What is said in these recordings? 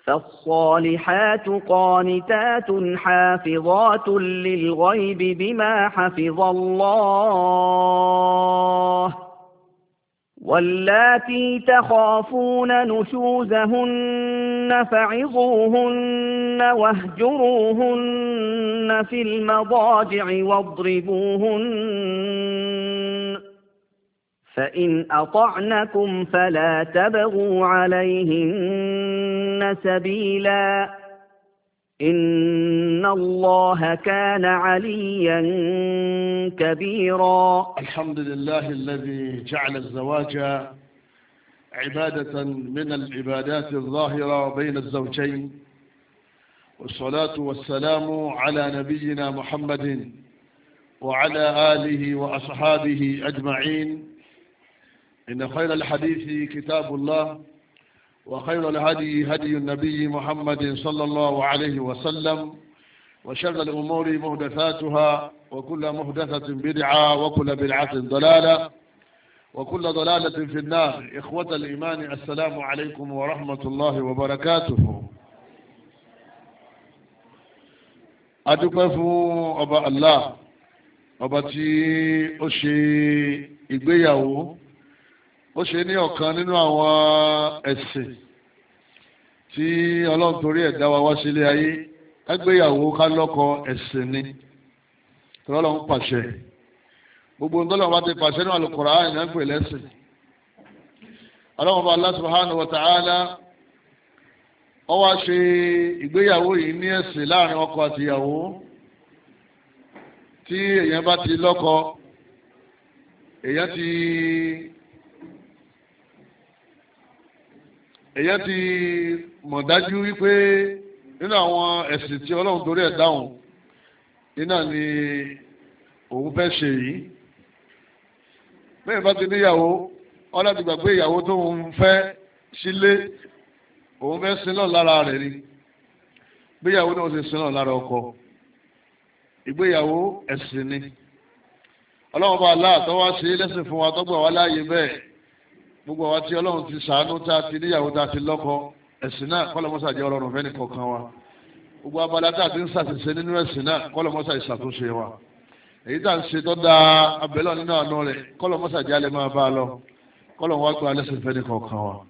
فالصالحات قانتات حافظات للغيب بما حفظ الله واللاتي تخافون نشوزهن فعظوهن واهجروهن في المضاجع واضربوهن فإن أطعنكم فلا تبغوا عليهن سبيلا إن الله كان عليا كبيرا. الحمد لله الذي جعل الزواج عبادة من العبادات الظاهرة بين الزوجين، والصلاة والسلام على نبينا محمد وعلى آله وأصحابه أجمعين. إن خير الحديث كتاب الله، وخير الهدي هدي النبي محمد صلى الله عليه وسلم، وشر الأمور محدثاتها، وكل محدثة بدعة، وكل بدعة ضلالة، وكل ضلالة في النار. إخوة الإيمان، السلام عليكم ورحمة الله وبركاته. أدوكفوا أبا الله أبتي أشي إبياو ó ṣe ní ọ̀kan nínú àwọn ẹ̀sìn tí Ọlọ́run torí ẹ̀dá wa wá sílé ayé. kágbéyàwó ká lọ́kọ ẹ̀sìn ni Ọlọ́run pàṣẹ. gbogbo Ọlọ́run bá ti pàṣẹ ní Al-Qur'an náà ń pè lẹ́sìn. Ọlọ́run bá Allah subhanahu wa ta'ala ó wá ṣe ìgbéyàwó yìí ní ẹ̀sìn láàrin ọkọ àti ìyàwó. tí èèyàn bá ti lọ́kọ, èèyàn ti mọ̀ dájú wípé nínú àwọn ẹ̀sìn tí Ọlọ́run torí ẹ̀ dáhùn iná ni òun fẹ́ ṣe yìí. bẹ́ẹ̀ bá ti níyàwó, ọlọ́dún gbàgbé ìyàwó tó ń fẹ́ sílé, òun fẹ́ sin náà lára rẹ̀ ni bí ìyàwó náà ṣe sin náà lára ọkọ. ìgbéyàwó ẹ̀sìn ni Ọlọ́run bá aláàtọ́ wá sí lẹ́sìn fún wa tọ́gbà wá láàyè bẹ́ẹ̀. gbogbo àwa tí Ọlọ́run ti ṣàánú tá a ti níyàwó tá a ti lọ́kọ, ẹ̀sìn náà kọ́lọ́mọ́sà jẹ́ ọlọ́run fẹ́ni kọ̀ọ̀kan wa. gbogbo abala tá a ti ń ṣàṣìṣe nínú ẹ̀sìn náà kọ́lọ́mọ́sà ìṣàtúnṣe wa. èyí tá à ń ṣe tó da abẹ́lọ́ nínú àánú rẹ̀ kọ́lọ́mọ́sà jẹ́ alẹ́ máa bá a lọ. kọ́lọ́mọ́ wa gba lẹ́sìn fẹ́ni kọ̀ọ̀kan wa.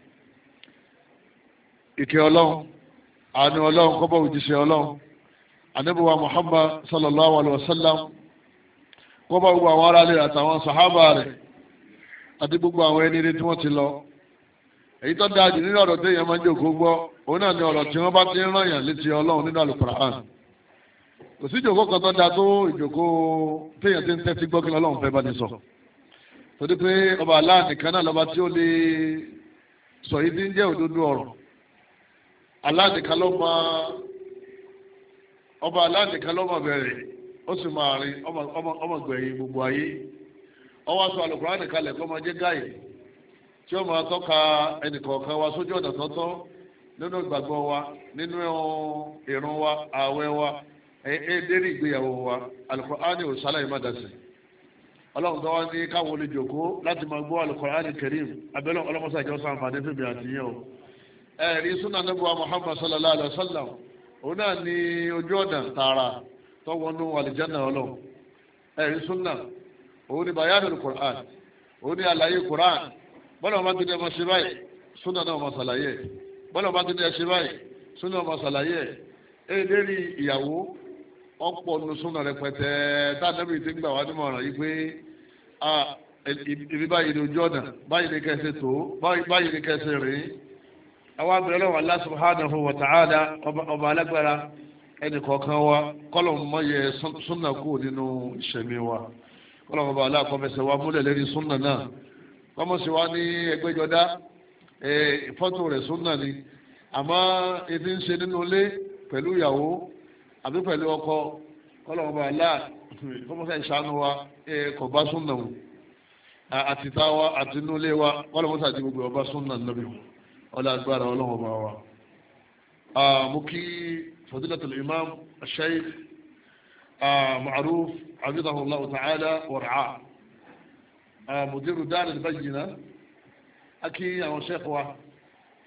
ìkẹ́ Ọlọ́run, àánú Ọlọ́run, kọ́bọ̀ òjíṣẹ́ Ọlọ́run, ànábì wa Muhammad sallallahu alaihi wasallam, kọ́bọ̀ gbogbo àwọn aráàlú àtàwọn sàhábà rẹ̀ àti gbogbo àwọn ẹni tí wọ́n ti lọ. èyí tó dáa jù nínú ọ̀rọ̀ tó yẹn máa ń jòkó gbọ́, òun náà ni ọ̀rọ̀ tí wọ́n bá ti ń ràn yàn létí Ọlọ́run nínú Al-Qur'an. kò sí ìjòkó kan tó dáa tó ìjòkó téèyàn ti ń tẹ́tí gbọ́ kí Ọlọ́run fẹ́ bá ti sọ. torí pé ọba Allah nìkan náà lọ́ba tí ó lè sọ yìí tí ń jẹ́ òdodo ọ̀rọ̀. Allah nìkan ló máa ọba Allah nìkan ló máa bẹ̀rẹ̀, ó sì máa rin ọmọ gbẹ̀yìn gbogbo ayé. ọwọ́ sọ Al-Qur'an kalẹ̀ kọ́ máa jẹ́ gáyè tí ó máa tọ́ka ẹnìkọ̀ọ̀kan wa sójú ọ̀nà tọ́tọ́ nínú ìgbàgbọ́ wa, nínú ìrun wa, ààwẹ̀ wa, ẹ̀ẹ́dẹ́rì ìgbéyàwó wa. Al-Qur'an ò sálàyé má dà sí. Ọlọ́run tó wá ní káwọn olè jòkó láti máa gbọ́ Al-Qur'an Karim, abẹ́lẹ́ ọlọ́mọsá ìjọ sàǹfààní fèmí àtìyàn o. ẹ̀rí súnà nàbùwà Muhammad sallallahu alaihi wasallam, òun náà ní ojú ọ̀nà tààrà tó wọnú àlìjánnà Ọlọ́run. ẹ̀rí súnà òun ni bayanul Qur'an, òun ni àlàyé Qur'an. bọ́lá ọmọ tó ní ẹmọ ṣe báyìí, súnà náà ọmọ ṣàlàyé. bọ́lá ọmọ tó ní ẹ ṣe báyìí, súnà ọmọ ṣàlàyé. lérí ìyàwó ọ̀pọ̀ nu súnà rẹpẹtẹ táàdébì ti ń gbà wá nímọ̀ràn yìí pé ibi báyìí ni ojú ọ̀nà, báyìí ni kẹsẹ̀ tó, báyìí ni kẹsẹ̀ rìn. àwọn abẹ́rẹ́ lọ́wọ́ Allah subhanahu wa ta'ala, ọba alágbára ẹnì kọ̀ọ̀kan wa kọ́lọ̀ mọ́ yẹ súnà kú nínú ìṣẹ̀mí wa. kọ́lọ̀ ọba aláàkọ́fẹsẹ̀ wa múlẹ̀ lérí súnà náà. kọ́mọ̀sí wa ní ẹgbẹ́jọdá fọ́tò rẹ̀ súnà ni, àmọ́ ebi ń ṣe nínú ilé pẹ̀lú ìyàwó àbí pẹ̀lú ọkọ, kọ́lọ̀ ọba aláà kọ́mọ̀sí ìṣàánú wa kò bá súnà mu. àtìta wa àti inú ilé wa kọ́lọ̀ mọ́sá àti gbogbo ọba súnà nàbí ọlá agbára ọlọ́run ọba wa. mo kí fadilatul imam al-shaykh Ma'ruf hafizahu Allah ta'ala wa ra'ah, mudiru dar al-bayyina. akí àwọn sheikh wa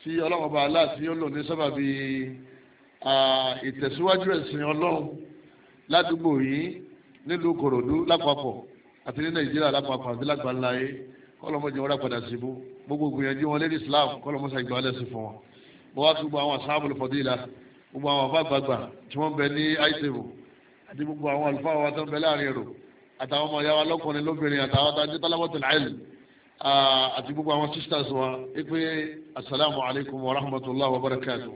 tí ọlọ́run ọba Allah tí ó lò ní sábàbí ìtẹ̀síwájú ẹ̀sìn ọlọ́run ládùúgbò yìí nílùú Kòròdú lápapọ̀ àti ní Nàìjíríà lápapọ̀ àti lágbàláyé kọ́lọ́mọ́jì wọn rápadà síbú gbogbo gbìyànjú wọn lérí Islam kọ́lọ́mọ́sá ìgbà lẹ́sìn fún wọn. mo wá sí gbogbo àwọn ashabul fadila gbogbo àwọn àgbàgbà tí wọ́n bẹ ní àìsèwò àti gbogbo àwọn àlùfáà wa tó ń bẹ láàrin èrò àtàwọn ọmọ ìyá wa lọ́kùnrin lóbìnrin àtàwọn tàbí talabatul ilm àti gbogbo àwọn sisters wa ipe assalamu alaikum wa rahmatullahi wa barakatuh.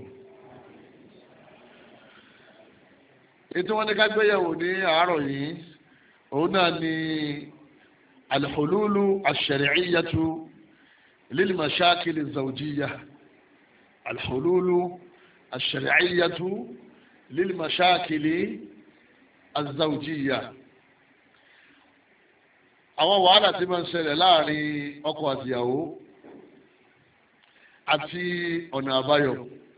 ètò wọn ní ká gbéyàwó ní àárọ̀ yìí òun náà ni alhululu ash-shar'iyyatu lil mashakil az-zawjiyyah alhululu ash-shar'iyyatu lil mashakil az-zawjiyyah. àwọn wàhálà tí máa ń ṣẹlẹ̀ láàrin ọkọ àtìyàwó àti ọ̀nà àbáyọ.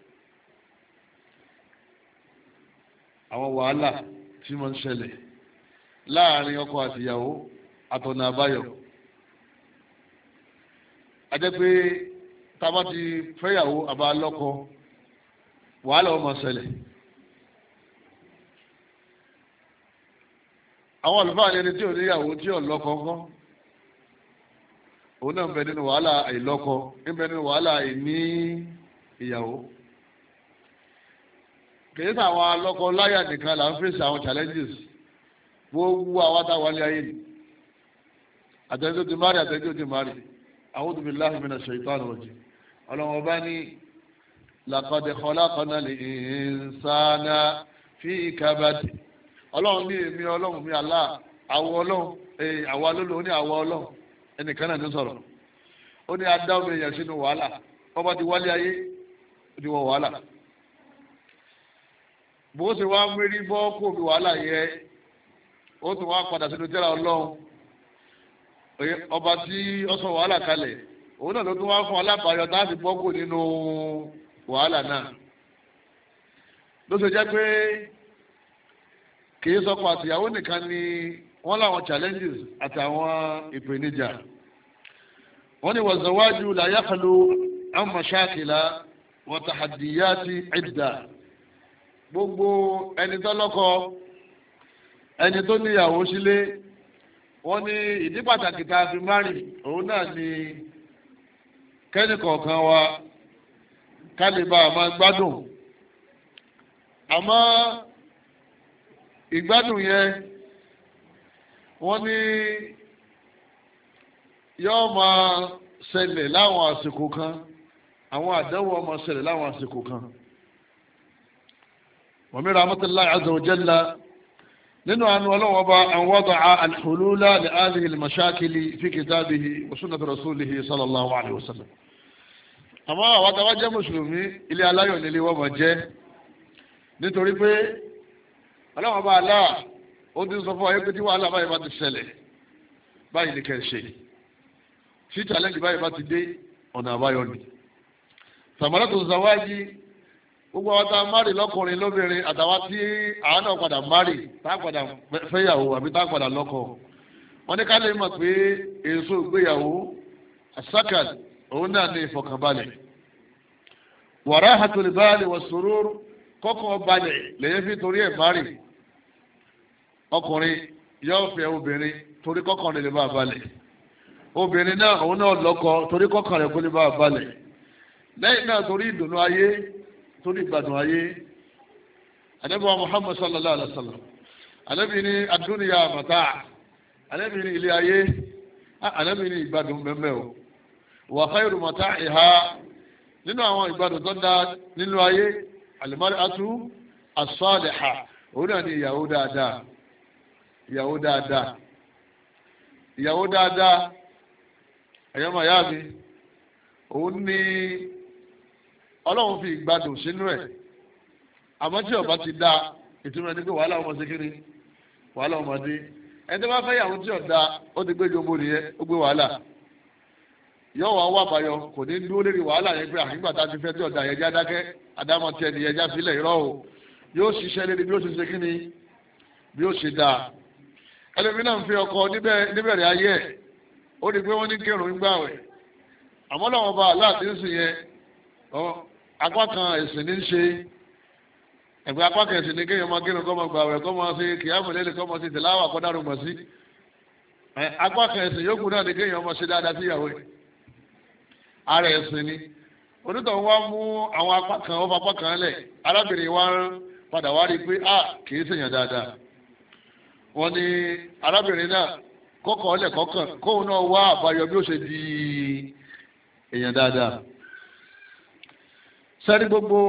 àwọn wàhálà tí máa ń ṣẹlẹ̀ láàrin ọkọ àtìyàwó àtọ̀nà àbáyọ. a jẹ́ pé tá bá ti fẹ́yàwó àbá lọ́kọ wàhálà ó máa ṣẹlẹ̀. àwọn àlùfáà ní ẹni tí ò níyàwó tí ò lọ́kọ ńkọ́ òun náà ń bẹ nínú wàhálà àìlọ́kọ ń bẹ nínú wàhálà àìní ìyàwó. kìí sàwọn alọ́kọ láyà nìkan là ń fèsì àwọn challenges gbogbo àwọn táwọn ilé ayé ni àtẹ̀jọ́ ti márì àtẹ̀jọ́ ti márì a'udhu billahi minash shaitani rajim. ọlọ́wọ́n bá ní laqad khalaqnal insana fi kabad. ọlọ́run ní èmi ọlọ́run mi Allah àwọ ọlọ́run àwa ló lò ó ní àwọ ọlọ́run ẹnìkan náà ní sọ̀rọ̀ ó ní adá omi èèyàn sínú wàhálà ọba ti wálé ayé ó ti wọ wàhálà bó ṣe wá mérí bọ́ kó omi wàhálà yẹ ó tún wá padà sínú tẹ́lá ọlọ́run ọba tí ó sọ wàhálà kalẹ̀ òun náà ló tún wá fún alábàáyọ tá a fi bọ́ kó nínú wàhálà náà ló ṣe jẹ́ pé kìí sọkọ àtìyàwó nìkan ni wọ́n láwọn challenges àtàwọn ìpèníjà. wọ́n ní wazawaju la yakhlu an mashakila wa tahaddiyati idda. gbogbo ẹni tó lọ́kọ ẹni tó níyàwó sílé wọ́n ní ìdí pàtàkì tá a fi márì òun náà ni kẹ́nìkọ̀ọ̀kan wa ká lè bá a máa gbádùn. àmọ́ ìgbádùn yẹn wọ́n ní yóò máa ṣẹlẹ̀ láwọn àsìkò kan àwọn àdánwò máa ṣẹlẹ̀ láwọn àsìkò kan. wa min rahmatillahi azza wa jalla nínú àánú ọlọ́wọ́ bá an wada'a al-hulula li hadhihi al-mashakili fi kitabihi wa sunnati rasulihi sallallahu alayhi wa sallam. àmọ́ àwọn àtàwọn jẹ́ mùsùlùmí ilé aláyọ̀ nílé wọ́n máa jẹ́ nítorí pé ọlọ́wọ́n bá aláà ó ti sọ fún wa pé tí wàhálà báyìí bá ti ṣẹlẹ̀ báyìí ní kẹ́ẹ̀ṣe tí challenge báyìí bá ti dé ọ̀nà àbáyọ ni. samaratu zawaji gbogbo àwọn tá a márì lọ́kùnrin lóbìnrin àtàwọn tí àwọn náà padà márì tá a padà fẹ́yàwó àbí tá a padà lọ́kọ. wọ́n ní ká lè mọ̀ pé èso ìgbéyàwó asakat òun náà ní ìfọ̀kànbalẹ̀ warahatul bali was-surur kọ́kọ́ balẹ̀ lẹ́yìn fi torí ẹ̀ márì. ọkùnrin yóò fẹ́ obìnrin torí kọ́kàn rẹ̀ lè bá balẹ̀ obìnrin náà òun náà lọ́kọ torí kọ́kàn rẹ̀ kó lè bá balẹ̀ lẹ́yìn náà torí ìdùnnú ayé torí ìgbádùn ayé. Ànábì Muhammad sallallahu alaihi wa sallam Ànábì ní ad-dunya mata' Ànábì ní ilé ayé Ànábì ní ìgbádùn mẹ́mẹ́ o wa khayru mata'iha nínú àwọn ìgbádùn tó dá nínú ayé al-mar'atu as-salihah òun náà ní ìyàwó dáadáa ìyàwó dáadáa ìyàwó dáadáa ẹ̀yọ́ màá yá mi òun ní ọlọ́run fi ìgbádùn sínú ẹ̀ àmọ́ tí ọba ti dá ìtumọ̀ ní pé wàhálà ọmọ sí kiri wàhálà ọmọdé ẹni tó bá fẹ́ yàwó tí ọ̀dà ó ti gbé jombo nìyẹn ó gbé wàhálà yóò wá wà báyọ kò ní dúró lérí wàhálà yẹn pé àgbà tá a ti fẹ́ tí ọ̀dà yẹn já dákẹ́ àdámọ̀ tí ẹni yẹn já sílẹ̀ irọ́ o yóò ṣiṣẹ́ lérí bí ó ṣe ṣe kíni bí ó ṣe dáa. ẹlẹ́mi náà ń fi ọkọ níbẹ̀rẹ̀ ayé ẹ̀ ó ní pé wọ́n ní kírun gbààwẹ̀ àmọ́ làwọn bá aláàtí ń sìn yẹn apá kan ẹ̀sìn ní ṣe ẹ̀gbẹ́ apá kan ẹ̀sìn ní kéèyàn máa kírun kọ́ máa gbààwẹ̀ kọ́ máa ṣe kìyàmù lélẹ̀ kọ́ máa ṣe tìláwà kọ́ dárò mọ̀ sí apá kan ẹ̀sìn yókù náà ní kéèyàn máa ṣe dáadáa sí ìyàwó ẹ̀ ara ẹ̀sìn ni onítọ̀hún wá mú àwọn apá kan ó fa apá kan lẹ̀ arábìnrin wa padà wá rí i pé kìí ṣèyàn dáadáa wọ́n ní arábìnrin náà kọ́kọ́ ọ̀lẹ̀ kọ́kàn kóun náà wá àbáyọ bí ó ṣe di èèyàn dáadáa sẹ́ni gbogbo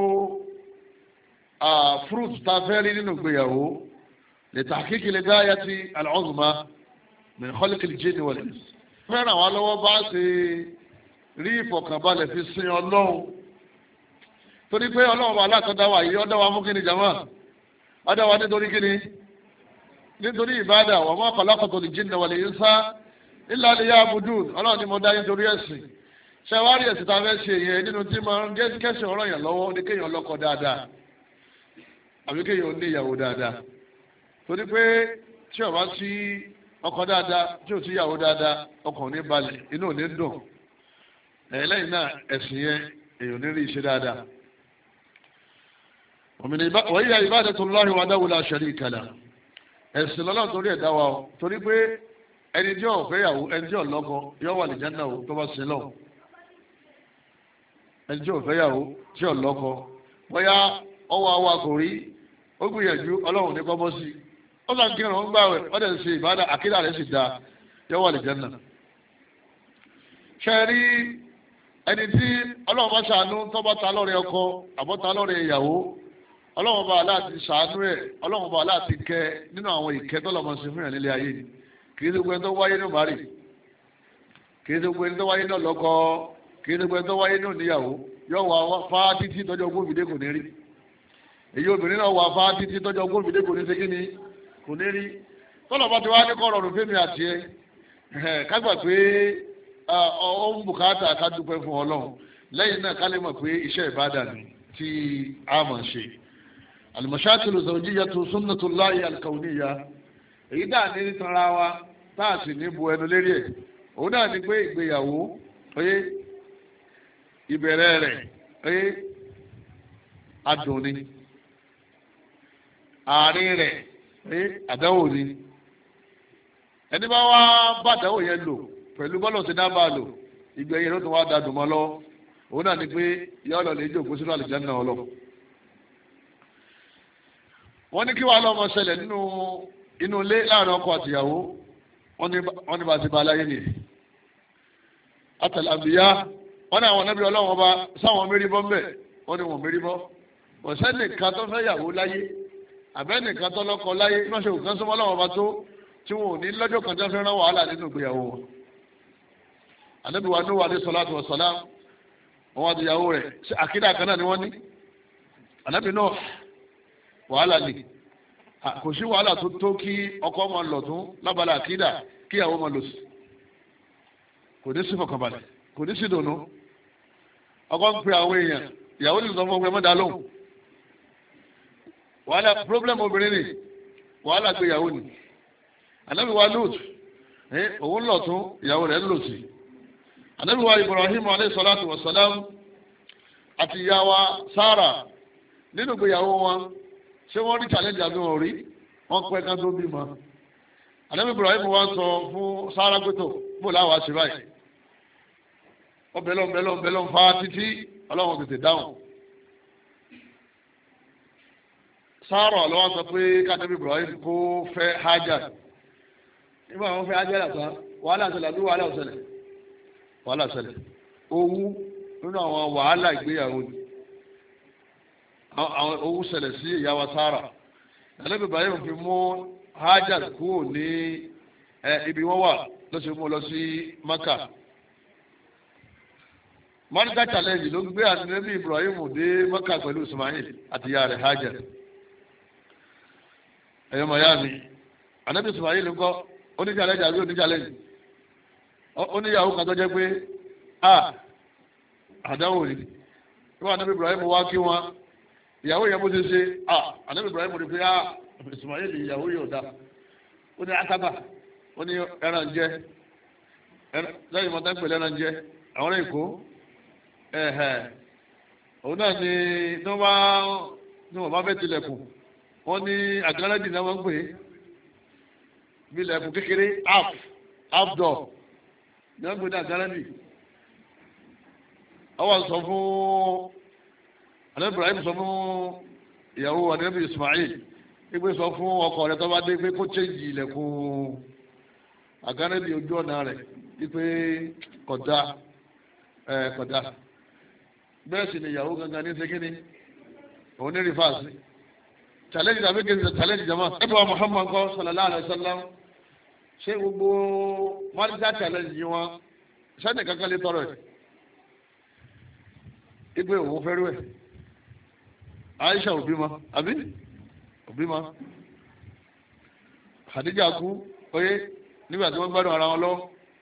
fruit tá a fẹ́ rí nínú ìgbéyàwó lè ta kíkì lè dáyà ti al-uzma min khalqil jinni wal ins fẹ́ràn wa lọ́wọ́ bá ṣe rí ìfọ̀kànbalẹ̀ fi sin ọlọ́run torí pé ọlọ́run wa látọ̀dá wa yìí ọ̀dá wa mú kí ni jama ọ̀dá wa nítorí kí ni nítorí ìbádà wa ma khalaqtul jinna wal insa illa liya'budun ọlọ́run ni mo dá yín torí ẹ̀sìn ṣẹwárí ẹ̀sìn tá a fẹ́ ṣe yẹn nínú tí máa ń kẹ́sìn ọ̀rọ̀ yẹn lọ́wọ́ ní kéèyàn lọ́kọ dáadáa àbí kéèyàn ní ìyàwó dáadáa torí pé tí ó bá sí ọkọ dáadáa tí ò sí ìyàwó dáadáa ọkàn ò ní balẹ̀ inú ò ní dùn lẹ́yìn náà ẹ̀sìn yẹn èèyàn ní rí iṣẹ́ dáadáa wọ́n yíya ibadatullahi wahdahu la sharika lah ẹ̀sìn lọ́lọ́run torí ẹ̀dá wa torí pé ẹni tí ò fẹ́ yàwó ẹni tí ò lọ́kọ yóò wà lìjánà tó bá sin lọ́wọ́ ẹni tí ò fẹ́ yàwó tí ò lọ́kọ bóyá ọwọ́ àwa kò rí ó gbìyànjú ọlọ́run ní kọ́bọ́ sí ó sàn kí ọ̀run gbà wẹ̀ ọ̀dẹ̀ ṣe ìbádà àkídà rẹ̀ sì da yóò wà lìjánà ṣe rí ẹni tí ọlọ́run bá ṣàánú tó bá ta lọ́rẹ̀ ọkọ àbọ̀ta lọ́rẹ̀ ìyàwó ọlọ́run bá aláàtì ṣàánú ẹ̀ ọlọ́run bá aláàtì kẹ nínú àwọn ìkẹ́ tọ́lọ́mọ sí fún yàn nílé ayé ni kì í ṣe gbogbo ẹni tó wáyé ní màrí kì í ṣe gbogbo ẹni tó wáyé náà lọ́kọ kì í ṣe gbogbo ẹni tó wáyé náà níyàwó yóò wá fá títí tọ́jọ́ gómìnà kò ní rí èyí obìnrin náà wá fá títí tọ́jọ́ gómìnà kò ní ṣe kíni kò ní rí tọ́lọ́mọ ti wá ní kọ́ ọ̀rọ̀ fẹ́mi àti ẹ kágbà pé ó ń bùkátà ká dúpẹ́ fún ọlọ́run lẹ́yìn náà ká lè mọ̀ pé iṣẹ́ ìbádà ni tí a máa ṣe al-mashakilu zawjiyyatu sunnatullahi al-kawniyya èyí dáa ní nítanra wa táà sì ní bu ẹnu lérí ẹ̀ òun náà ni pé ìgbéyàwó oyé ìbẹ̀rẹ̀ rẹ̀ oyé adùn ni àárín rẹ̀ oyé àdáwò ni ẹni bá wá bá àdáwò yẹn lò pẹ̀lú bọ́lọ̀ tí náà bá lò ìgbẹ̀yìn ló tún wá dadùn mọ́ lọ òun náà ni pé yọ́ lọ lè jókòó sínú àlùjánnà ọlọ wọ́n ní kí wàá lọ́mọ ṣẹlẹ̀ nínú inú ilé láàrin ọkọ àtìyàwó wọ́n ní bá ti ba aláyé nìyí àtàlàbíyá wọ́n ní àwọn anábì ọlọ́wọ́n ọba sáwọn mérí bọ́ mbẹ́ wọ́n ní wọ́n mérí bọ́ ọ̀sẹ́ nìkan tó fẹ́ yàwó láyé àbẹ́ nìkan tó lọ́kọ láyé bí wọ́n ṣe kò kán sọ́mọ́ ọlọ́wọ́n ọba tó tí wọn ò ní lọ́jọ́ kan tó fẹ́ rán wàhálà nínú ìgbéyàwó wọn. anábì wa Nuhu alayhi salatu wa salam wọn wá di ìyàwó rẹ̀ àkídà kan náà ni wọ́n ní anábì náà wàhálà ni kò sí wàhálà tó tó kí ọkọ máa lọ tún lábala àkídà kí ìyàwó máa lọ sí kò ní sí fọkànbalẹ̀ kò ní sí dùnú ọkọ ń pe àwọn èèyàn ìyàwó ní sọ fún ọgbẹ mọ́dà lóhùn wàhálà pírọ́blẹ́mù obìnrin ni wàhálà gbé ìyàwó ni ànábì wa Lut òun lọ tún ìyàwó rẹ̀ ń lò sí ànábì wa Ibrahim alayhi salatu wa salam àti ìyá wa Sárà nínú ìgbéyàwó wọn ṣé wọ́n rí challenge àbí wọn rí wọ́n pẹ́ ká tó bímọ ànábì Ibrahim wa sọ fún Sárà gbẹ́tò bó láwàá ṣe báyìí ọbẹ̀lọ́ fa títí ọlọ́run tètè dáhùn Sárà lọ́wọ́ sọ pé káàdébí Ibrahim kó fẹ́ Hajar nígbà wọn fẹ́ Hajar àtà wàhálà ṣẹlẹ̀ àbí wàhálà ṣẹlẹ̀ owú nínú àwọn wàhálà ìgbéyàwó ni àwọn owó ṣẹlẹ̀ sí ìyàwó Sárà káàdébí Ibrahim fi mú Hajar kúrò ní ibi wọ́n wà lọ́sẹ̀ mú lọ sí Maka mọ́níkà challenge ló gbé ànábì Ibrahim dé Maka pẹ̀lú Ismail àti ìyá rẹ̀ Hajar ẹ̀yọ́ mayami ànábì Ismail ń kọ́ oníchallenge àbí oníchallenge oníyàwó kan tó jẹ́ pé àdáwò ni wọ́n ànábì Ibrahim wá kí wọn ìyàwó yẹn bó ṣe ṣe ànábì Ibrahim rí pé Ismail ìyàwó yóò dá ó ní akaba ó ní ẹran jẹ lẹ́yìn mọ́tà ń pèlè ẹran jẹ àwọn èkó òun náà ni ní wọ́n bá fẹ́ tilẹ̀kùn wọ́n ní àgárẹ́dì náà wọ́n ń pè é bí ilẹ̀kùn kékeré half door ní wọ́n ń pè ní àgárẹ́dì. ọwọ́ sọ fún Ànábì Ibrahim sọ fún ìyàwó Ànábì Ismail pípé sọ fún ọkọ rẹ̀ tó bá dé pé kó chẹ́ǹjì ilẹ̀kùn àgárẹ́dì ojú ọ̀nà rẹ̀ wípé kódà bẹ́ẹ̀ sì ni ìyàwó gangan ní sekini òun ní rìfáàsì challenge tàbí kí n ṣe challenge jama ẹ̀bùn Muhammad kọ́ sallallahu alaihi wasallam ṣé gbogbo mọ́tíjà challenge yìí wọn sẹ́ni kankan lè tọrọ ẹ̀ ipe òun fẹ́ rú ẹ̀ Aisha òbí ma àbí òbí ma Khadija kú oyé nígbà tí wọ́n gbádùn ara wọn lọ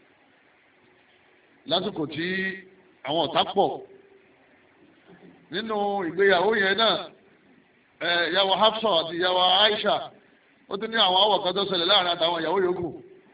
lásìkò tí àwọn ọ̀tá pọ̀ nínú ìgbéyàwó yẹn náà ìyàwó Hafsa àti ìyàwó Aisha ó tún ní àwọn àwọ̀ kan tó ṣẹlẹ̀ láàrin àtàwọn ìyàwó yòókù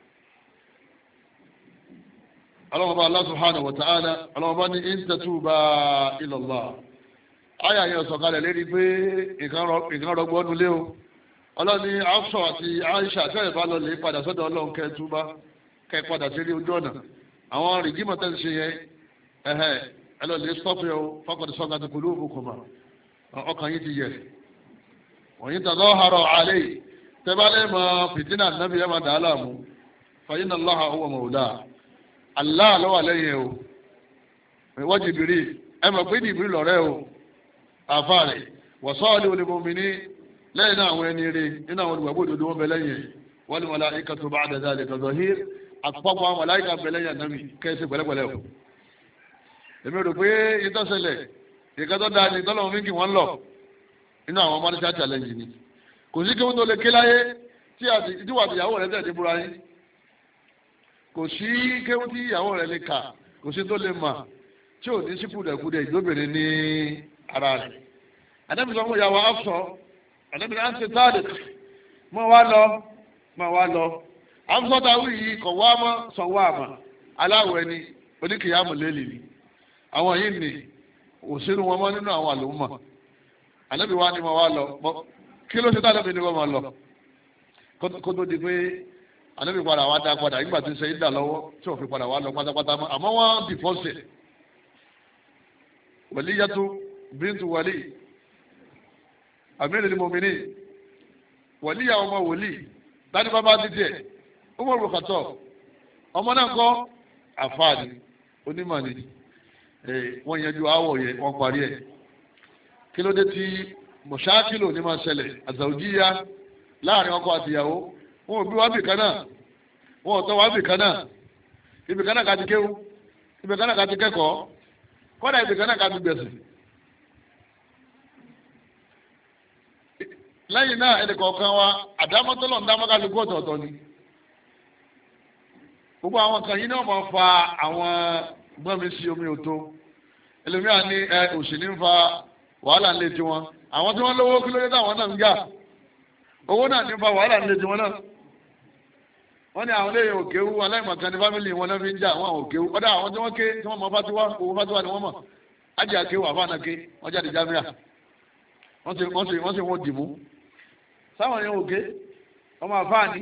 ọlọ́mọba Allah subhanahu wa ta'ala ọlọ́mọba ní in tatuba ila Allah ayà yẹn sọ̀kalẹ̀ lérí pé nǹkan rọgbọ́ nulẹ̀ o ọlọ́ni Hafsa àti Aisha tẹ́lẹ̀ bá lọ lè padà sọ́dọ̀ ọlọ́run kẹ́ túbá kẹ́ padà sí ilé ojú ọ̀nà àwọn rìgímọ̀ tẹ́ ń ṣe yẹn ẹ lọ lè stọ́pù yẹn o faqad sagat qulubukum ọkàn yìí ti yẹ wọ̀nyí tàgọ́ harọ̀ àlẹ́ yìí tẹ́bálẹ̀ mọ fìtínà nàbí ẹ̀ máa dà á láàmú fa inna Allaha huwa mawla Allah lọ́wọ́ lẹ́yìn o wọ́n Jibril ẹ mọ̀ pé Jibril lọ́rẹ́ o àfáàrẹ̀ wọ̀sọ́ọ̀lì olùmọ̀mìnì lẹ́yìn náà àwọn ẹni rẹ̀ nínú àwọn olùgbàgbọ́ òdodo wọn bẹ lẹ́yìn wal malaikatu ba'da dhalika zahir àpapọ̀ àwọn màláíkà bẹ lẹ́yìn ànábì kẹ́sì pẹ̀lẹ́pẹ̀lẹ́ o. èmi rò pé ìtọ́sẹ̀lẹ̀ ìkẹ́tọ́ dáa ní tọ́lọ́mù mí kì wọ́n lọ nínú àwọn mọ́nísà challenge ni kò sí kí wọ́n tó lè ké láyé tí wà tìyàwó rẹ̀ tẹ̀lé búra yín kò sí kéwọ́n tí ìyàwó rẹ̀ lè kà kò sí tó lè mà tí ò ní sí kùdẹ̀kùdẹ̀ ìjóbìnrin ní ara rẹ̀ ànábì sọ fún ìyàwó Hafsa ànábì náà ń ṣe táàdì mọ́ wá lọ Hafsa táwí yìí kọ̀ wá mọ́ sọ wá àmà aláwọ̀ ẹni oníkìyàmù lélì ni àwọn yìí ni òṣèlú wọn mọ́ nínú àwọn àlùmọ̀ ànábì wá ní mọ́ wá lọ kí ló ṣe táàdì ní wọ́n máa lọ kó tó di pé ànábì padà wá dá padà nígbà tí ń ṣe ìdá lọ́wọ́ tí ò fi padà wá lọ pátápátá mọ́ àmọ́ wọ́n dìfọ́sẹ̀ Waliyatu bíntu wàlí Amirul Mu'minin wàlíyà ọmọ wòlí láti bábá títí ẹ̀ Umar bin Khattab ọmọ náà kọ́ àfáàní onímọ̀ ni wọ́n yanjú àwọ̀ yẹn wọ́n parí ẹ̀ kí ló dé tí mọ̀ṣáàkìlò ní máa ṣẹlẹ̀ àzàwùjíyá láàrin ọkọ àtìyàwó wọn ò bí wá bì kan náà wọn ò tọ́ wá bì kan náà ibì kan náà ká ti kéwú ibì kan náà ká ti kẹ́kọ̀ọ́ kọ́dà ibì kan náà ká ti gbẹ̀sìn. lẹ́yìn náà ẹnì kọ̀ọ̀kan wa àdámọ́tọ́lọ̀ ń dámọ́ kálukú ọ̀tọ̀ọ̀tọ̀ ni gbogbo àwọn kan yìí náà máa fa àwọn gbọ́nmi sí omi òtó ẹlòmíà ní òsì ní ń fa wàhálà ńlẹ̀ tiwọn àwọn tí wọ́n lówó kí ló dé táwọn náà ń jà owó náà ní ń fa wàhálà ńlẹ̀ tiwọn náà wọ́n ní àwọn eléyìí òkèwú aláìmọ̀kan ní fámìlì wọn náà fi ń jà àwọn òkèwú ọ̀dà àwọn tí wọ́n ké tí wọ́n mọ fatiwa owó fatiwa ni wọ́n mọ̀ ájà ké wà fáànà ké wọ́n jáde jámíà wọ́n sì wọ́n dìmú sáwọn yẹn òkè ọmọ àfáàní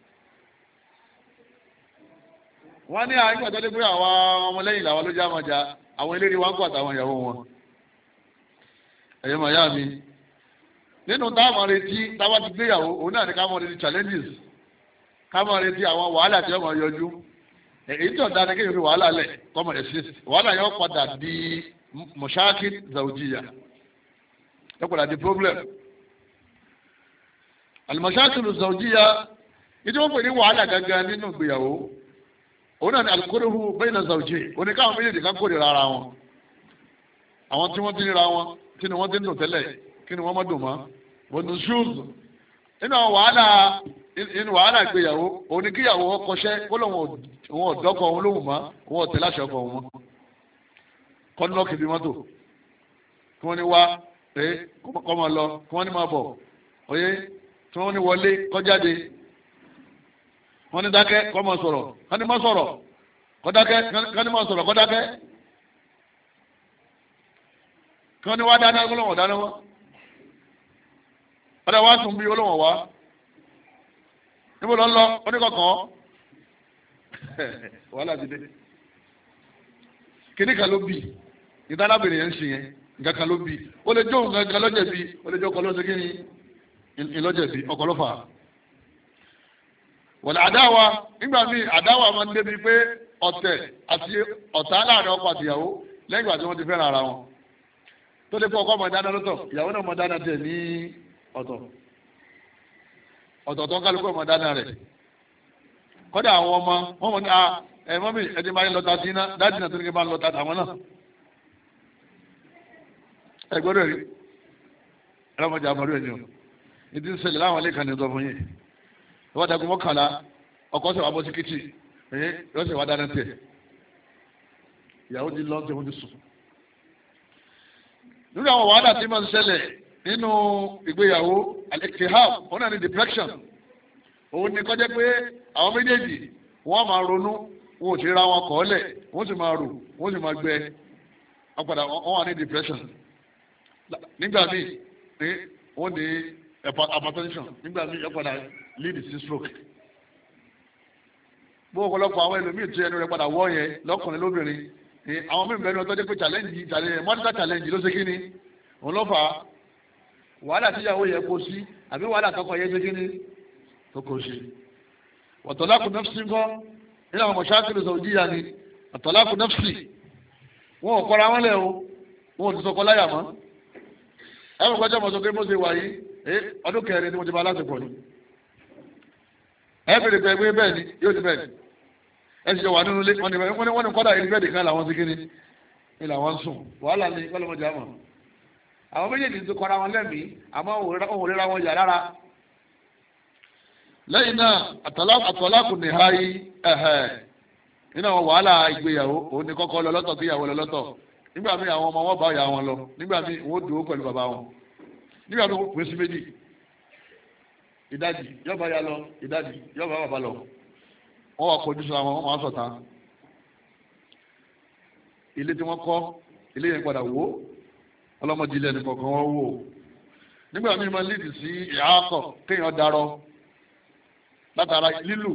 wọ́n ní àwọn ìgbà tó dé pé àwọn ọmọlẹ́yìn làwọn ló já máa jà àwọn eléré wa ń kó àtàwọn ìyàwó wọn ẹ̀yẹ́ màyá mi nínú táwọn retí táwọn ti gbéyàwó òun náà ní ká mọ̀ retí challenges ká mọ̀ retí àwọn wàhálà tí wọ́n máa yọjú èyí tó dáa ní kéèyàn fi wàhálà lẹ̀ kọ́mọ̀ exist wàhálà yẹn padà di mọ̀ṣáàkì zawjiya yẹn padà di problem al-mashakil az-zawjiyya ìdí wọ́n pè ní wàhálà gangan nínú ìgbéyàwó òun náà ni al-kurhu bayna zawjayn oníkàwọn méjèèjì ká kórìíra ara wọn àwọn tí wọ́n ti ríra wọn kí ni wọ́n ti ń dùn tẹ́lẹ̀ kí ni wọ́n má dùn mọ́ wọn ní ṣúùzù nínú àwọn wàhálà ìgbéyàwó òun ni kíyàwó kọṣẹ́ kó lóun ọ̀dọ́kọ̀ òun lóhùn mọ́ òun ọ̀tẹ̀ láṣẹ ọkọ̀ òun mọ́ kọ́ńdọ́ọ̀kì bí mọ́tò kí wọ́n ní wá kọ́ máa lọ kí wọ́n ní máa bọ̀ oyé tí wọ́n ní wọlé kọjáde wọ́n ní dákẹ́ kọ́ máa sọ̀rọ̀ kọ́ ní máa sọ̀rọ̀ kọ́ dákẹ́ kọ́ ní máa sọ̀rọ̀ kọ́ dákẹ́ kí wọ́n ní wá dáná olóhùn dáná wọ́n ọ̀dà wá sùn bí olóhùn wá níbo lọ ń lọ oníkọ̀ọ̀kan wàhálà ti dé kíní kan ló bì ìdálábìnrin yẹn ń ṣe yẹn nǹkan kan ló bì ó lè jó nǹkan kan lọ́jẹ̀bi ó lè jó ọkọ̀ lọ́sẹ̀ kí ni ìlọ́jẹ̀bi ọkọ̀ ló fà á wọ̀lẹ̀ àdáwà nígbà míì àdáwà máa ń débi pé ọ̀tẹ̀ àti ọ̀tá láàrin ọkọ àtìyàwó lẹ́yìn ìgbà tí wọ́n ti fẹ́ràn ara wọn tó lè fọ́ ọkọ ọmọ dáná lọ́tọ̀ ìyàwó náà ọmọ dáná tẹ̀ ní ọ̀tọ̀ọ̀tọ̀ kálukú ọmọ dáná rẹ̀ kọ́dà àwọn ọmọ wọn mọ̀ ní mọ́mí ẹni máa ń lọ́ta sí iná dáàdì náà tó ní kí n máa ń lọ́ta tàwọn náà ẹgbẹ́rẹ́ rí ẹlọ́mọdé àmọ́rí ẹni o ní ti ń ṣẹlẹ̀ láwọn ilé ìkànnì ọ̀dọ́ fún yìí ìwọ́n dagun mọ́kànlá ọkọ̀ sọ̀rọ̀ abọ́ sí kìtì yóò sì wá dáná tẹ̀ ìyàwó ti lọ tí wọ́n ti sùn. nínú àwọn wàhálà tí máa ń ṣẹlẹ̀ nínú ìgbéyàwó al-iktihab òun náà ní depression òun ni kọjá pé àwọn méjèèjì wọ́n máa ronú wọn ò sì ra wọn kọ́ọ́lẹ̀ wọ́n sì máa rò wọ́n sì máa gbẹ ọ̀padà wọ́n wà ní depression nígbà míì wọ́n ní hypertension nígbà míì ọ̀padà lead sí stroke bó ọ̀pọ̀lọpọ̀ àwọn ẹlòmíì tí ẹnu rẹ̀ padà wọ́ yẹn lọ́kùnrin lóbìnrin àwọn míì bẹ́ẹ̀ ni ọtọ́jú pé challenge medical challenge ló ṣe kí ni òun ló fà á wàhálà tíyàwó yẹ kó sí àbí wàhálà tọkọ yẹ ṣe kí ni tó kó sí ọ̀tọ̀lákù nafsi ńkọ́ nínú àwọn mọ̀ṣáàkìlì zawjiyya ni ọ̀tọ̀lákù nafsi wọn ò kọ́ra wọn lẹ̀ o wọn ò ti sọkọ láyà mọ́ ẹ̀rọ gbọ́dọ̀ mọ̀ sọ pé mo ṣe wà yìí ọdún kẹrin ni mo ti bá aláṣẹ pọ̀ ni ẹ bèrè pé bẹ́ẹ̀ ni yóò ti bẹ́ẹ̀ ni ẹ sì jọ wà nínú ilé wọ́n ní kọ́dà ìlú bẹ́ẹ̀ nìkan làwọn sí kíní ni làwọn sùn wàhálà ni kọ́lọ́mọdé àmọ́ àwọn méjèèjì ti kọ́ra wọn lẹ́mìí àmọ́ òun rẹ́ra wọn yà rárá lẹ́yìn náà àtọ́lákù ní háyí nínú àwọn wàhálà ìgbéyàwó òun ni kọ́kọ́ lọ lọ́tọ̀ kíyàwó lọ lọ́tọ̀ nígbà míì àwọn ọmọ wọn bá ìyá wọn lọ nígbà míì wọn ó dúró pẹ̀lú bàbá wọn nígbà míì wọn pín sí méjì ìdajì yọba ya lọ ìdajì yọba bàbá lọ wọn wà kọjú sí àwọn wọn sọ̀tà ilé tí wọ́n kọ́ ilé yẹn padà wó ọlọ́mọdé ilé ẹni kọ̀ọ̀kan wọ́n wò nígbà míì máa lídì sí ìhàkọ̀ kéèyàn darọ látara lílù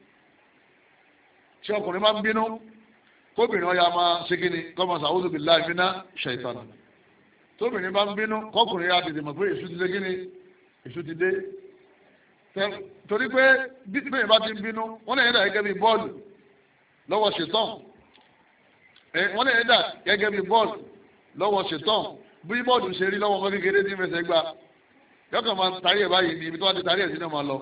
tí ọkùnrin máa ń bínú kóbìnrin ọya máa ṣe kí ni kọ́mọ sàwùdù billahi minash shaitani tóbìnrin bá ń bínú kọkùnrin yà tètè mọ̀ pé èṣù ti dé kí ni èṣù ti dé torí pé bí bẹ́ẹ̀ bá ti ń bínú wọ́n lè dà gẹ́gẹ́ bí bọ́ọ̀lù lọ́wọ́ ṣetán wọ́n lè dà gẹ́gẹ́ bí bọ́ọ̀lù lọ́wọ́ ṣetán bí bọ́ọ̀lù ṣe rí lọ́wọ́ ọmọ kékeré tí ń fẹsẹ̀ gbà yọkàn máa tarí ẹ̀ báyìí ní ibi tó wá ti tarí ẹ̀ sí náà máa lọ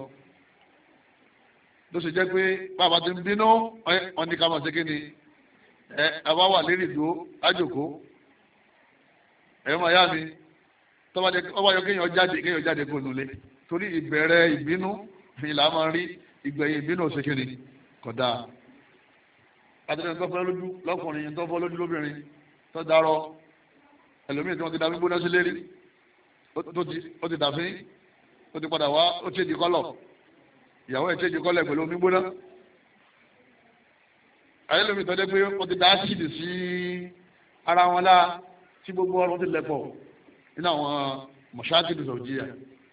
ló ṣe jẹ́ pé bàbá ti ń bínú wọn ní ká máa ṣe kí ni àbá wà lérí ìdúró ájòkó ẹ̀rọ máa yá mi tọ́ba yọ kéèyàn jáde kó nulẹ̀ torí ìbẹ̀rẹ̀ ìbínú ìlà máa ń rí ìgbẹ̀yìn ìbínú òṣèkéde kódà àtẹnudẹ tó fọ́ lójú lọ́kùnrin tó fọ́ lójú lóbìnrin tó darọ ẹlòmíì tí wọ́n ti da gbígbóná sí lérí ó ti dàfín ó ti padà wá ó ti di kọ́lọ̀ ìyàwó ẹ̀ ti di kọ́lọ̀ pẹ̀lú omi gbóná ayélujára tó dé pé ó ti da ásìdì sí ara wọn lá tí gbogbo ọrùn ti lẹ̀pọ̀ nínú àwọn mọ̀ṣáàkìlì zawjiyya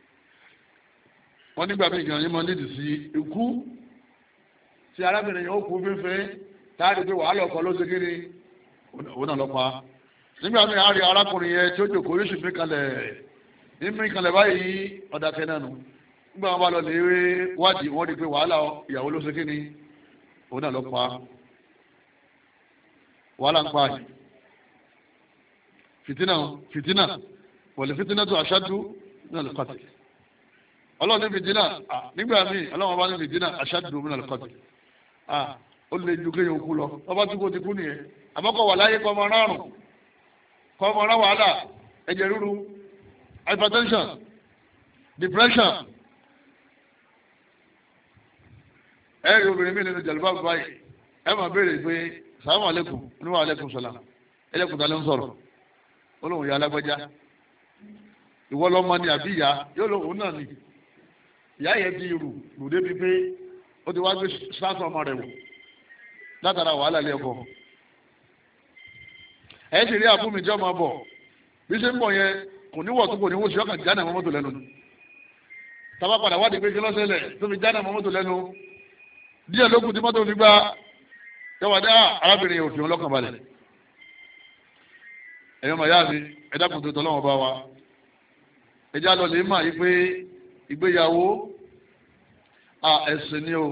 wọ́n nígbà míì gan yín máa nídìí sí ikú tí arábìnrin yẹn ó kú fífẹ́ táàdì pé wàhálà ọkọ ló ṣe kí ni òun náà lọ pa nígbà míì á rí arákùnrin yẹn tí ó jòkó yóò sì mí kalẹ̀ báyìí ọ̀dà kẹ́nà nù nígbà wọn bá lọ lè wádìí wọ́n rí pé wàhálà ìyàwó ló ṣe kí ni òun náà lọ pa wàhálà ń pa yìí fìtínà wọ̀lẹ̀ fìtínà tó aṣáájú náà lè kọ́tì ọlọ́run ní fìdínà nígbà míì ọlọ́run bá ní fìdínà aṣáájú min al-qatl ó lè ju kéèyàn kú lọ ọba tí kò ti kú nìyẹn àmọ́kọ̀ wà láyé kọ́ ọmọ rárùn kọ́ ọmọ rá wàhálà ẹ̀jẹ̀ ríru hypertension depression ẹ̀rí obìnrin mi nínú jàlúbà báyìí ẹ̀ máa béèrè pé sàlámù alẹ́kùn oníwà alẹ́kùn sọ̀lá ẹlẹ́kùn tálẹ́ ń sọ̀rọ̀ ó lóun ya alágbájá ìwọ lọ́mọ ni àbí ìyá yóò lóun náà ni ìyá yẹn ti rù débi pé ó ti wá gbé sáàtọ̀ ọmọ rẹ̀ wò látara wàhálà ilé ẹ̀kọ́ ẹ̀ sì rí àbúmi jọ́ máa bọ̀ bí ṣe ń bọ̀ yẹn kò ní wọ̀ tó kò ní wọ̀ sí ọkàn jáde àwọn mọ́tò lẹ́nu tàbá padà wádìí pé kí lọ́sẹ̀lẹ̀ tó fi jáde àwọn mọ́tò lẹ́nu díẹ̀ lókun tí mọ́tò fi gbá yọwọ́ dá arábìnrin yẹn òfin ọlọ́kàn balẹ̀ ẹ̀yọ́ màá yá mi ẹ̀dá kùn tó tọ́ lọ́wọ́ bá wa ẹjá lọ lè mà yí pé ìgbéyàwó ẹ̀sìn ni o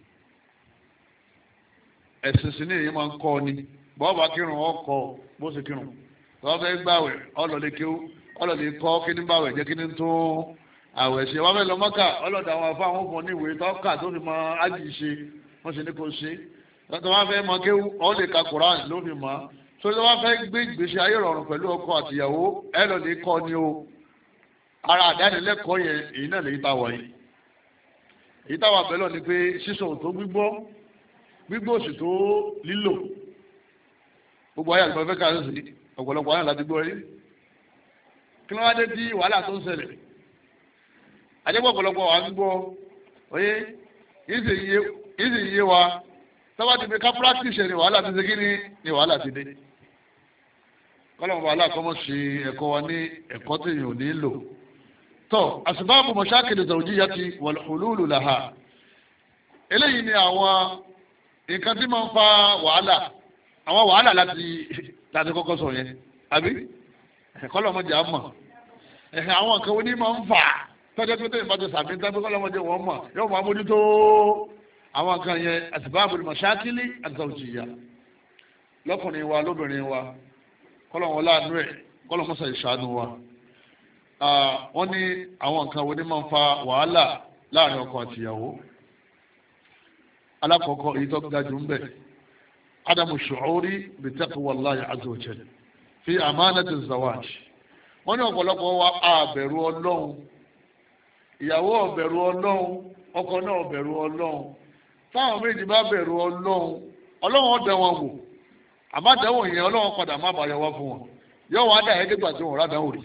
ẹ̀sìn sí ni èyí máa ń kọ́ ni bọ́ọ̀bà kírun ọkọ̀ bó ṣe kírun tọ́wọ́ fẹ́ gbàwẹ̀ ọlọ́lẹ̀ kíw ọlọ́lẹ̀ kọ́ kíní bàwẹ̀ jẹ́ kíní tó àwẹ̀ ṣe wọ́n fẹ́ lọ Mọ́kà ọlọ́dà àwọn afọ àwọn ọkùnrin ní ìwé tọ́ka tó fi mọ ájì ṣe wọ́n ṣe ní kò ṣe tọ́wọ́ fẹ́ mọ kíw ọlẹ́ ka Kùránì ló fi mọ́ sórí tọ́wọ́ fẹ́ gbé ìgbésí ayé rọrùn pẹ̀lú ọkọ àtìyàwó ẹ lọ lè kọ́ ni o ara àdánilẹ́kọ̀ọ́ yẹn èyí náà lè yí táwa yìí èyí táwa bẹ́lọ̀ ni pé sísọ tó gbígbọ́ òsì tó lílò gbogbo ayé àgbà fẹ́ káàdé sí ọ̀pọ̀lọpọ̀ ayé láti gbọ́ rí kí wọ́n wá dé tí wàhálà tó ń ṣẹlẹ̀ àjẹpọ̀ ọ̀pọ̀lọpọ̀ wà ń gbọ́ oyé ìsì yé wa tọ́wọ́ ti fi ká practice ni wàhálà ti ṣe kí ni wàhálà ti dé kọ́lọ́mù wàhálà kọ́mọ́ sí ẹ̀kọ́ wa ní ẹ̀kọ́ tí yìí ò ní lò tọ́ asbabu mashakil zawjiyati wal hululu laha eléyìí ni àwọn nǹkan tí máa ń fa wàhálà àwọn wàhálà láti kọ́kọ́ sọ yẹn àbí kọ́lọ́mọdé á mọ̀ àwọn nǹkan oní máa ń fà tọ́jọ́ pé tẹ́yìn bá ti sàmì tán pé kọ́lọ́mọdé wọ́n mọ̀ yóò máa mójútó àwọn nǹkan yẹn asbabul mashakili az-zawjiyya lọ́kùnrin wa lóbìnrin wa kọ́lọ́mọ láàánú ẹ̀ kọ́lọ́mọsà ìṣàánú wa wọ́n ní àwọn nǹkan oní máa ń fa wàhálà láàrin ọkọ àtìyàwó alákọ̀ọ́kọ́ èyí tó ga jù ń bẹ̀ adamu shu'uri bi taqwallahi azza wa jalla fi amanati zawaj wọ́n ní ọ̀pọ̀lọpọ̀ wa àbẹ̀rù ọlọ́run ìyàwó ọ̀bẹ̀rù ọlọ́run ọkọ náà ọ̀bẹ̀rù ọlọ́run táwọn méjì bá bẹ̀rù ọlọ́run ọlọ́run ọ̀dẹ̀ wọn wò àmàdáwò yẹn ọlọ́run padà má bàyọ̀ wá fún wọn yóò wá dà ẹ́dẹ́gbà tí wọn rádàá òrì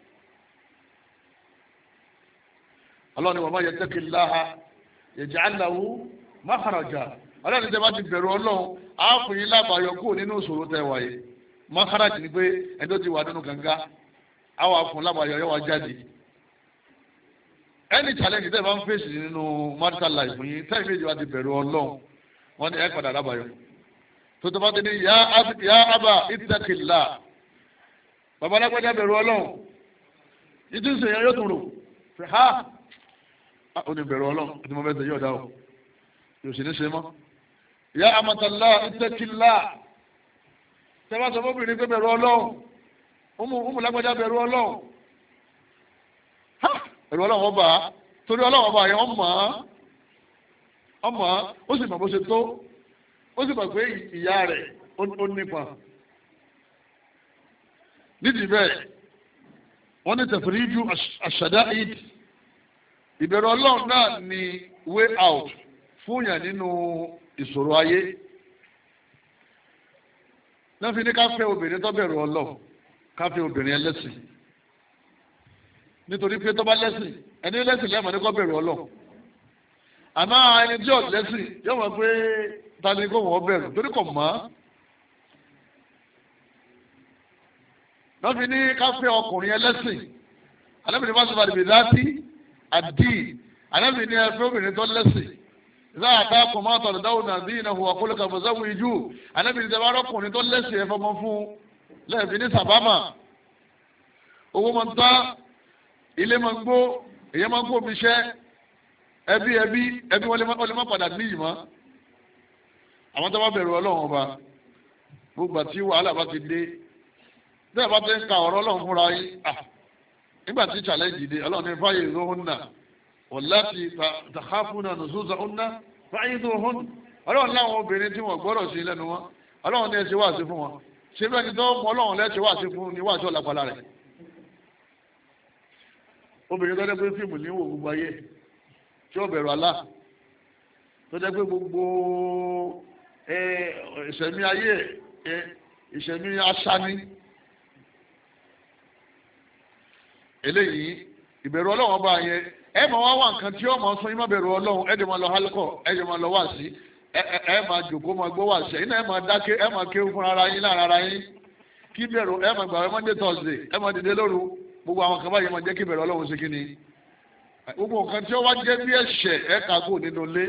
ọlọ́run ni wa man yattaqillaha yaj'al lahu makhraja ọlọ́run ní tẹ́ bá ti bẹ̀rù ọlọ́run á fún yín lábàáyọ kúrò nínú ìṣòro tẹ́ wáyé makhraja ni pé ẹni tó ti wà nínú gànga á wà fún lábàáyọ yóò wá jáde any challenge tẹ́ bá ń fèsì nínú marital life yín tẹ́ méjì wá ti bẹ̀rù ọlọ́run wọ́n ní ẹ padà lábàáyọ tó tó bá ti ní ya aba ittaqillah bàbá alágbájá bẹ̀rù ọlọ́run yìí tí ń sèyàn yóò tún rò fẹ́ ha ó ní bẹ̀rù ọlọ́run àti mo fẹ́ sèyí ọ̀dà o yóò sì ní ṣe mọ́ ya amatallah ittaqillah tẹ́wọ́ sọ fóbìnrin pé bẹ̀rù ọlọ́run ọmọ lágbájá bẹ̀rù ọlọ́run bẹ̀rù ọlọ́run ọba torí ọlọ́run ọba yẹn ọmọ ó sì mọ̀ bó ṣe tó ó sì mọ̀ pé ìyá rẹ̀ ó nípa nídìí bẹ́ẹ̀ wọ́n ní tafriju ash-shada'id ìbẹ̀rù ọlọ́run náà ni way out fún yàn nínú ìṣòro ayé náà fi ní ká fẹ́ obìnrin tó bẹ̀rù ọlọ́run ká fẹ́ obìnrin ẹlẹ́sìn nítorí pé tó bá lẹ́sìn ẹni lẹ́sìn lẹ́mọ̀ ní kó bẹ̀rù ọlọ́run àmọ́ ẹni tí ò lẹ́sìn yóò mọ̀ pé ta ni kó wọ́n bẹ̀rù torí kò mọ́ náà fi ní ká fẹ́ ọkùnrin ẹlẹ́sìn alábìnrin bá sọ̀rọ̀ àdìbò láti àdì alábìnrin ní ẹgbẹ́ obìnrin tó lẹ́sìn záà tá kò máa tọ̀lọ̀ dáhùn náà bí iná hùwà kólé kàbọ̀ sáwù ijú alábìnrin tẹ́ bá rọ́kùnrin tó lẹ́sìn ẹ̀fọ́ mọ́ fún lẹ́ẹ̀fín ní sàbámà owó máa ń tán ilé máa ń gbó èyí máa ń kó omi iṣẹ́ ẹbí wọlé má padà ní ìmọ̀ àwọn tó bá bẹ̀rù ọlọ́run ọba gbogbo àti wàhálà bá ti dé bẹ́ẹ̀ bá ti ń ka ọ̀rọ̀ ọlọ́run fúnra yín nígbà tí challenge dé ọlọ́run ní fáyé ìzóhùnà wallati takhafuna nuzuzahunna fáyé ìzóhùn ọlọ́run láwọn obìnrin tí wọ́n gbọ́dọ̀ sí lẹ́nu wọn ọlọ́run ní ẹ ṣe wáàsí fún wọn ṣé bẹ́ẹ̀ ni tó mọ ọlọ́run lẹ́ ṣe wáàsí fún ni wáàsí ọ̀làpàlà rẹ̀ obìnrin tó dẹ́ pé fíìmù ní wò gbogbo ayé tí ó bẹ̀rù Allah tó dẹ́ pé gbogbo ìṣẹ̀mí ayé ìṣẹ̀mí aṣáni eléyìí ìbẹ̀rù ọlọ́run ọba yẹn ẹ máa wá nǹkan tí ó máa sọ yín má bẹ̀rù ọlọ́run ẹ jẹ́ máa lọ hálùkọ̀ ẹ jẹ́ máa lọ wá sí ẹ máa jòkó máa gbọ́ wá sí ẹ náà ẹ máa dáké ẹ máa kéwú fún ara yín lára ara yín kí bẹ̀rù ẹ máa gbà ẹ Monday Thursday ẹ máa dìde lóru gbogbo àwọn kan báyìí máa jẹ́ kí bẹ̀rù Ọlọ́run ṣe kí ni gbogbo nǹkan tí ó wá jẹ́ bí ẹ̀ṣẹ̀ ẹ kà kó nínú ilé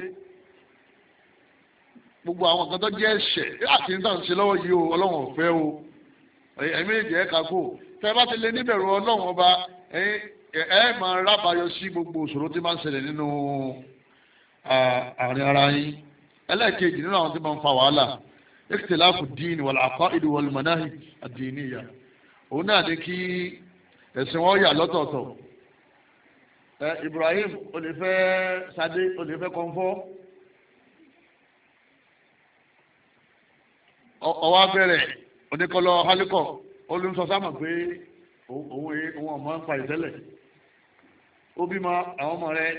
gbogbo àwọn nǹkan tó jẹ́ ẹ̀ṣẹ̀ àti níta ń ṣe lọ́wọ́ yìí o Ọlọ́run ò fẹ́ o ẹ̀mí ìjẹ́ ẹ kà kó tẹ́ bá ti lé níbẹ̀rù Ọlọ́run ọba ẹ máa rábàáyọ sí gbogbo òṣòro tí máa ń ṣẹlẹ̀ nínú àárín ara yín ẹlẹ́ẹ̀kejì nínú àwọn tí máa ń fa wàhálà ikhtilafu ad-din wal aqaid wal manahij ad-diniyya òun náà ní kí ẹ̀sìn wọn yà lọ́tọ̀ọ̀tọ̀ Ibrahim ó lè fẹ́ Sadé ó lè fẹ́ kọ́ńfọ́ ọwọ́ abẹ́rẹ́ oníkọlọ hálíkọ̀ olùsọ sáàmà pé òun ọmọ ń pa ìtẹ́lẹ̀ ó bímọ àwọn ọmọ rẹ̀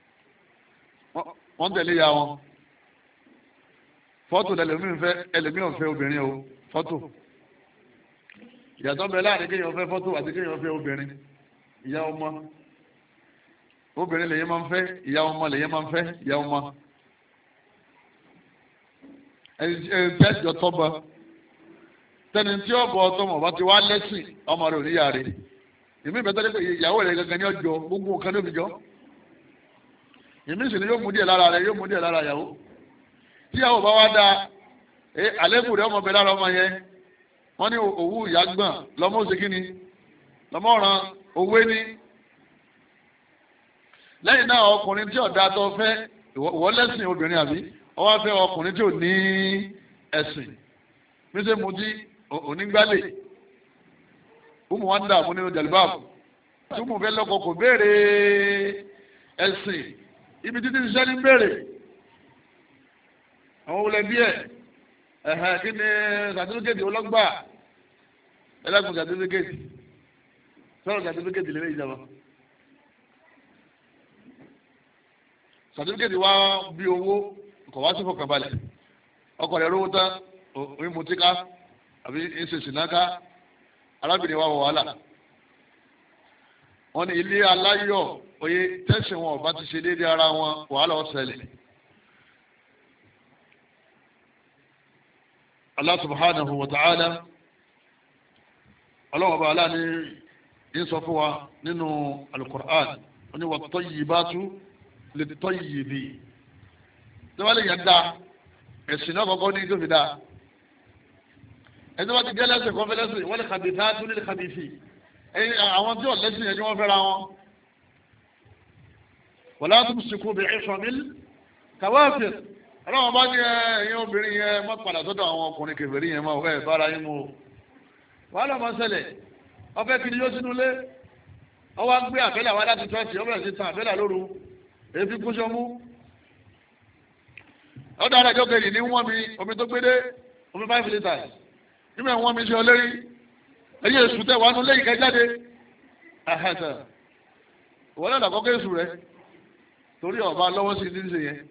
wọ́n tẹ̀lé ya wọn fọ́tò ẹlòmíràn fẹ́ obìnrin o fọ́tò ìyàtọ̀ bẹ láàrin kéèyàn fẹ́ fọ́tò àti kéèyàn fẹ́ obìnrin ìyá ọmọ obìnrin lèyẹn máa ń fẹ́ ìyá ọmọ lèyẹn máa ń fẹ́ ìyá ọmọ ẹ̀ẹ́dẹ́jọ tọ́ba tẹni tí ọ̀bọ ọtọmọ bá ti wá lẹ́sìn ọmọ rẹ̀ ò níyà rẹ̀ ìmí ìbẹ́tọ́ ní pé ìyàwó rẹ̀ gangan ní ọjọ́ gbogbo nǹkan ní òbíjọ́ ìmí sì ni yóò mú díẹ̀ lára rẹ̀ yóò mú díẹ̀ lára ìyàwó tí ìyàwó bá wá dáa àlébù rẹ̀ ọmọ bẹ lára ọmọ yẹn wọ́n ní òwú ìyá gbọ̀n lọ́mọ òsè kínni lọ́mọ ọ̀ràn òwe ní lẹ́yìn náà ọkùnrin tí ọ̀dà tó fẹ́ ìwọ lẹ́sìn obìnrin àbí ọwọ́ fẹ́ ọkùnrin tí ò ní ẹ̀sìn mísè mutí onígbálẹ̀ umu wa ń dààmú nínú jàlibáàbù tí umu fẹ́ lọ́kọ kò béèrè ẹ̀sìn ibi títí ṣiṣẹ́ ní béèrè àwọn wọlé bí kí ni sàtífíkẹ́tì ọlọ́gbà ẹlẹ́gùn sàtífíkẹ́tì sọ̀rọ̀ sàtífíkẹ́tì lè ìjọba sàtífíkẹ́tì wá bí owó kò wá sí fọkànbalẹ̀ ọkọ̀ rẹ̀ rówó tán orí mutíká àbí ìṣèṣìnáká arábìnrin wa wọ wàhálà wọn ní ilé aláyọ̀ oyè tẹ̀sán wọn ọba ti ṣe déédéé ara wọn wàhálà ó ṣẹlẹ̀. Allah subhanahu wa ta'ala ọlọ́wọ́ bá aláàní ń sọ fún wa nínú alukur'an wọn ni wà tayyibatu lit-tayyibi tí wọ́n lè yẹn dá ẹ̀sìn náà kọ́kọ́ ní tó fi dá ẹni wọ́n ti jẹ́ lẹ́sìn kan fẹ́ lẹ́sìn wọ́n lè khabithatu lil-khabithin àwọn tí wọ́n lẹ́sìn yẹn ni wọ́n fẹ́ra wọn wala tumsiku bi'ishamil kawafir ọlọ́wọ́n bá ní ẹ̀yin obìnrin yẹn má padà sọ́dọ̀ àwọn ọkùnrin kèfèrí yẹn máa fẹ́ bára yín mu wàhálà máa ṣẹlẹ̀ ọfẹ́ kiri yóò sínú ilé ọwọ́ gbé àbẹ́là wá láti tọ́sí ọbẹ̀ sí tan àbẹ́là lóru èéfì kúṣọ mú ọ̀dọ̀ àrẹ̀jọ́ kejì ní wọ́n mi omi tó gbé dé omi 5 litres nígbà wọ́n mi ṣe ọlẹ́rí ẹ̀yẹ èṣù tẹ̀ wá nú lẹ́yìn kẹjáde àhẹ́sẹ̀ ìwọ́n náà dàkọ́kọ́ èṣù rẹ torí ọba lọ́wọ́ sí ní ṣe yẹn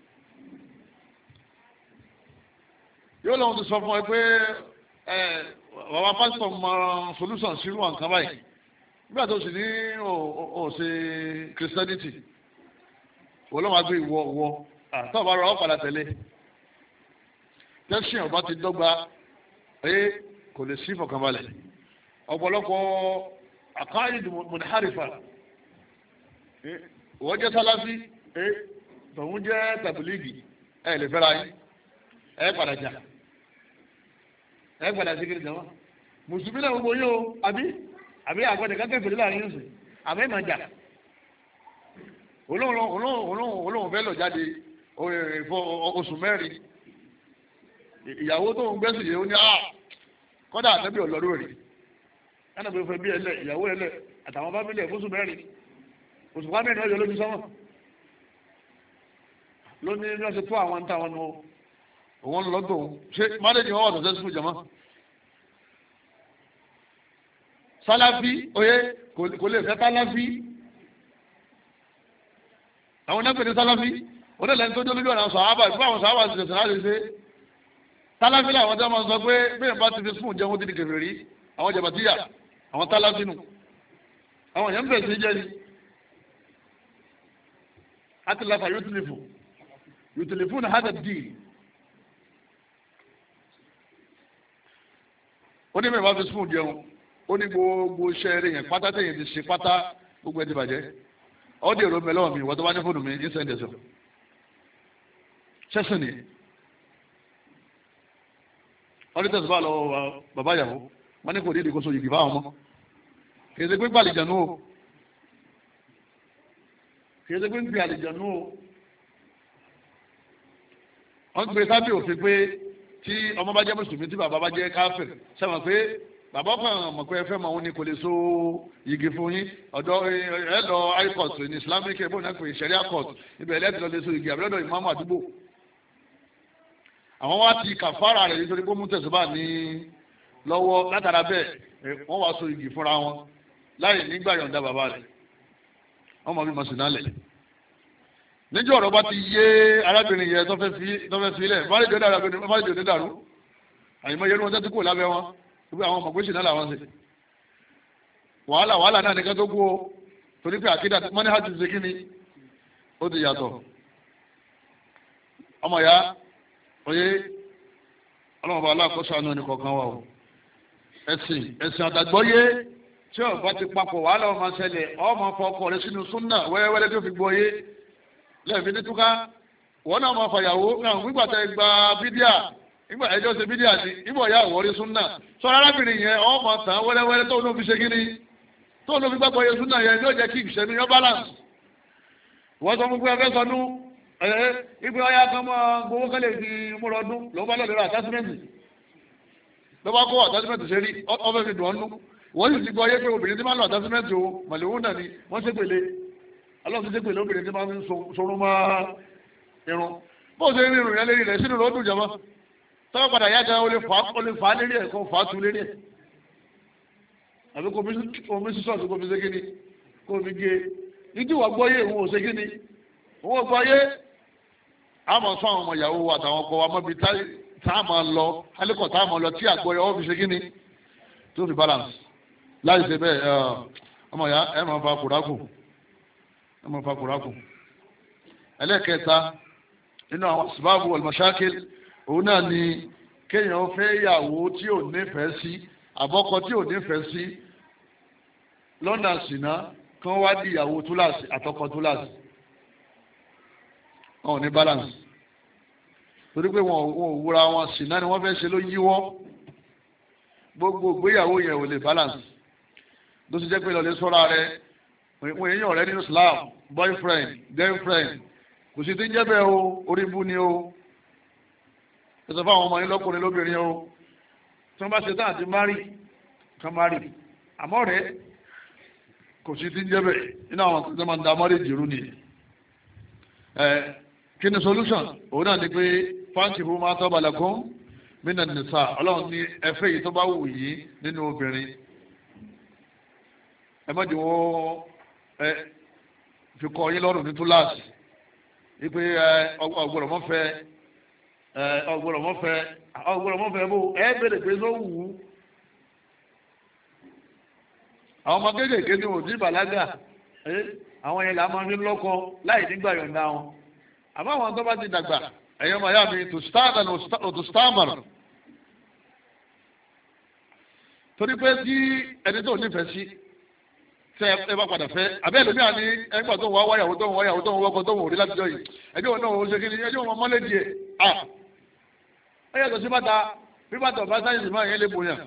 yóò lọ́wọ́ ti sọ fún ẹ pé bàbá pásítọ̀ mọ solution sírú nǹkan báyìí nígbà tó sì ní ò ṣe christianity wọ́n lọ́wọ́ gbé ìwọ àtọ́ ọba rọ ọ̀padà tẹ̀lé tẹ́sán ọba ti dọ́gba kò lè sí ìfọ̀kànbalẹ̀ ọ̀pọ̀lọpọ̀ àkáyìdì mùnìhárìfà wọ́n jẹ́ sáláfí tọ̀hún jẹ́ tàbílíìgì lè fẹ́ra yín padà jà padà sí kiri jàmá mùsùlùmí náà gbogbo yóò àbí àgbẹ̀dẹ̀ kankan fèrè láàrin yóò sè àmọ́ ẹ̀ máa jà olóhùn fẹ́ lọ jáde oṣù mẹ́rin ìyàwó tó ń gbẹ́sì yìí ó ní kọ́dà àtẹ́bí ọ̀lọ́dún rẹ̀ kánà bí ó fẹ́ bí ẹlẹ́ ìyàwó ẹlẹ́ àtàwọn fámílì ẹ̀ fóṣù mẹ́rin oṣù wá mẹ́rin ọjọ́ lójú sọ́mọ̀ lónìí ní ọ̀sẹ̀ tó àwọn ń táwọn nù òun lọ́dún ṣe máàlẹ́jì wọn wà tó sẹ́sùn jama sálàfí oyè kò lè fẹ́ tálàfí àwọn onígbè ní sálàfí onílẹ̀ tó dólójú ọ̀nà sàhábà ìfún àwọn sàhábà ti tẹ̀sán láti ṣe tálàfí làwọn tó máa sọ pé bẹ́ẹ̀ bá ti fi fún jẹun ti di kèfèrí àwọn jàbàtíyà àwọn tálàfí nù àwọn èèyàn bẹ̀rẹ̀ sí jẹ́ ni àtìláfà yóò ní hádà dì ó ní mẹ́fà fi spoon jẹun ó ní gbogbo iṣẹ́ rẹ̀ yẹn pátá tẹ̀yìn ti ṣe pátá gbogbo ẹ̀ ti bàjẹ́ ọ́ dé èrò mẹ́lọ́ọ̀ mi wọ́n tó bá ní fóònù mi ní sẹ́ńdẹ̀sọ̀ ṣẹ́sìn ni wọ́n ní tẹ̀síbá lọ bàbá ìyàwó wọ́n ní kò ní ìdíkóso yìí fáwọn ọmọ kì í ṣe pé gbàlejànú o kì í ṣe pé ń gbé àlejànú o wọ́n gbé sábẹ́ òfin pé tí ọmọ bá jẹ́ mùsùlùmí tí bàbá bá jẹ́ káfíìn sẹ́wọ̀n pé bàbá kan mọ̀ pé ẹ fẹ́ mọ̀ òun ni kò lè so yìgì fún yín ọ̀dọ̀ ẹ lọ high court ní islamic ẹ̀bùn náà pé sharia court ibẹ̀ ẹlẹ́tì lọ lè so yìgì àbẹ́lẹ́dọ̀ ìmáàmù àdúgbò àwọn wá ti kàfàrà rẹ̀ nítorí pé mú tẹ̀síbà ní lọ́wọ́ látara bẹ́ẹ̀ wọ́n wá so yìgì fúnra wọn láì nígbà yọ̀ǹda bàbá rẹ̀ wọ́n mọ̀ bí mọ̀ sí nálẹ̀ níjọ́ ọ̀rọ̀ bá ti yé arábìnrin yẹn tó fẹ́ filẹ̀ fáríjọ́ dàrú àyìnbó yẹn ní wọ́n tẹ́tí kò lábẹ́ wọn wípé àwọn ọmọ gbèsè náà làwọn ṣe wàhálà náà nìkan tó kú o torí pé àkídà mọ́ní hajj ṣe kí ni ó ti yàtọ̀ ọmọ ya oyé ọlọ́mọba aláàkóso àánú ẹni kọ̀ọ̀kan wà o ẹ̀sìn àtàgbọ́yé tí ọba ti papọ̀ wàhálà ọmọ ṣẹlẹ̀ ọmọ fọkọ rẹ sínú súnà wẹ́rẹ́wẹ́rẹ́ tó fi gbọ́ yé lẹ́ẹ̀fi ní túká wọ́n náà máa fàyàwó náà nígbà tẹ́ gba bídíà nígbà ẹjọ́ ṣe bídíà ní nígbà ọ̀yá àwọ̀rí súnà sọ arábìnrin yẹn ọmọ tàn wẹ́rẹ́wẹ́rẹ́ tó ló fi ṣe kíní tó ló fi gbàgbọ́ yẹ súnà yẹn yóò jẹ́ kí ìṣẹ́nu yọ balance wọ́n sọ fún pé ẹgbẹ́ sọnú ibi ọ̀yá kan máa gbowó kẹ́lẹ̀ fi múra ọdún lọ́wọ́ bá lọ́ọ́ lọ́ọ́ àtàsímẹ́ǹtì lọ́wọ́ kó àtàsímẹ́ǹtì ṣe rí ọfẹ́ fi dùn ọ́nú wọ́n sì ti gbọ́ yé pé obìnrin tí máa ń lọ àtàsímẹ́ǹtì o màlẹ́wọ́n náà ni wọ́n ṣe pèlè alọ́ọ̀tún ṣe pèlè obìnrin tí máa ń sorun máa irun bó ṣe rí irun yẹn lérí rẹ̀ sínú lọ́dún jama tọ́wọ́ padà yá gan o lè fà á lérí ẹ̀ kó fà á tu lérí ẹ̀ àbí kò fi sísọ̀ kò fi ṣe kíni kò fi gé ìdí wà gbọ́ yé òun ò ṣe kíni òun ò gbọ́ yé àmọ́ sọ àwọn ọmọ ìyàwó àtàwọn ọkọ wa mọ́bi tá a máa lọ alẹ́kọ̀ọ́ tá a máa lọ tí àgbọ̀yọ̀ ọ́ fi ṣe kíni tó fi balance láì ṣe bẹ́ẹ̀ ọmọ ìyá ẹ máa fa kùrákù ẹlẹ́kẹta nínú àwọn asbáàbù wal-mashākil òun náà ni kéèyàn fẹ́ yàwó tí ò nífẹ̀ẹ́ sí àbọ́kọ tí ò nífẹ̀ẹ́ sí lọ́nà ṣìnà kán wá di ìyàwó túláàsì àtọkọ túláàsì wọn ò ní balance torí pé wọn ò wúra wọn ṣìnà ni wọ́n fẹ́ ṣe ló yíwọ́ gbogbo ìgbéyàwó yẹn ò lè balance ló ti jẹ́ pé lọ́lẹ́ sọ́ra rẹ wọ́n èèyàn rẹ nínú Islam boyfriend girlfriend kò sí ti ń jẹ́ bẹ́ẹ̀ o orí ibú ni o ẹ sọ fún àwọn ọmọ yín lọ́kùnrin lóbìnrin o tí wọ́n bá ṣe tán àti mari kan mari àmọ́ rẹ kò sí ti ń jẹ́ bẹ́ẹ̀ nínú àwọn tó máa ń da mari jìrú ni kí ni solution òun náà ni pé fáǹkì fún máa tọ́ balẹ̀ kún mina nisa ọlọ́run ní ẹfẹ́ yìí tó bá wù yìí nínú obìnrin ẹ má jẹ́ wọ́n fi kọ́ yín lọ́rùn ní túláàsì wípé ọgbọ́dọ̀ mọ́fẹ́ bó ẹ bèrè pé ló wù ú àwọn ọmọ kéékèèké ní òdì bàlágà àwọn yẹn là máa ń lọ́kọ láì nígbà yọ̀ǹda wọn àmọ́ àwọn tó bá ti dàgbà ẹ̀yọ́ màá yá mi tó stáàmàrà torí pé tí ẹni tó nífẹ̀ẹ́ sí tẹ ẹ bá padà fẹ́ àbẹ́ ẹ̀lòmí àní ẹgbà tó ń wá wáyàwó tó ń wáyàwó tó ń wọ́kọ tó ń wò rí látijọ́ yìí ẹjọ́ wọn náà wọ́n ṣe kíni ẹjọ́ wọn mọ́lẹ̀ díẹ̀ ẹ yàtọ̀ sí bàtà bí bàtà ọ̀bá sáyẹ̀nsì máa yẹn lè bòyàn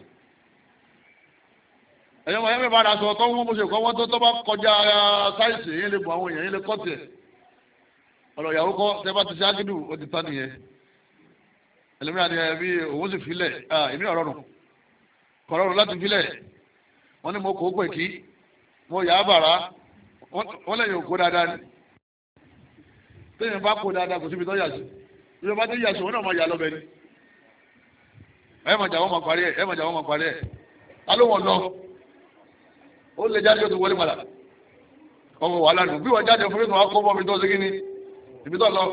ẹ̀yọ́ wọn yẹn bẹ́ẹ̀ bá ra sọ tó wọ́n mo ṣe kọ́ wọ́n tó bá kọjá sáyẹ̀nsì yẹn lè bò àwọn èèyàn yẹn lè kọ́ tiẹ̀ ọ̀rọ̀ ìyàwó kọ́ tẹ bá ti ṣe ágídù ó ti tán nìyẹn ẹlẹ́mìí àti ẹbí òun sì filẹ̀ èmi ọ̀rọ̀rùn kọ̀rọ̀rùn láti filẹ̀ wọ́n ní mo kò pè kí mo yà á bàrá wọ́n lẹ́yìn òkú dáadáa ni téèyàn bá kó dáadáa kò síbi tó yà sí bí wọ́n bá ti yà sí wọn náà máa yà lọ́bẹ̀ ni ẹ máa jà wọ́n máa parí ẹ̀ ẹ máa jà wọ́n máa parí ẹ̀ ta ló wọ̀n lọ ó lè jáde ó ti wọlé padà ọmọ wàhálà nù bí wọ́n jáde fún mi tó wá kó bọ́ mi tó ṣe kí ni ibi tó lọ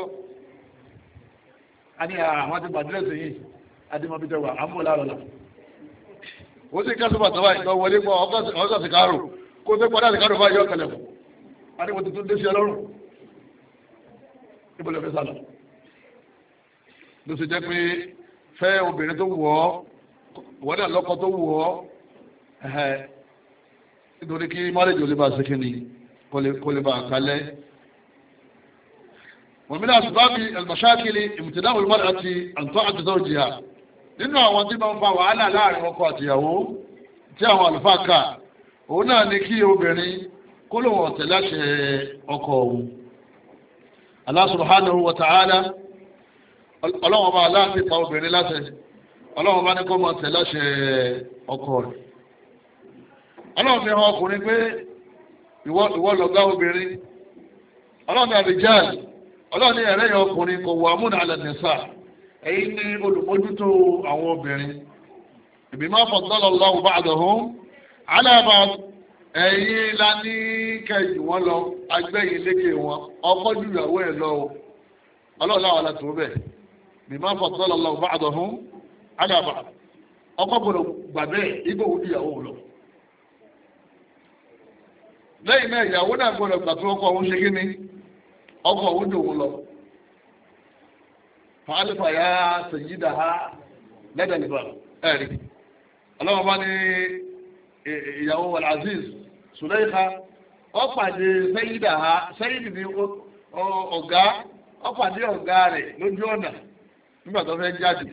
a ní àwọn ti gbàdúrẹ́sì yìí adémọ́bí tẹ́wà á mú láàrọ̀ là ó sì kẹ́sùn bàtà báyìí lọ wọlé gbọ́ ọgọ́ sì kárò kó tó pọ̀ láti kárò báyìí ọkẹlẹ̀ fún a ní mo ti tún dé sí ọlọ́run níbo lè fẹ́ sálọ ló sì jẹ́ pé fẹ́ obìnrin tó wù ọ́ wọ́n náà lọ́kọ tó wù ọ́ nítorí kí márèjì ò lè bá ṣe ni kò lè bá kalẹ̀. wọ́n mi náà sùpàbí al-mashakili imtida'u al-mar'ati an ta'ati zawjiha nínú àwọn tí wọ́n fa wàhálà láàrin ọkọ àtìyàwó tí àwọn àlùfáà kà òun náà ní kí obìnrin kó lóun ọ̀tẹ̀ láṣẹ ọkọ òun. Allah subhanahu wa ta'ala ọlọ́wọ́n bá aláàfin pa obìnrin láṣẹ ọlọ́wọ́n bá ní kó máa tẹ̀ láṣẹ ọkọ rẹ̀. ọlọ́wọ́n fi hàn ọkùnrin pé ìwọ lọ̀gá obìnrin ọlọ́wọ́n ní àbíjáàlì ọlọ́wọ́n ní ẹ̀rẹ́yìn ọkùnrin kò wà múnà ala nisa ẹ̀yin ní olùmójútó àwọn obìnrin bima faddala Allahu ba'dahum ala ba'd ẹ̀yin la ní kẹjù wọn lọ agbẹ́yìn lékè wọn ọkọ ju ìyàwó ẹ̀ lọ ọlọ́wọ́n láwọn alátùú bẹ́ẹ̀ bima faddala Allahu ba'dahum ala ba'd ọkọ gbọ́dọ̀ gbàgbé igbó òun ìyàwó lọ lẹ́yìn náà ìyàwó náà gbọ́dọ̀ gbà tó ọkọ òun ṣe kí ni ọkọ òun dòun lọ fàálùfà yá sèyídà ha lẹ́dẹ̀lẹ́bà ẹ̀rí ọlọ́wọ́ bá ní ìyàwó Al-Aziz Sùlẹ́ìkà ọ̀pàdé sẹ́yídà ha sẹ́yídì ní ọ̀gá ọ̀pàdé ọ̀gá rẹ̀ lójú ọ̀nà nígbà tó fẹ́ jáde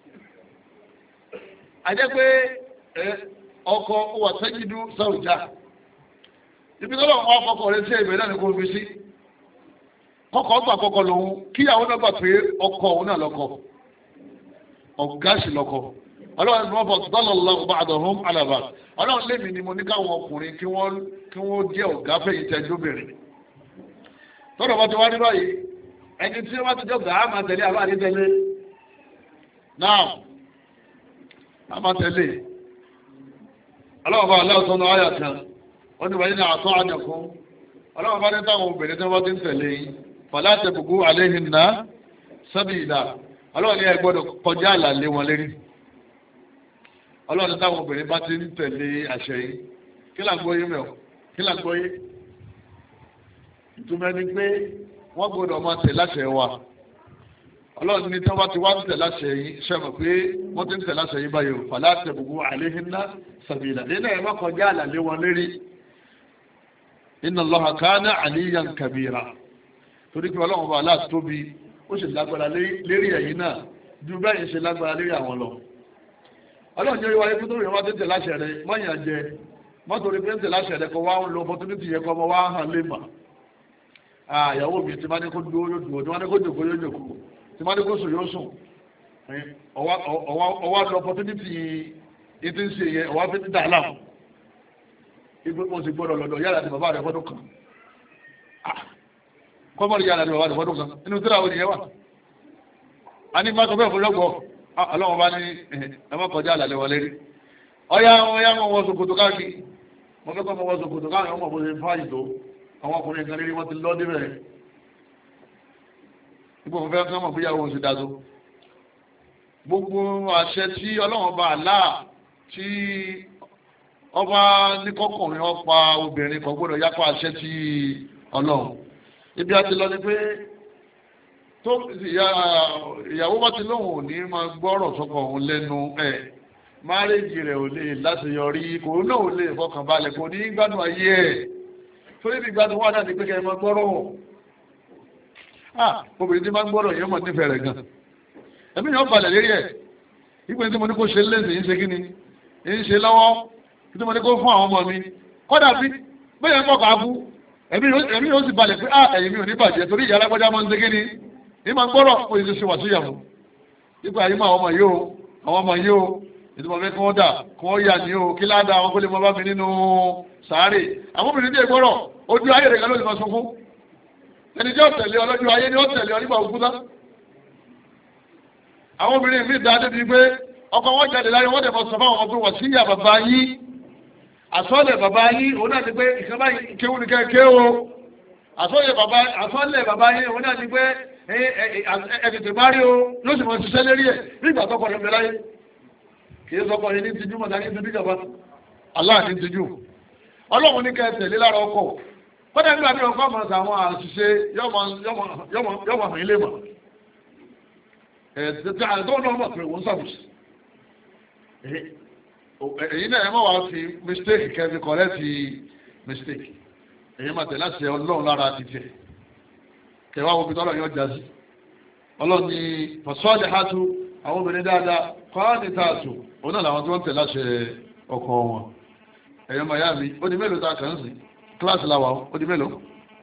àjẹ́ pé ọkọ wà sẹ́yídù sàwùjá ibi tó lọ́wọ́ ọkọ̀ rẹ̀ sí ẹ̀bẹ̀ náà ní kò fi sí kọ́kọ́ gbà kọ́kọ́ lòun kíyàwó náà gbà pé ọkọ òun náà lọ́kọ ọ̀gá sì lọ́kọ ọlọ́run ní wọ́n fọ́ sallallahu ba'dahum ala ba'd ọlọ́run lèmi ni mo ní káwọn ọkùnrin kí wọ́n jẹ́ ọ̀gá fẹ̀yìn tẹ́jú obìnrin tọ́dọ̀ bá ti wá ní báyìí ẹni tí wọ́n ti jọ gà á máa tẹ̀lé àbá àdé tẹ̀lé náà á máa tẹ̀lé ọlọ́run bá aláwọ̀ sọ́nà áyà kan wọ́n ní wáyé ní àtọ́ àjọkún ọlọ́run bá ní táwọn obìnrin tí wọ́n ti ń tẹ̀lé yìí fala tabghu alayhinna sabila ọlọ́run ní ẹ gbọ́dọ̀ kọjá àlàlé wọn lérí ọlọ́run ní táwọn obìnrin bá ti ń tẹ̀lé àṣẹ yìí kí là ń gbọ́ yé mẹ́ọ̀ kí là ń gbọ́ yé ìtumọ̀ ẹni pé wọ́n gbọ́dọ̀ máa tẹ̀ láṣẹ wa ọlọ́run ní tí wọ́n bá ti wá ń tẹ̀ láṣẹ yìí sẹ́mọ̀ pé wọ́n ti ń tẹ̀ láṣẹ yìí báyìí fala tabghu alayhinna sabila nínú ẹ̀ má kọjá àlàlé wọn lérí inna Allaha kana aliyan kabira torí pé ọlọ́run bá aláà tóbi ó sì lágbára lérí ẹ̀yin náà ju bẹ́ẹ̀ ṣe lágbára lérí àwọn lọ ọlọ́run jẹ́ wáyé fún tóbi wọn ti tẹ̀ láṣẹ rẹ mọ́yàn jẹ mọ́tòrí pé ń tẹ̀ láṣẹ rẹ kọ́ wá ń lo opportunity yẹ kọ́ ọmọ wá hàn lè mà àyàwó mi ti máa ní kó dúró yóò dúró tí máa ní kó jòkó yóò jòkó tí máa ní kó sùn yóò sùn ọwá lo opportunity yìí ti ń ṣe yẹ ọwá fi ti dà láàmú ibi mo sì gbọ́dọ̀ lọ́dọ̀ yàrá àti bàbá rẹ̀ fọ́dún kan kọ́mọ̀lì yàrá àti bàbá rẹ̀ fọ́dún kan inú tíra òní yẹn wà a ní bá sọ fẹ́ fún lọ́gbọ̀ ọlọ́wọ́n bá ní ẹmọ́ kọjá àlàlẹ́ wọlé rí ọyá mọ́ wọ́n ṣòkòtò káàkiri mo fẹ́ kọ́ mọ́ wọ́n ṣòkòtò káàkiri ọmọ òṣèlú fáyì tó àwọn ọkùnrin kan lérí wọ́n ti lọ́ débẹ̀ ipò mo fẹ́ kọ́ mọ̀ fúyàwó oṣù dáadó gbogbo àṣẹ tí ọlọ́wọ́n bá àlá tí ọba ní kọkùnrin ọpa obìnrin kan gbọ́dọ̀ yápa àṣẹ ti Ọlọ́run ibi àti lọ ni pé tó ìyàwó bá ti lóhùn òní máa gbọ́rọ̀ sọ́kọ òun lẹ́nu ẹ̀ márèjì rẹ̀ ò lè láti yọrí kò náà ò lè fọkànbalẹ̀ kò ní gbádùn ayé ẹ̀ torí bí gbádùn wà náà ní pé kẹ́ ẹ máa gbọ́rọ̀ obìnrin tí máa ń gbọ́rọ̀ yẹn mọ̀ nífẹ̀ẹ́ rẹ̀ gan ẹ̀mí yẹn ó balẹ̀ lérí ẹ̀ ìpè tí mo ní kó ṣe lẹ́sìn yín ṣe kí ni yín ṣe lọ́wọ́ tí mo ní kó fún àwọn ọmọ mi kọ́dà bí bẹ́ẹ̀ ń kọ́kọ́ abú ẹ̀mí yóò sì balẹ̀ pé ẹ̀yìn mi ò ní bàjẹ́ torí ìyá alágbájá máa ń ṣe kíni ní máa ń gbọ́rọ̀ ó yẹ ṣe wà sí ìyàwó ipò ayé mọ́ àwọn ọmọ yìí o ìtumọ̀ fẹ́ kí wọ́n dà kí wọ́n yà ní o kí ládàá àwọn kólé mọ́ bá mi nínú sàárè àwọn obìnrin díẹ̀ gbọ́rọ̀ ojú ayé rẹ̀ kan ló ti máa sunkún ẹni tí ó tẹ̀lé ọlọ́jú ayé ni ó tẹ̀lé ọ nígbà òkúta àwọn obìnrin mi dáa débi pé ọkọ wọn jáde láyé wọn dẹ̀ mọ sọ fáwọn ọmọ pé wọ́n sí ìyá bàbá yìí àsọ́lẹ̀ bàbá yìí òun náà ti pé ìkàbá kéwù ní kẹ́kẹ́ o àsọ́lẹ̀ bàbá yìí òun náà ti pé ẹ̀tẹ̀tẹ̀ bá rí o yóò sì mọ̀ ṣiṣẹ́ lérí ẹ̀ nígbà tọ́kọ̀ rẹ̀ mẹ́láyé kì í sọkọ̀ yìí ní tijú mọ̀ta ní tijú jọba Allah ní tijú ọlọ́run ní kẹ́ tẹ̀lé lára ọkọ̀ kọ́dà nígbà tí ọkọ̀ mọ̀ sàwọn àṣìṣe yọmọ hàn ilé mọ̀ ẹ̀tẹ̀tẹ̀ àtọ́ náà mọ̀ pé òun sàbùsì èyí náà ẹ má wá fi mistake kẹ́mi correct mistake èyí máa tẹ̀lé àṣẹ ọlọ́run lára ti tẹ̀ kẹwàá wo bí tọ́lọ̀ yọ jà sí ọlọ́run ní fọ̀sọ́ọ̀lì hàtú àwọn obìnrin dáadáa kọ́ọ̀nì tààtù òun náà làwọn tí wọ́n tẹ̀lé àṣẹ ọkọ wọn ẹ̀yọ́ màyá mi ó di mélòó ta kàn sí kíláàsì làwà ó di mélòó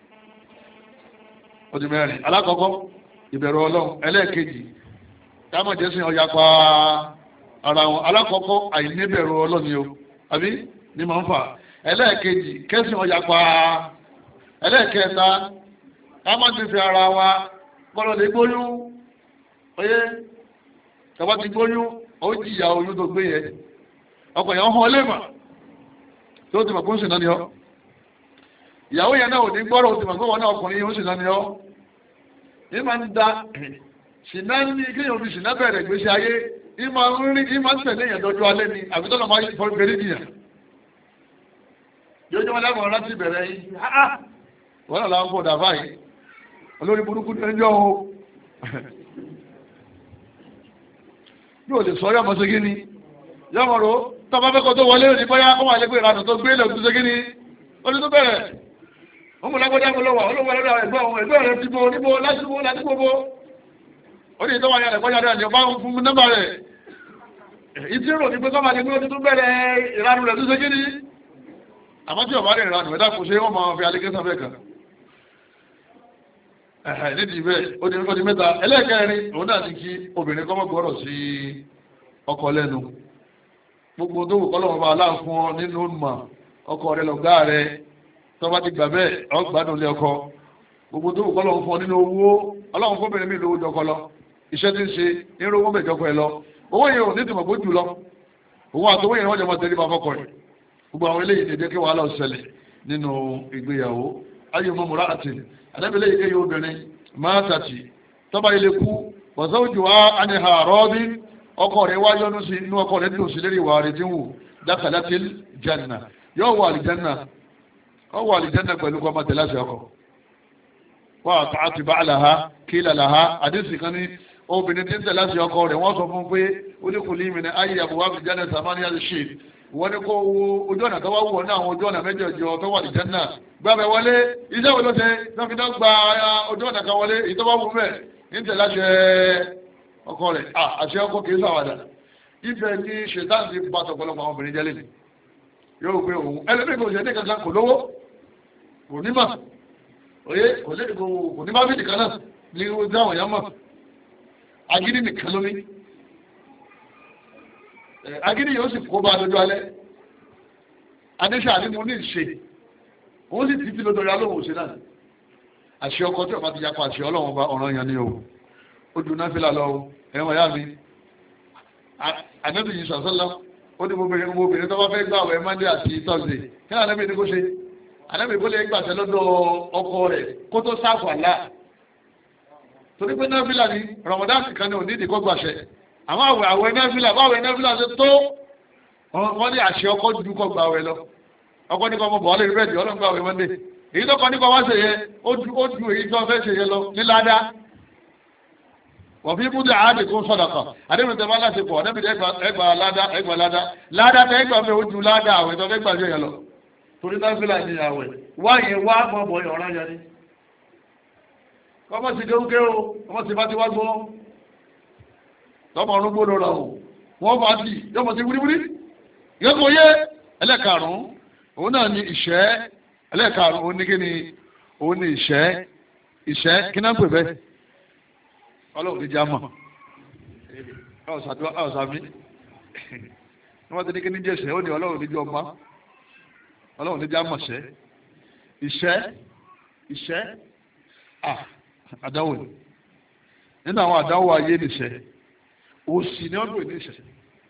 ó di mẹ́rin alákọ̀ọ́kọ́ ìbẹ̀rù ọlọ́run ẹlẹ́ẹ̀kejì táwọn jẹ́sìn ọ̀yà pa ara wọn alákọ̀ọ́kọ́ àìníbẹ̀rù ọlọ́run ni o àbí ní máa ń fà ẹlẹ́ẹ̀kejì kẹ́sìn ọ̀yà pa ẹlẹ́ẹ̀kẹta táwọn ti fi ara wa kọ́lọ́ lè gbóyún oyé tọ́wọ́ ti gbóyún ó jìyà oyún tó gbé yẹn ọkọ̀ yẹn hàn lè mà tó ti mọ̀ kó ń sìn náà ni ọ́ ìyàwó yẹn náà ò ní gbọ́rọ̀ ó ti mọ̀ kó wọn náà ọkùnrin yìí ó sìn náà ni ọ́ ní máa ń da ṣìnà ní kéèyàn fi ṣìnà bẹ̀rẹ̀ gbèsè ayé ní máa ń tẹ̀lé yẹn dọ́jú alẹ́ ni àbí tọ́lọ̀ máa fọ́ ìgbèrè nìyẹn yóò jẹ́ wọn lẹ́mọ̀ láti bẹ̀rẹ̀ yìí wọ́n náà láwọn fọ́ dàbá yìí olórí burúkú ní ẹjọ́ o bí o lè sọ yọmọ sí kíni yọmọ ro tọ́ba fẹ́kọ̀ọ́ tó wọlé òní bóyá ó wà lẹ́gbẹ̀ẹ́ ìlànà tó gbé lẹ́gbẹ̀ẹ́ sí kíni ó ní tó bẹ̀rẹ̀ wọ́n mú lágbọ́dá mú lọ́wọ́ olówó ẹlọ́dọ̀ ẹgbẹ́ rẹ̀ ti bo níbo láti bo láti gbogbo ó ní ìtọ́wà yàrá ẹ̀kọ́ yàrá ẹ̀jọ̀ bá ń fún nọ́mbà rẹ̀ ìtí rò ní pé kọ́ máa ní pé ó ti tún bẹ̀rẹ̀ ìranù rẹ̀ tó ṣe kíni àmọ́ tí ọ̀bá rẹ̀ ìranù ẹ̀dá kò ṣe wọ́n máa fi alẹ́gẹ́sàn fẹ́ kan nídìí bẹ́ẹ̀ ó di mẹ́ta ẹlẹ́ẹ̀kẹrin òun náà ní kí obìnrin kọ́ mọ́ gbọ́rọ̀ sí ọkọ lẹ́nu gbogbo tó wù kọ́ lọ́wọ́ bá aláàfún ọ nínú mọ̀ ọkọ rẹ lọ́gá rẹ tọ́ba ti gbà bẹ́ẹ̀ ọgbàdùn lé ọkọ gbogbo tó wù kọ́ lọ́wọ́ fún ọ nínú owó ọlọ́run fóbìnrin mi lówó jọkọ lọ iṣẹ́ tí ń ṣe nínú owó mẹ́jọkọ ẹ lọ owó yẹn ò ní tìmọ̀ bó jù lọ owó àtọwó yẹn wọ́n jọ máa tẹ̀lé bá fọkọ rẹ̀ gbogbo àwọn eléyìí ní ìdẹ́kẹ́ wàhálà ọ̀sẹ̀lẹ̀ nínú ìgbéyàwó ayé mọ́múra àti àdábìlẹ̀ yìí kéye obìnrin máa tàtì tọ́ba ilé kú wọ́sọ́jú wa aniha rọ́bí ọkọ rẹ̀ wá yọnu sí inú ọkọ rẹ̀ dùn sí lérí ìwà rẹ̀ tí ń wù dákàlátì janna yóò wà àlìjánà ó wà àlìjánà pẹ̀lú kọ́ máa tẹ̀lé àṣẹ ọkọ wà àti bá àlàhà kílà làhà àdéhùn kan ní obìnrin tí ń tẹ̀lé àṣẹ ọkọ rẹ̀ wọ́n sọ fún pé ó ní kò ní ìmìnira ayé àbúwá àlìjánà sàmánìyà ṣe wọ́n ní kó wo ojú ọ̀nà tó wá wọ̀ ní àwọn ojú ọ̀nà mẹ́jọ tó wà ní Jánnà gbàgbẹ́ wọlé iṣẹ́ wo ló ṣe lọ́fíìdá gba ojú ọ̀nà kan wọlé èyí tó bá wù mẹ́ ní tẹ̀lé àṣẹ ọkọ rẹ̀ àṣẹ ọkọ kìí sàwádà ibẹ̀ ní ṣètàn ti bá tọ̀pọ̀lọpọ̀ àwọn obìnrin jẹ́lẹ̀ yóò gbé òun ẹlẹ́gbẹ́ kò ṣe ní kankan kò lówó kò ní mà òye kò ní má bìdì kan náà ní ojú àwọn èèyàn mọ̀ agídí nìkan lómi agídí yóò sì kó bá dojú alẹ́ adéṣà ni mo ní ìṣe òun sì ti fi lọ́dọ̀ ya lóhùn òṣè náà àṣẹ ọkọ tí ọba ti yapa àṣẹ ọlọ́run ọba ọ̀ràn yan ni o ó dùn náà fìlà lọ ẹ̀wọ̀n ya mi ànábì yìí sàṣọ́lá ó ní gbogbo obìnrin tó bá fẹ́ gbà wẹ̀ Monday àti Thursday kí ni ànábì ní kó ṣe ànábì kó lè gbàṣẹ lọ́dọ̀ ọkọ rẹ̀ kó tó sáfù àlá torí pé náà fìlà ní Ramadan kan ní òní ìdíkọ́ gbàṣẹ àwọn àwẹ̀ nẹ́fìlà báwẹ̀ nẹ́fìlà ṣe tó wọ́n ní àṣẹ ọkọ̀ ju kọ́ gba àwẹ̀ lọ ọkọ̀ ní kọ́ ọmọ bọ̀ ọ́lẹ́ rẹ́ẹ̀dì ọlọ́gbà àwẹ̀ mọ́ndé èyí tó kọ́ ní kọ́ wá ṣe yẹ ó ju èyí tó fẹ́ ṣe yẹ lọ ní ládá wọ́n fi búdà áàdì kún sọ́dọ̀kọ̀ àdébìnrin tẹ́ bá láti pọ̀ àdébìnrin ẹgbà ládá tẹ́ ẹgbà fẹ́ ó ju ládá àwẹ̀ tó fẹ́ gbà ṣe yẹ lọ torí nẹ́fìlà ní àwẹ̀ wáyé wá mọ́ bọ̀ ọ̀rá yẹn ni kọ́mọ́ ti dé ó ké o kọ́mọ́ ti bá ti wá gbọ́ tọ́mọ ọdún gbọ́dọ̀ rà ó wọ́n bá dì yọmọ sí wíríwírí yọkọ̀ yé ẹlẹ́karùn-ún òun náà ní ìṣẹ́ ẹlẹ́karùn-ún òun ní kí ni òun ní ìṣẹ́ kí náà ń pè bẹ́ẹ̀ ọlọ́run ní jámọ̀ ọ̀sàmí wọ́n ti ní kí ní jẹ́sẹ̀ ó ní ọlọ́run ní jọ ọmọ ọlọ́run ní jámọ̀ ìṣẹ́ àdáwò nínú àwọn àdáwò ayé nìṣẹ́ òsì ni ọdún ìní ìṣẹ̀ṣẹ̀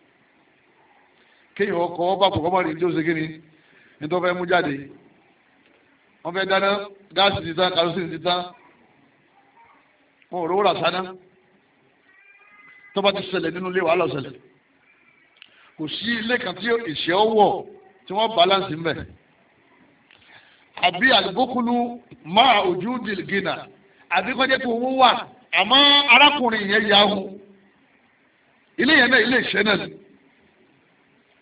kéèyàn ọkọ̀ ọba kò kọ́ bá rí ní oṣù kí ni nítorí fẹ́ mú jáde wọ́n fẹ́ dáná gáàsì ti tán kàlùsì ti tán wọn ò rówó rà sáná tó bá ti ṣẹlẹ̀ nínú ilé wàhálà ṣẹlẹ̀ kò sí ilé kan tí ìṣẹ́ ọwọ́ tí wọ́n balance ń bẹ̀ àbí àlùbókùlù máa ojú dìgínà àbí kọjá pé owó wà àmọ́ arákùnrin yẹn yà áhùn ilé yẹn náà ilé ìṣẹ́ náà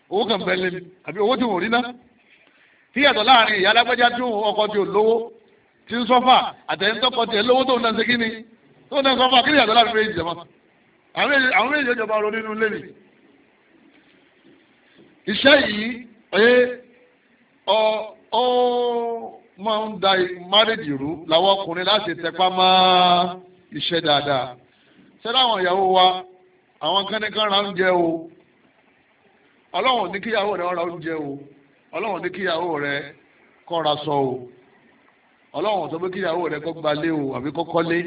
owó kan bẹ́ẹ̀ lé ní àbí owó tí wọ́n rí ná kí yàtọ̀ láàrin ìyá alágbájá tí ọkọ tí ò lówó tí ń sọ́fà àtẹ̀yìntọ́kọ tí ẹ lówó tó ń náà ṣe kí ni tó ń náà sọ́fà kí yàtọ̀ láàrin méjì jẹ́mọ́ àwọn méjì ìjọba ọ̀rọ̀ nínú ilé mi. iṣẹ́ yìí ó máa ń da márèjì rú làwọn ọkùnrin láti tẹpá mọ́ iṣẹ́ dáadáa ṣé láwọn ìyàwó wa àwọn kẹ́nìkan ra oúnjẹ o ọlọ́run ní kíyàwó rẹ̀ ra oúnjẹ o ọlọ́run ní kíyàwó rẹ̀ kọ́ra sọ o ọlọ́run sọ pé kíyàwó rẹ̀ kọ́ gbalé o àbí kọ́ kọ́lé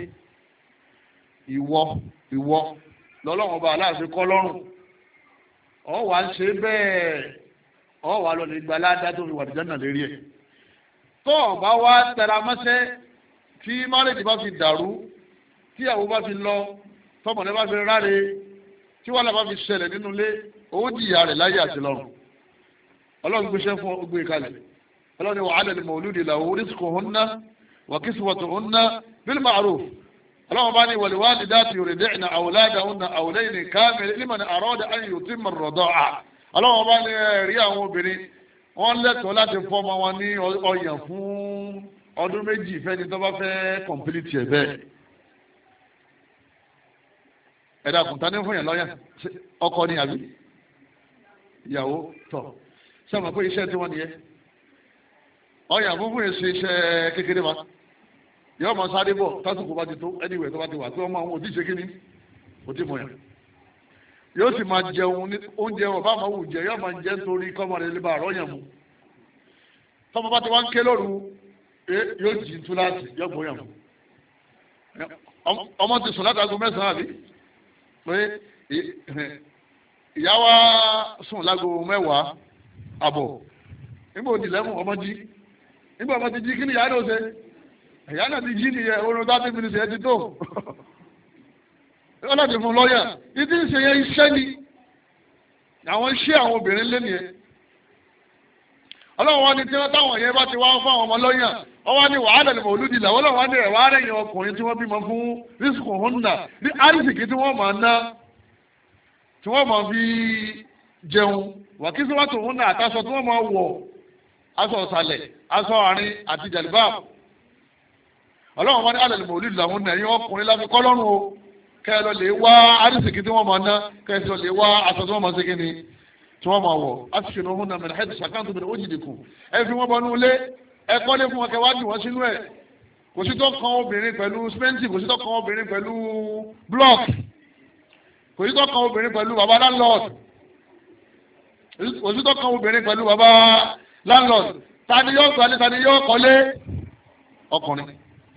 ìwọ lọ́lọ́run ọba aláàfin kọ́ lọ́rùn ọ wà ń ṣe bẹ́ẹ̀ ọ wà lọ lè gba aládá tó fi wà dìjọ́ náà lérí ẹ̀ tó o bá wá tẹra mọ́ṣẹ́ tí márèjì bá fi dàrú tíyàwó bá fi lọ tọmọdé bá fi ráre tí wàhálà bá fi ṣẹlẹ̀ nínú ilé owó jìyà rẹ̀ láyé àti lọ́run ọlọ́run gbéṣẹ́ fún ọgbé kalẹ̀ ọlọ́run ni wa'ala al-mawludi lahu rizquhunna wa kiswatuhunna bil ma'ruf ọlọ́run bá ní wal walidati yurdi'na awladahunna hawlayni kamilayni liman arada an yutimma ar-rida'a ọlọ́run bá ní rí àwọn obìnrin wọ́n lẹ́tọ̀ọ́ láti fọ́mọ wọn ní ọyàn fún ọdún méjì fẹ́ni tó bá fẹ́ kọ̀mpilìtì ẹ̀ bẹ́ẹ̀ ẹ̀dá kùntà ní fún yẹn lọ́yàn ọkọ ni àbí ìyàwó tọ̀ sọ́mọ pé iṣẹ́ tí wọ́n nìyẹn ọyàn fúnfún èsì iṣẹ́ kékeré ma yóò máa sáré bọ̀ tásìkò bá ti tó anywhere tó bá ti wà tí wọ́n máa ń wò tí ṣe kíní kò tí mọ̀ yẹn yóò sì máa jẹun ní oúnjẹ wọn bá máa wù jẹ yóò máa jẹ nítorí kọ́mọ rẹ̀ lè bá àrọ́yàn mu tọ́mọ bá ti wá ń ké lóru yóò jì tú láti yóò gbóyàn mu ọmọ ti sùn látago mẹ́sàn-án àbí pé ìyá wa sùn lágo mẹ́wàá àbọ̀ nígbà òdì lẹ́mú ọmọ jí nígbà ọmọ ti jí kí ni ìyá náà ṣe ìyá náà ti jí nìyẹn oorun 30 minutes ẹ ti tó ọlọ́dẹ fún lọ́yà ìdí ń ṣe yẹn iṣẹ́ ni àwọn iṣẹ́ àwọn obìnrin lé nìyẹn ọlọ́run wá ní tí wọ́n táwọn yẹn bá ti wá fún àwọn ọmọ lọ́yà wọ́n wá ní wàhálà ní mọ̀lúdì làwọn ọlọ́run wá ní ẹ̀wà rẹ̀yìn ọkùnrin tí wọ́n bímọ fún rísíkù húnnà ní àrísìkì tí wọ́n máa ná tí wọ́n máa fi jẹun wàkísí wàtò húnnà àtàṣọ tí wọ́n máa wọ̀ aṣọ ọ̀sàlẹ̀ aṣọ àárín àti jàlíbà ọlọ́run wá ní àlẹ́ mọ̀lúdì làwọn ẹ̀yìn ọkùnrin láfi kọ́ lọ́rùn o kẹ́ẹ̀lọ lè wá àrísìkí tí wọ́n máa ná kẹ́ẹ̀lọ lè wá aṣọ tí wọ́n máa ṣe kí ni tí wọ́n máa wọ̀ aṣíṣe ní ọ̀hún àmì ẹ̀ẹ́dì ṣàkántó bẹ̀rẹ̀ ó jìdì kù ẹ fi wọ́n bọnú ilé ẹ kọ́lé fún wọn kẹ́ wá dì wọ́n sínú ẹ̀ kò sí tó kan obìnrin pẹ̀lú simenti kò sí tó kan obìnrin pẹ̀lú block kò sí tó kan obìnrin pẹ̀lú baba landlord kò sí tó kan obìnrin pẹ̀lú baba landlord tani yóò gbalẹ̀ tani yóò kọ́lé ọkùnrin.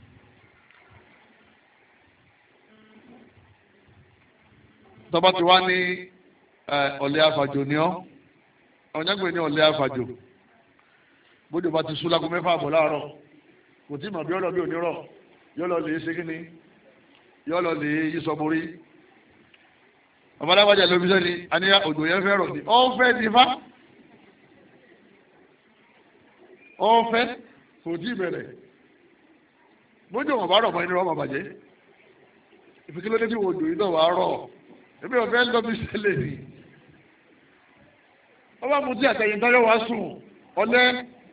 tọ́ba ti wá ní ọ̀lẹ́ àfàjò ní ọ́ ọ̀nyàgbé ní ọ̀lẹ́ àfàjò bójú bá ti sú lágún mẹ́fà àbọ̀ láàárọ̀ kò tí mà bí ọlọ́ bí onírọ̀ yọ́ lọ lè ṣe kí ni yọ́ lọ lè yí sọmọrí ọmọláwájà lóbi sẹ́ni àníyá òjò yẹn fẹ́ rọ̀ ní ọ́ fẹ́ ti fá ọ́ fẹ́ kò tí bẹ̀rẹ̀ bójú wọn bá rọ̀ mọ́ inú ọmọ bàjẹ́ ìfikílódé tí òjò yìí náà wà rọ̀ ebi ọ̀fẹ́ lọ́bí ṣẹlẹ̀ ni wọ́n bá mú tí àtẹ̀yìn tọ́jọ́ wá sùn ọlẹ́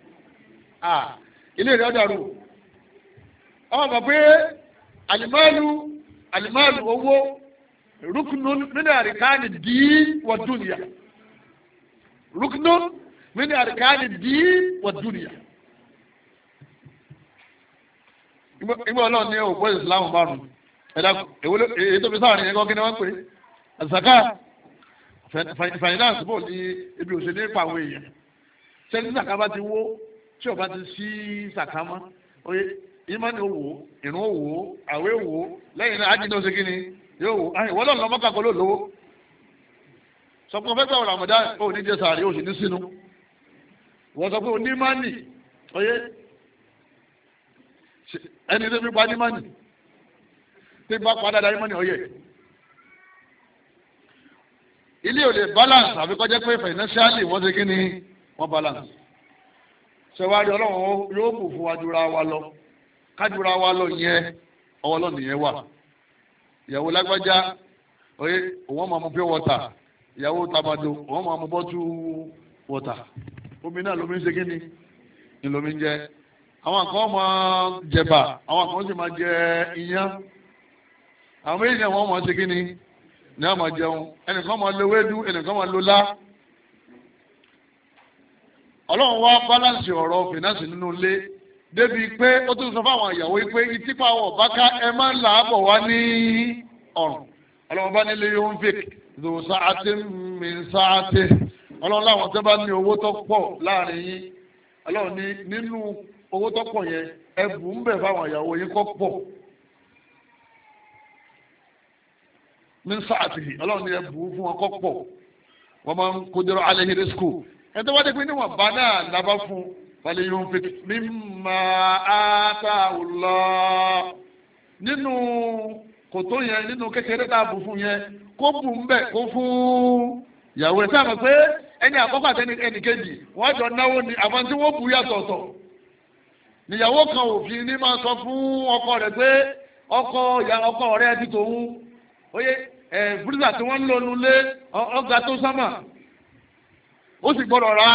ilé rẹ̀ ọ̀dàrú ọmọ mọ̀ pé àlìmáàlù owó rúkúnún nínú àríkáàní dí wọ̀dúnìyà rúkúnún nínú àríkáàní dí wọ̀dúnìyà ìgbà ọlọ́run ní òpó ìsìlámù márùn-ún ẹ̀dá èyí tó fi sáàrin ẹ̀kọ́ kí ni wọ́n pè é àzàká finance bò ní ibi òṣèlú nípa àwọn èèyàn sẹ́ni sàká bá ti wó tí ọba ti sí sàká mọ́ oye ìmọ̀ ni ó wò ìrún ó wò àwẹ̀ wò lẹ́yìn náà ájí ní oṣù kínní yóò wò ìwọ́n lọ́nà ọmọ kàkọ́ ló lówó sọpọ̀ fẹ́ gbàwọ̀ ràmọ̀dá ò ní jẹ sàárì ó sì ní sínú wọ́n sọ pé onímọ̀nì oye ẹni tó fi pa nímọ̀nì tí bá padà dá nímọ̀nì ọyẹ ilé ò lè balance àfi kọjá pé financially wọ́n ṣe kí ni wọ́n balance ṣẹwárí ọlọ́run yóò kù fún wájúra wa lọ kájúra wa lọ yẹn ọwọ́ lọ́nà yẹn wà ìyàwó lágbájá oye òun máa mu pure water ìyàwó tamado wọ́n máa mú bọ́tú wọ́tà omi náà lómi ń ṣe kí ni lómi ń jẹ àwọn kan máa jẹ̀bà àwọn kan sì máa jẹ iyán àwọn méjì náà wọ́n máa ṣe kí ni wọ́n máa jẹun ẹnìkan máa lo ewédú ẹnìkan máa lo lá. ọlọ́run wá báláǹsì ọ̀rọ̀ fìnánsì nínú ilé débi pé ó tún sọ fáwọn ìyàwó yìí pé ìtìpá wọ̀ bá ká ẹ máa ń là á bọ̀ wá ní ọ̀rùn ọlọ́run bá nílé yóò ń fè lò sáàtì mi sáàtì ọlọ́run láwọn tó bá ní owó tó pọ̀ láàrin yín ọlọ́run ní nínú owó tó pọ̀ yẹn ẹbù ń bẹ̀ fáwọn ìyàwó yín kọ́ pọ̀ mi sáàtì ọlọ́run ní ẹbù fún wọn kọ́ pọ̀ wọ́n máa ń kójọ́rọ́ alẹ́ yìí rí skul ẹni tó wá dé pé níwọ̀n bá náà lábá fún falẹ̀ yóò fi mímà átáwùlọ́ nínú kòtò yẹn nínú kékeré tá a bù fún yẹn kó bù ń bẹ̀ kó fún ìyàwó ẹ̀ sáà mọ̀ pé ẹni àkọ́kọ́ àti ẹnì kejì wọ́n jọ náwó ni àwọn tí wọ́n bù yàtọ̀ọ̀tọ̀ níyàwó kan òfin ní máa sọ fún ọkọ rẹ̀ pé ọkọ rẹ̀ ti tòun oyè fúrísà tí wọ́n ń lò nulẹ̀ ọgá tó sámà ó sì gbọ́dọ̀ rà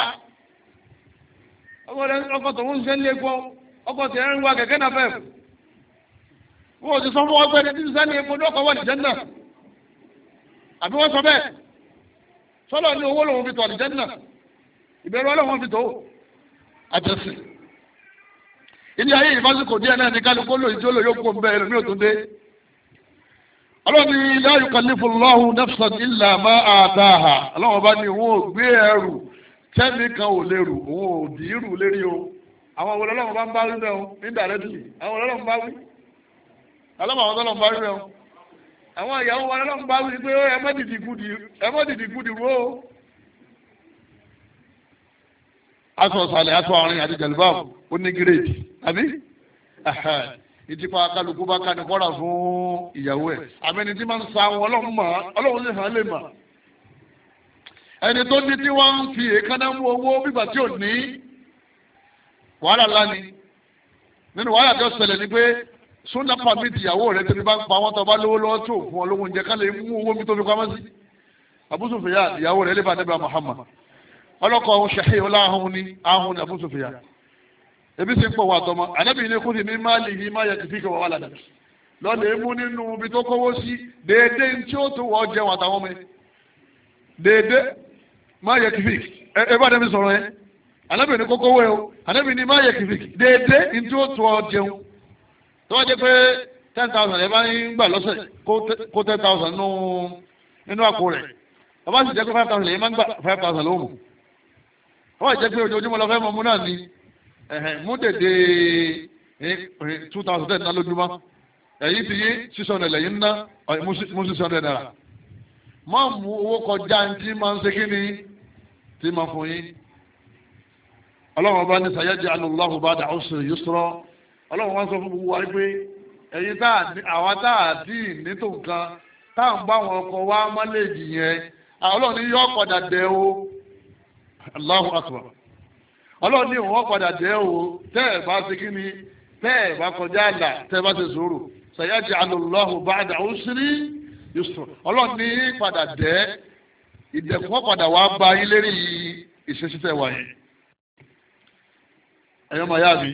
ọkọ tó ń ṣe ń lé gbọ́ ọkọ tó ń wá kẹ̀kẹ́ náà fẹ́ wọ́n ti sọ fún ọgbẹ́ ní títí sẹ́ni epo ní ọkọ̀ wà ní jẹ́nà àbí wọ́n sọ bẹ́ẹ̀ sọ́lọ́ ní owó lòun fi tọ̀ ní jẹ́nà ìbẹ̀rù ọlọ́run fi tó àjẹsì ilé ayé ìfásitì díẹ̀ náà ní kálukú lòyìn tí ó lò yóò kó bẹ́ẹ̀ ẹ̀rọ ní òtún dé ọlọ́run ní la yukallifu Allahu nafsan illa ma ataha ọlọ́run bá ní òun ò gbé ẹrù tẹ́mi kan ò lè rù òun ò dì í rù lérí o àwọn ọlọ́run bá ń bá wí bẹ́ẹ̀ o indirectly àwọn ọlọ́run bá wí alọ́mọ àwọn ọlọ́run bá wí bẹ́ẹ̀ o àwọn ìyàwó wa ọlọ́run bá wí pé ẹ má dìdì gudi wo aṣọ ọ̀sàlẹ̀ aṣọ àárín àti jẹ̀lúbáàbù ó ní gírèjì àbí ìtìpa kálukú bá ká ní kọ́ra fún ìyàwó ẹ̀ àmẹ́ni tí máa ń sa àwọn ọlọ́run mọ̀ ọlọ́run lè hàn lè mọ̀ ẹni tó ní tí wọ́n ń fi èékánná mú owó bíbà tí ò ní wàhálà lánìí nínú wàhálà tó ṣẹlẹ̀ ni pé súnà pàmìtì ìyàwó rẹ̀ tóbi bá ń pa wọ́n tó bá lówó lọ́wọ́ tó fún ọ lówó oúnjẹ ká lè mú owó mi tó fi pamọ́ sí Abu Sufyan ìyàwó rẹ̀ lè bá Ànábì Muhammad ọlọ́kọ̀ ọ̀hún ṣẹ̀hìn ọláhùn ní ahùn ní Abu Sufyan ebi sì ń pọ̀ wà tọmọ Ànábì ní kúrì ní máàlì yìí má yẹ kìfì kẹwàá wà ládàá lọ́lẹ̀ mú nínú ibi tó kówó sí déédéé tí ó tó wọ́ jẹun àtàwọn ọmọ déédéé má yẹ kìfì ẹ bá dẹ́mi sọ̀rọ̀ yẹn Ànábì ní kókówó ẹ o Ànábì ní má yẹ kìfì déédéé tí ó tó ọ jẹun tó wá jẹ́ pé 10,000 ẹ bá ń gbà lọ́sẹ̀ kó 10,000 nínú àpò rẹ̀ ọba sì jẹ́ pé 5,000 ẹ máa ń gbà 5,000 lóhùn ọba jẹ́ pé ojoojúmọ́ lọ fẹ́ mọ́ mú náà ni mú dèdè 2,000 tẹ̀ ná lójúmọ́ ẹ̀yìn ti yé 600 lẹ́yìn ná mú 600 náírà má mú owó kọjá tí máa ń ṣe kí ni tí máa fún yín ọlọ́run ọba ní sayaj'alu Allahu ba'da usri yusra ọlọ́run wá sọ fún gbogbo wa pé ẹ̀yin àwa tá a dì nítò nǹkan tá à ń bá wọn ọkọ̀ wá mọ́lẹ́jì yẹn ọlọ́run ní yọ padà dẹ̀ o Allahu akbar ọlọ́run ní òun padà dẹ̀ o tẹ́ ẹ̀ bá ṣe kí ni tẹ́ ẹ̀ bá kọjá àlà tẹ́ ẹ̀ bá ṣe sùúrù sayaj'alu Allahu ba'da usri yusra ọlọ́run ní padà dẹ̀ ìdẹ̀kùn padà wá bá yín lérí ìṣesíṣẹ́ wa yẹn ẹ̀yọ́ màá yá mi.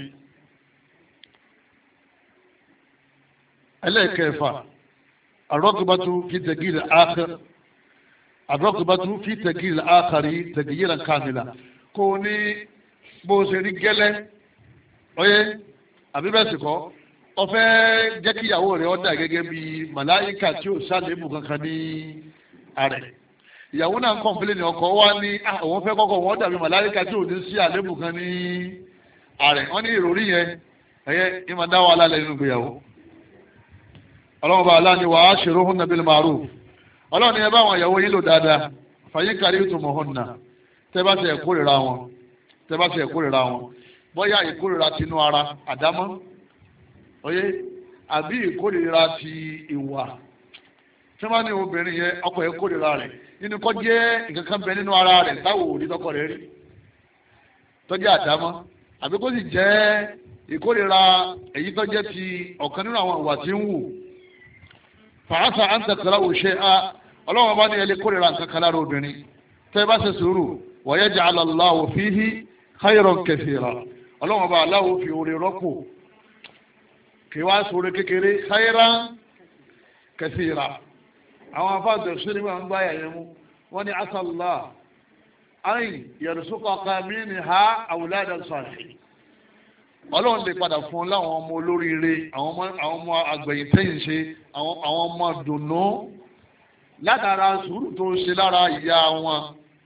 ẹlẹ́ẹ̀kẹfà àrọ́gbàtú fi tẹ̀gìrì àkàrí àrọ́gbàtú fi tẹ̀gìrì àkàrí tẹ̀gìrì kàmìlà kò ní bó ṣe rí gẹ́lẹ́ ọyẹ àbíbẹ̀sì kọ́ ọfẹ́ jẹ́ kí ìyàwó rẹ̀ ọ̀dà gẹ́gẹ́ bí màláyíkà tí ò sálẹ̀mù kankan ní ààrẹ ìyàwó náà ń kọ̀ǹpilẹ̀ ní ọkọ wa ní àwọn fẹ́ kọ́kọ́ wọn dàbí màláyíkà tí ò ní sí àlẹ́mù kan ní ààrẹ wọ́n ní ìròrí yẹn ẹ̀yẹ ìmọ̀ dá wa lálẹ́ nínú ìgbéyàwó ọlọ́run bá aláàní wà á ṣèrò hùn nàbí màrú ọlọ́run ni ẹ bá àwọn ìyàwó yín lò dáadáa fàyín kárí tó mọ̀ hùn nà tẹ́ bá ti ẹ̀kórìíra wọn bóyá ìkórìíra tinú ara àdámọ́ oyé àbí ìkórìíra ti ìwà tí wọ́n ní obìnrin yẹn ọkọ ìkórìíra rẹ̀ nínú kọ́ jẹ́ nǹkan kan bẹ nínú ara rẹ̀ táwọn ò ní tọkọ rẹ̀ rí tọ́jú àdámọ́ àbí kó sì jẹ́ ìkórìíra èyí tó jẹ́ ti ọ̀kan nínú àwọn ìwà tí ń wù fàásà à ń tẹ̀síra òṣè á ọlọ́run bá ní ẹ lè kórìíra nǹkan kan lára obìnrin tẹ́ bá ṣe sùúrù wa yaj'al Allahu fihi khayran kathira ọlọ́run bá aláwo fi oore rọ́pò kí wá sóore kékeré khayran kathira àwọn afáàdọ̀ sí ni wọ́n ń gbá yàyẹ mú wọ́n ní asàlá ayin yarzuqaka minha awladan salihin ọlọ́run lè padà fún láwọn ọmọ olóríire àwọn ọmọ àgbẹ̀yìn tẹ́yìn ṣe àwọn ọmọ dùnú látara sùúrù tó ṣe lára ìyá wọn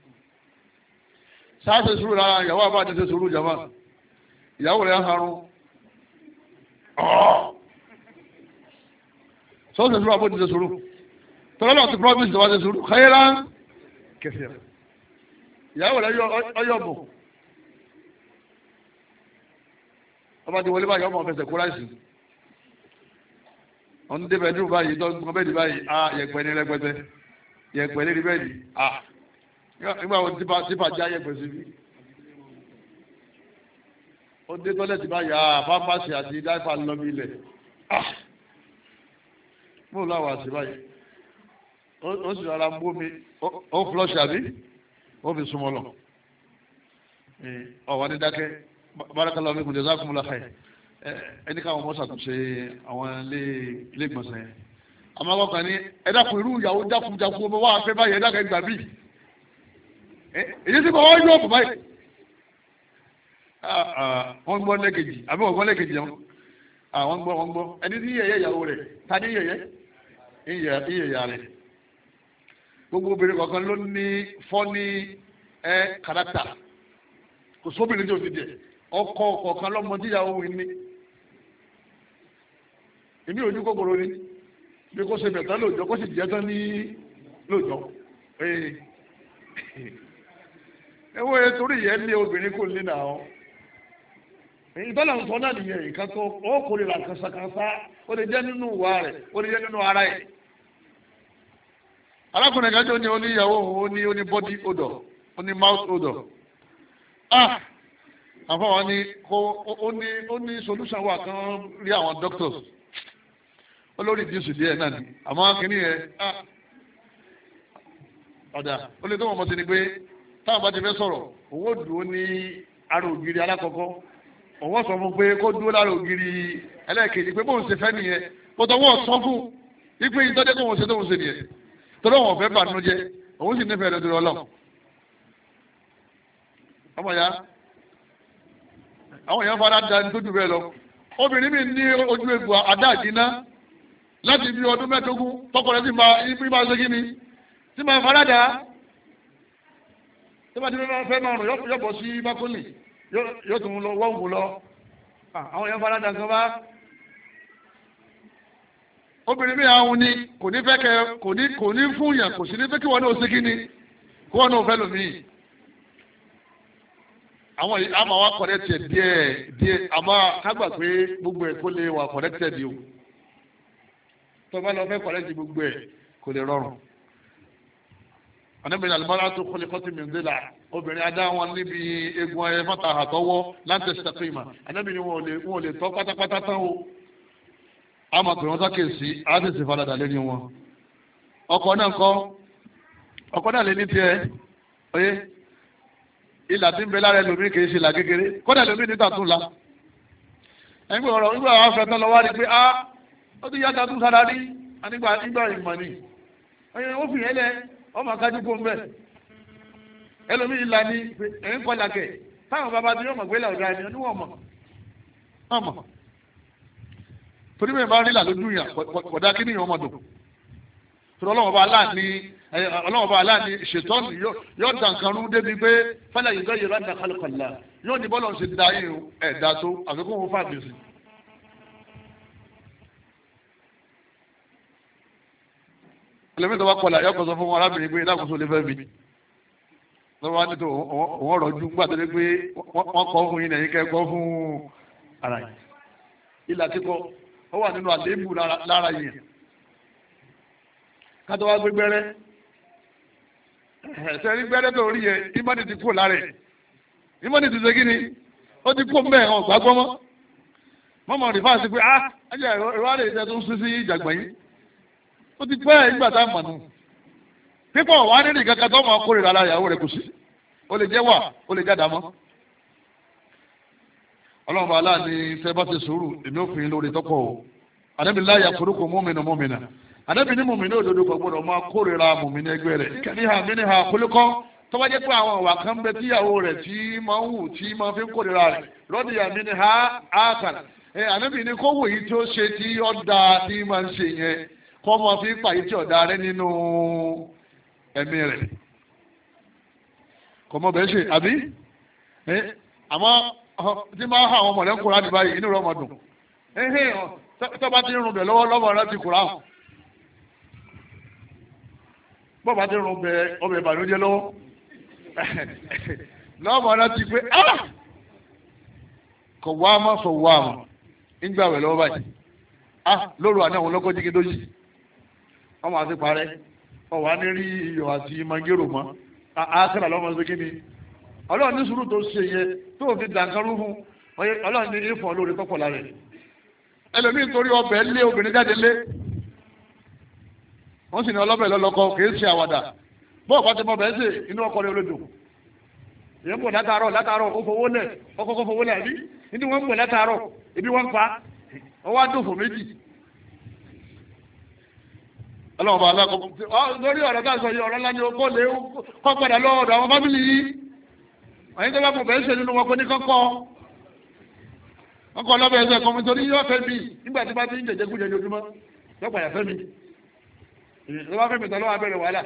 sáàṣẹ sùúrù lára ìyàwó àbájá ṣe sùúrù jama ìyàwó rẹ̀ ń harun sọ́ọ̀ṣẹ̀ sùúrù àbójá ṣe sùúrù tọ́lọ́lọ́ ti promise tó wá ṣe sùúrù khayran kathira ìyàwó rẹ̀ ọyọ́ bò ọba ti wọlé báyìí ọmọ ọ̀fẹ́sẹ̀ kúráìsì ọ̀n débẹ̀ dúró báyìí tọ́gbọ́n bẹ́ẹ̀ ni báyìí yẹ̀pẹ̀ ní rẹpẹtẹ yẹ̀pẹ̀ ní bẹ́ẹ̀ ni nígbà wo tipa já yẹ̀pẹ̀ síbi ó dé tọ́lẹ̀tì báyìí fáfáṣì àti dáìfà lọ́bí ilẹ̀ mú láwọ̀ àti báyìí ó sì rárá mú mi ó flọ́ṣì àbí ó fi súnmọ́ lọ ọ̀wá ní dákẹ́ bárakàlá ọmọ ìkùnjẹ sáàkùnmùlá ẹ̀ ẹni káwọn ọmọ ṣàtúnṣe àwọn ilé ìgbọ̀nsẹ̀ yẹn àmọ́ akọ́kàn ní ẹ̀dàkùn irú ìyàwó jákujàku ọmọ wa fẹ́ báyìí ẹ̀dàkùn ẹgbà bíi èyí tí wọ́n yóò bọ̀ báyìí wọ́n gbọ́ lẹ́kejì àbí wọ́n gbọ́ lẹ́kejì yẹn wọ́n gbọ́ ẹni tí yẹ̀yẹ́ ìyàwó rẹ̀ ta ní yẹ̀yẹ́ ìyẹ̀yà rẹ̀ gbogbo obìnrin kọ̀ọ̀kan ló ní fọ́ní kàrákítà kò sóbìnrin tí ò ti dẹ̀ ọkọ kọ̀ọ̀kan lọ́mọ tíyàwó wí ní èmi ò ní kòkòrò ní bí kò ṣe bẹ̀tán lóòjọ́ kó sì jẹ́ tán ní lóòjọ́ ewé torí ìyẹn ní obìnrin kò ní náà ìtọ́lá ń sọ náà nìyẹn nǹkan tó ó kórìíra kàṣàkàṣà ó lè jẹ́ nínú ìwà rẹ̀ ó lè jẹ́ nínú ara ẹ̀ arákùnrin kan jẹ́ oníyàwó ó ní body odor ó ní mouth odor àfọwọ́n ni ó ní solution wà kan rí àwọn doctors olórí ìdíṣù díẹ̀ náà ni àmọ́ kìíní yẹn ọ̀dà ó lè tó wọ́n mọ̀ sí ni pé táwọn bá ti fẹ́ sọ̀rọ̀ owó dúró ní ara ògiri alákọ̀ọ́kọ́ òwò sọ fún pé kó dúró lára ògiri ẹlẹ́ẹ̀kejì pé bóun ṣe fẹ́ nìyẹn pọ̀tọ̀ wọ́n sọ fún wípé ìtọ́jẹ́ tó wọ́n ṣe tóun ṣe nìyẹn tọ́lọ́ wọn fẹ́ bànú jẹ́ òun sì nífẹ̀ẹ́ rẹ̀ dúró ọlọ́run ọmọ ya àwọn èèyàn fara da ní tójú bẹ́ẹ̀ lọ obìnrin mi ní ojú egbò adáàjìná láti bí ọdún mẹ́ẹ̀ẹ́dógún tọkọ rẹ̀ sì máa ṣe kí ni tí máa fara dà tí máa ti fẹ́ máa rùn yọ̀bọ̀ sí bákólì yóò tún lọ wọ́n wù lọ àwọn èèyàn fara dà kan bá obìnrin mi àwọn ni kò ní fẹ́ kẹ kò ní fún yàn kò sí ní fẹ́ kí wọ́n náà ṣe kí ni kí wọ́n náà fẹ́ lòmíì àwọn àmà wa connected díẹ̀ àmọ́ kágbà pé gbogbo ẹ̀ kó lè wà connected o tó bá lọ fẹ́ connect gbogbo ẹ̀ kò lè rọrùn ànábìrin alimọ́lá tó kọ́lé kọ́tí mìíràn obìnrin adá wọn níbi egun ẹ̀ mọ́ta àtọwọ́ láńtẹ̀sítà pèmà ànábìrin wọn ò lè tọ́ pátápátá tán o àmọ́ pé wọ́n sákèsí àtẹ̀sí faradà lẹ́ni wọn ọkọ náà lè ní tiẹ̀ oyé ìlà tí ń bẹ lára ẹlòmíì kì í ṣe ìlà kékeré kọ́dà ẹlòmíì níta tún la ẹgbẹ́ ọ̀rọ̀ nígbà àwọn afẹ́ tán lọ wá rí pé ó ti yáta tún sára rí nígbà ìmọ̀ ni ó fi yẹn lẹ ọmọ akájú kó ń bẹ̀ ẹlòmíì ìlà ni ẹ̀ ń kọlà kẹ̀ táwọn bàbá tí yóò mọ̀ pé làwùjọ ẹni ọdún wọn mọ̀ torí bẹ́ẹ̀ bá rí là lójú yàn kọ̀dá kí nìyẹn ọmọ dùn torí ọlọ́wọ́ bá aláàní ṣètọ́nù yóò dàn kan rú débi pé fẹ́lẹ̀ yìí gbẹ́yìí rán dàkálùkàlà yóò ní bọ́lọ̀ ṣe da ẹ̀dá tó àfikún wọn fàbí sí. ẹlẹ́mìí tó bá kọlà yóò kọ́ sọ fún arábìnrin pé ìdákòóso lè fẹ́ mi lọ́wọ́ ní tó òun rọ̀ ju gbàdé pé wọ́n kọ́ fún yín lẹ́yìn kẹ́kọ́ fún ara yìí ìlà kíkọ́ ó wà nínú àléébù lára yìí kátó wá gbé gbẹ́rẹ́ ẹ̀sẹ̀ rí gbẹ́rẹ́ tó rí yẹ ìmọ̀ni ti kú lára ẹ̀ ìmọ̀ni ti ṣe kí ni ó ti kú mbẹ́ ọ̀ gbàgbọ́ mọ́ mọ́mọ́ rí fáṣí pé ajá ìrọ̀ àrẹ ìṣẹ́ tó ń sún sí ìjàgbọ̀n yìí ó ti pẹ́ ìgbà tá a mọ̀ nù pípọ̀ wà nínú ìkankan tó máa kórìíra ara ìyàwó rẹ̀ kù sí ó lè jẹ́ wà ó lè jáde àmọ́ ọlọ́run bá aláàní fẹ́ bá ti sùúrù èmi ò fi yín lórí tọ́pọ̀ o ànábì la yafuruqu mu'minu mu'mina ànábì ní mùmí ní òdodo kò gbọdọ̀ máa kórìíra mùmí ní ẹgbẹ́ rẹ̀ kẹ́ríhà mínìhà kólókọ́ tó bá jẹ́ pé àwọn ìwà kan bẹ tíyàwó rẹ̀ tí máa ń wù tí máa fi ń kórìíra rẹ̀ rọ́dìyà mínìhà ákàrà ànábì ní kó wò yìí tí ó ṣe tí ó da tí máa ń ṣe yẹn kó máa fi pàyè tí ọ̀dà rẹ̀ nínú ẹ̀mí rẹ̀ kò mọ bẹ́ẹ̀ ṣe àbí àmọ́ tí máa ń ha àwọn mọ̀lẹ́kùnrin láti báyìí inú rẹ̀ ọmọdún tó bá ti rún bẹ̀ lọ́wọ́ lọ́wọ́ rẹ̀ ti kùrà hàn bó bá ti rún bẹ̀ ọbẹ̀ ìbànújẹ́ lọ́wọ́ lọ́wọ́ rẹ̀ ti pé kò wá mọ́ sọ wá mọ́ nígbà wẹ̀ lọ́wọ́ báyìí lóru àná àwọn olóko jígi dójì wọ́n máa ti parẹ́ ọ̀wá ní rí iyọ̀ àti mangero mọ́ àákàrà lọ́mọ sí kíni ọlọ́run ní sùúrù tó ṣe yẹ tó fi dànkarú fún ọlọ́run ní ìfọ̀n lórí tọ́pọ̀ lára rẹ̀ ẹlòmíì torí ọbẹ̀ lé obìnrin jáde lé wọ́n sì ní ọlọ́bẹ̀ lọ́lọ́kọ kìí ṣe àwàdà bọ́ọ̀ bá ti mọ bẹ́ẹ̀ sè inú ọkọ rẹ̀ olódò èyí ń bọ̀ látàárọ̀ ó fowó lẹ̀ ọkọ̀ fowó lẹ̀ àbí nínú wọn ń bọ̀ látàárọ̀ ibi wọn pa ọwọ́ àdófò méjì ọlọ́run bá aláàkọ́ lórí ọ̀rọ̀ tá a sọ yìí ọ̀rọ̀ ńlá ni ó kọ́ lé kọ́ padà lọ́wọ́dọ̀ àwọn fámìlì yìí ọ̀yìn tó bá mọ̀ bẹ́ẹ̀ ṣe nínú wọn kó ní kọ́kọ́ ọkọ̀ ọlọ́bẹ̀ ẹ̀sẹ̀ kan nítorí yóò fẹ́ mi nígbà tí bá ti ń jẹ̀jẹ̀ kújẹ lójúmọ́ yóò padà fẹ́ mi lọ́wọ́ fẹ́ mi tán lọ́wọ́ abẹ́rẹ́ wàhálà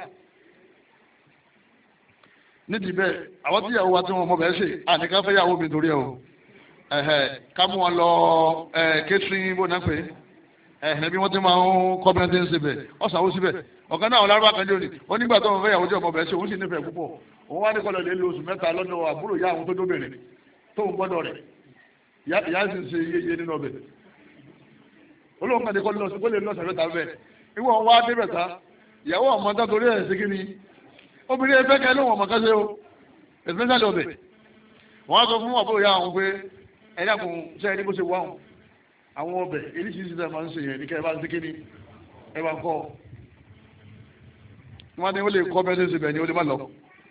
nídìí bẹ́ẹ̀ àwọn tíyàwó wa tí wọ́n mọ̀ bẹ́ẹ̀ ṣe àníká fẹ́ yàwó mi torí ẹ̀ o ká mú wọn lọ kéṣin bó náà pé ẹbí wọn ti máa ń kọ́ bí wọ́n ti ń ṣe bẹ̀ ọ̀sàwó síbẹ̀ ọ̀kan náà ọ̀làrúbá kan lónìí ó nígbà tó wọn fẹ́ yàwó tí ọmọ bẹ́ẹ̀ ṣe òun sì nífẹ̀ẹ́ púpọ̀ òun wá ní kọ́lọ̀ lé lóṣù mẹ́ta lọ́dọ̀ àbúrò yá àwọn tó dóbìnrin tó ń gbọ́dọ̀ rẹ̀ ìyá sì ń ṣe iye nínú ọbẹ̀ olóhùn kan ní kọ́ lọ́sùn kó lè lọ́sẹ̀ mẹ́ta bẹ́ẹ̀ ìwọ wá débẹ̀ ta ìyàwó ọmọ tá torí ẹ̀ ṣe kí ni obìnrin ẹgbẹ́ kẹ́ ló wọ̀n mọ̀ kásẹ̀ o especially ọbẹ̀ wọ́n á sọ fún àbúrò yá àwọn pé ẹ̀dá kùn sẹ́yìn ní bó ṣe wá àwọn ọbẹ̀ eréṣiríṣi tẹ́ máa ń ṣe yẹn ní kẹ́ ẹ bá ń ṣe kí ni ẹ bá ń kọ́ wọ́n ní ó lè kọ́ bẹ́ẹ̀ ṣe bẹ́ẹ̀ ni ó lè má lọ.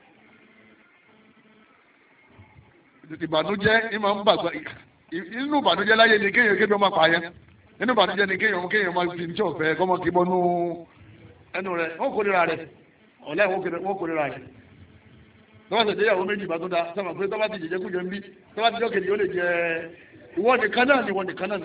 ìbànújẹ́ ní máa ń bàgbà inú ìbànújẹ́ láyé ni kéèyàn kébi ọmọ pààyàn inú ìbànújẹ́ ni kéèyàn máa fi tí ọ̀fẹ́ kọ́mọ kí bọ́nú ẹnu rẹ̀ wọ́n kórìíra rẹ̀ ọ̀lẹ́ wọ́n kórìíra rẹ̀ tọ́wọ́ tẹ̀lé ìyàwó méjì bá tó da sọ́mọ̀ pé tọ́wọ́ ti jẹjẹ kújẹ ń bí tọ́wọ́ ti jọ́kejì ó lè jẹ ìwọ nìkan náà ni ìwọ nìkan náà ni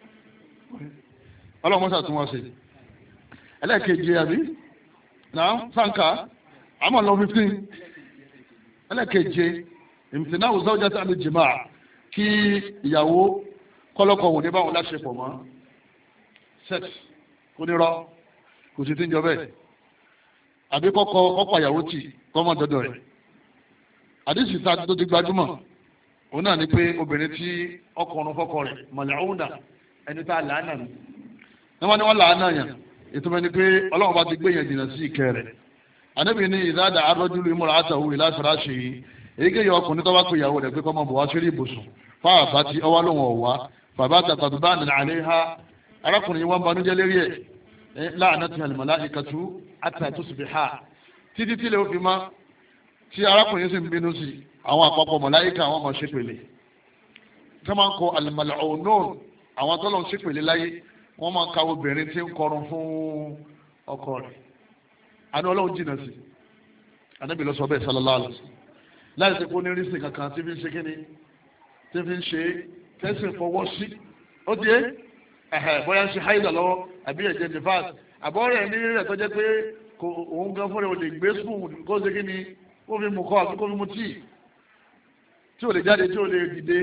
ọlọ́run sà tún wọ́n ṣe ẹlẹ́ẹ̀kejì àbí náà fáńkà àmọ́ lọ 15 ẹlẹ́ẹ̀kejì ìmìtìnà òzáwọ́já tí a lè jìmá kí ìyàwó kọ́lọ́kọ̀ wò ní báwọn láṣepọ̀ mọ́ sex kò ní rọ kò sì ti ń jọ bẹ́ẹ̀ àbí kọ́kọ́ ìyàwó tì kọ́mọ dọ́dọ̀ rẹ̀ àdìsí ta tó ti gbajúmọ̀ òun náà ni pé obìnrin tí ọkùnrin fọ́kọ rẹ̀ mọ̀lẹ́húndà ẹni tá a làánà ni wọ́n ní wọ́n làánà yàn ètò mẹ́ni pé ọlọ́run bá ti gbé yẹn jìnnà sí ìkẹ́ rẹ̀ ànábì ní ìdáàdà arọ́júlù ìmúra àtàwù ìlàsàrà ṣe yìí èyíkéyìí ọkùnrin tó bá pè ìyàwó rẹ̀ pé kọ́ máa bọ̀ wá sórí ibùsùn fáà bá ti ọwá lóhùn ọ̀wá bàbá àtàkàtù bá nìyà àlẹ́ ha arákùnrin yìí wọ́n banújẹ́ lérí ẹ̀ láàánú ti àlùmọ́lá ìkàtú àtàtú sì fi ha títí tí lè fi má tí arákùnrin sì ń bínú sí àwọn àpapọ̀ mọ̀láyíkà àwọn ọmọ ṣépèlè tí wọ́n máa ń kọ àlùmọ́lá ọ̀nọ́ọ̀n àwọn tó lọ ṣépèlè láyé wọ́n máa ń ka obìnrin tí ń kọrun fún ọkọ rẹ̀ àná ọlọ́run jìnnà sí ànábì ló sọ bẹ́ẹ̀ sallallahu alaihi wasallam láì sí kó ní rísìn kankan tí fi ń ṣe kíni tí fi ń ṣe tẹ́sìn fọwọ́ sí ó di bóyá ń ṣe haida lọ́wọ́ àbí ẹ̀jẹ̀ nifas àbọ̀rẹ̀ ní rẹ̀ tó jẹ́ pé òun gan fúnra ò lè gbé spoon kó ṣe kíni kó fi mú kọ́ àbí kó fi mú tíì tí ò lè jáde tí ò lè dìde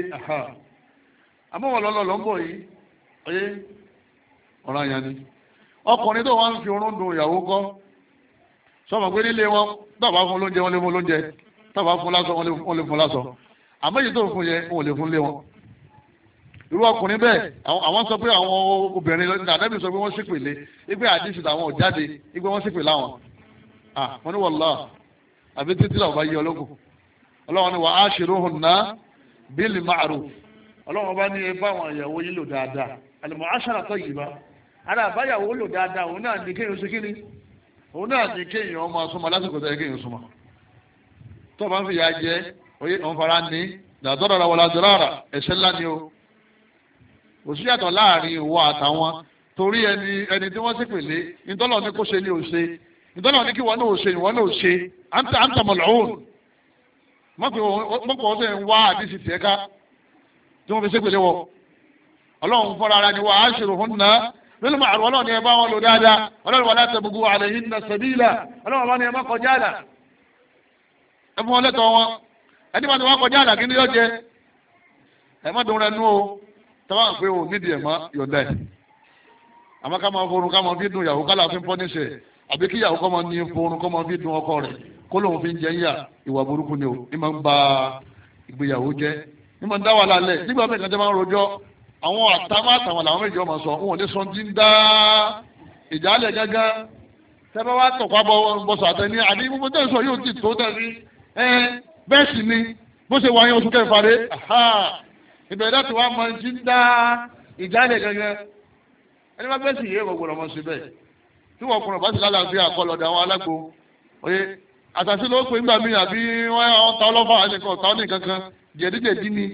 àmọ́ wọn lọ́lọ́ lọ́ ń bọ̀ yìí ọyẹ́ ọ̀rọ̀ àyàn ni ọkùnrin tó wá ń fi orún dun ìyàwó kọ́ sọmọ pé nílé wọn tọ́ba fún lóúnjẹ wọn lè fún lóúnjẹ tọ́ba fún lásọ wọn lè fún lásọ àmọ́ èyí tó fún yẹ wọn lè fún lé wọn. irú ọkùnrin bẹ́ẹ̀ àwọn sọ pé àwọn obìnrin nàdẹ́bí sọ pé wọ́n ṣépèlé ipe àdìsí àwọn ò jáde ipe wọ́n ṣépè láwọn. wọ́n ní wàllá àbí títí làwọn bá yí ọlọ́kùn ọlọ́wọ́n ni wà á shiruhunna bil ma'ruf ọlọ́wọ́n bá ní ẹ bá àwọn ìyàwó yín lò dáadáa al-mu'ashara tayyiba ara àbáyàwó lò dáadáa òun náà ní kéèyàn ṣe kíni òun náà ní kéèyàn máa súnmọ́ lásìkò tó yẹ kéèyàn súnmọ́ tó bá ń fi ìyà jẹ oyè òun fara ní dàdọ́rọ̀ra wọlé àdọ́rọ̀ra ẹ̀ṣẹ̀ ńlá ni o kò sí yàtọ̀ láàrin ìwọ àtàwọn torí ẹni tí wọ́n sì pèlè ìtọ́lọ̀ ní kó ṣe ní òṣè ìtọ́lọ̀ ní kí wọ́n náà ṣe ìwọ́n náà ṣe àǹtà mọ̀lọ́hùn mọ́pẹ́ wọ́n fẹ́ ń wá àdìsí tiẹ̀ ká tí wọ́n fi ṣépèlé wọ ọlọ́run fọ́ra ara ni wà á ṣèrò fún náà nínú màrún ọlọ́run ni ẹ bá wọn lò dáadáa ọlọ́run wà láti gbogbo alayhinna sabila ọlọ́run wà ní ẹ má kọjá àlà ẹ fún wọn lẹ́tọ̀ọ́ wọn ẹni bá ti wá kọjá àlà kí ni yóò jẹ ẹ má dùn rẹ nú o tọ́wọ́n pé o nídìí ẹ̀ má yọ̀dá ẹ̀ àmọ́ ká máa forun ká máa fi dùn ìyàwó kálá fi ń pọ́níṣẹ̀ àbí kí ìyàwó kọ́ máa ní forun kọ́ máa fi dùn ọkọ rẹ̀ kó lóun fi ń jẹ yíyà ìwà burúkú ni o ní máa ń ba ìgbéyàwó jẹ́ ní máa ń dá wà lálẹ́ nígbà mẹ́ta tẹ́ máa ń rojọ́ àwọn àtàwọn làwọn méjì ọmọ sọ wọn ò ní sọ ti ń dá ìjálẹ̀ gángan tẹ́fẹ́ wá tọ̀pá bọ́sọ̀ àtẹni àní gbogbo tẹ́ sọ yóò ti tó tẹ̀sí bẹ́ẹ̀ sì ni bó ṣe wáyé oṣù kẹfà rẹ̀ ìbẹ̀rẹ̀ láti wá mọ ti ń dá ìjálẹ̀ gángan ẹni bá bẹ́ẹ̀ sì yé gbogbo ọmọ sí bẹ́ẹ̀ tí wọ́n kùnà bá sì lálàáfíà kọlọ̀dà àwọn alágbo oye àtàtì ló pè nígbà míì àbí wọ́n ta ọlọ́fà àṣekọ̀ ta ọ́ ní kankan jẹ̀díjẹ̀dí ni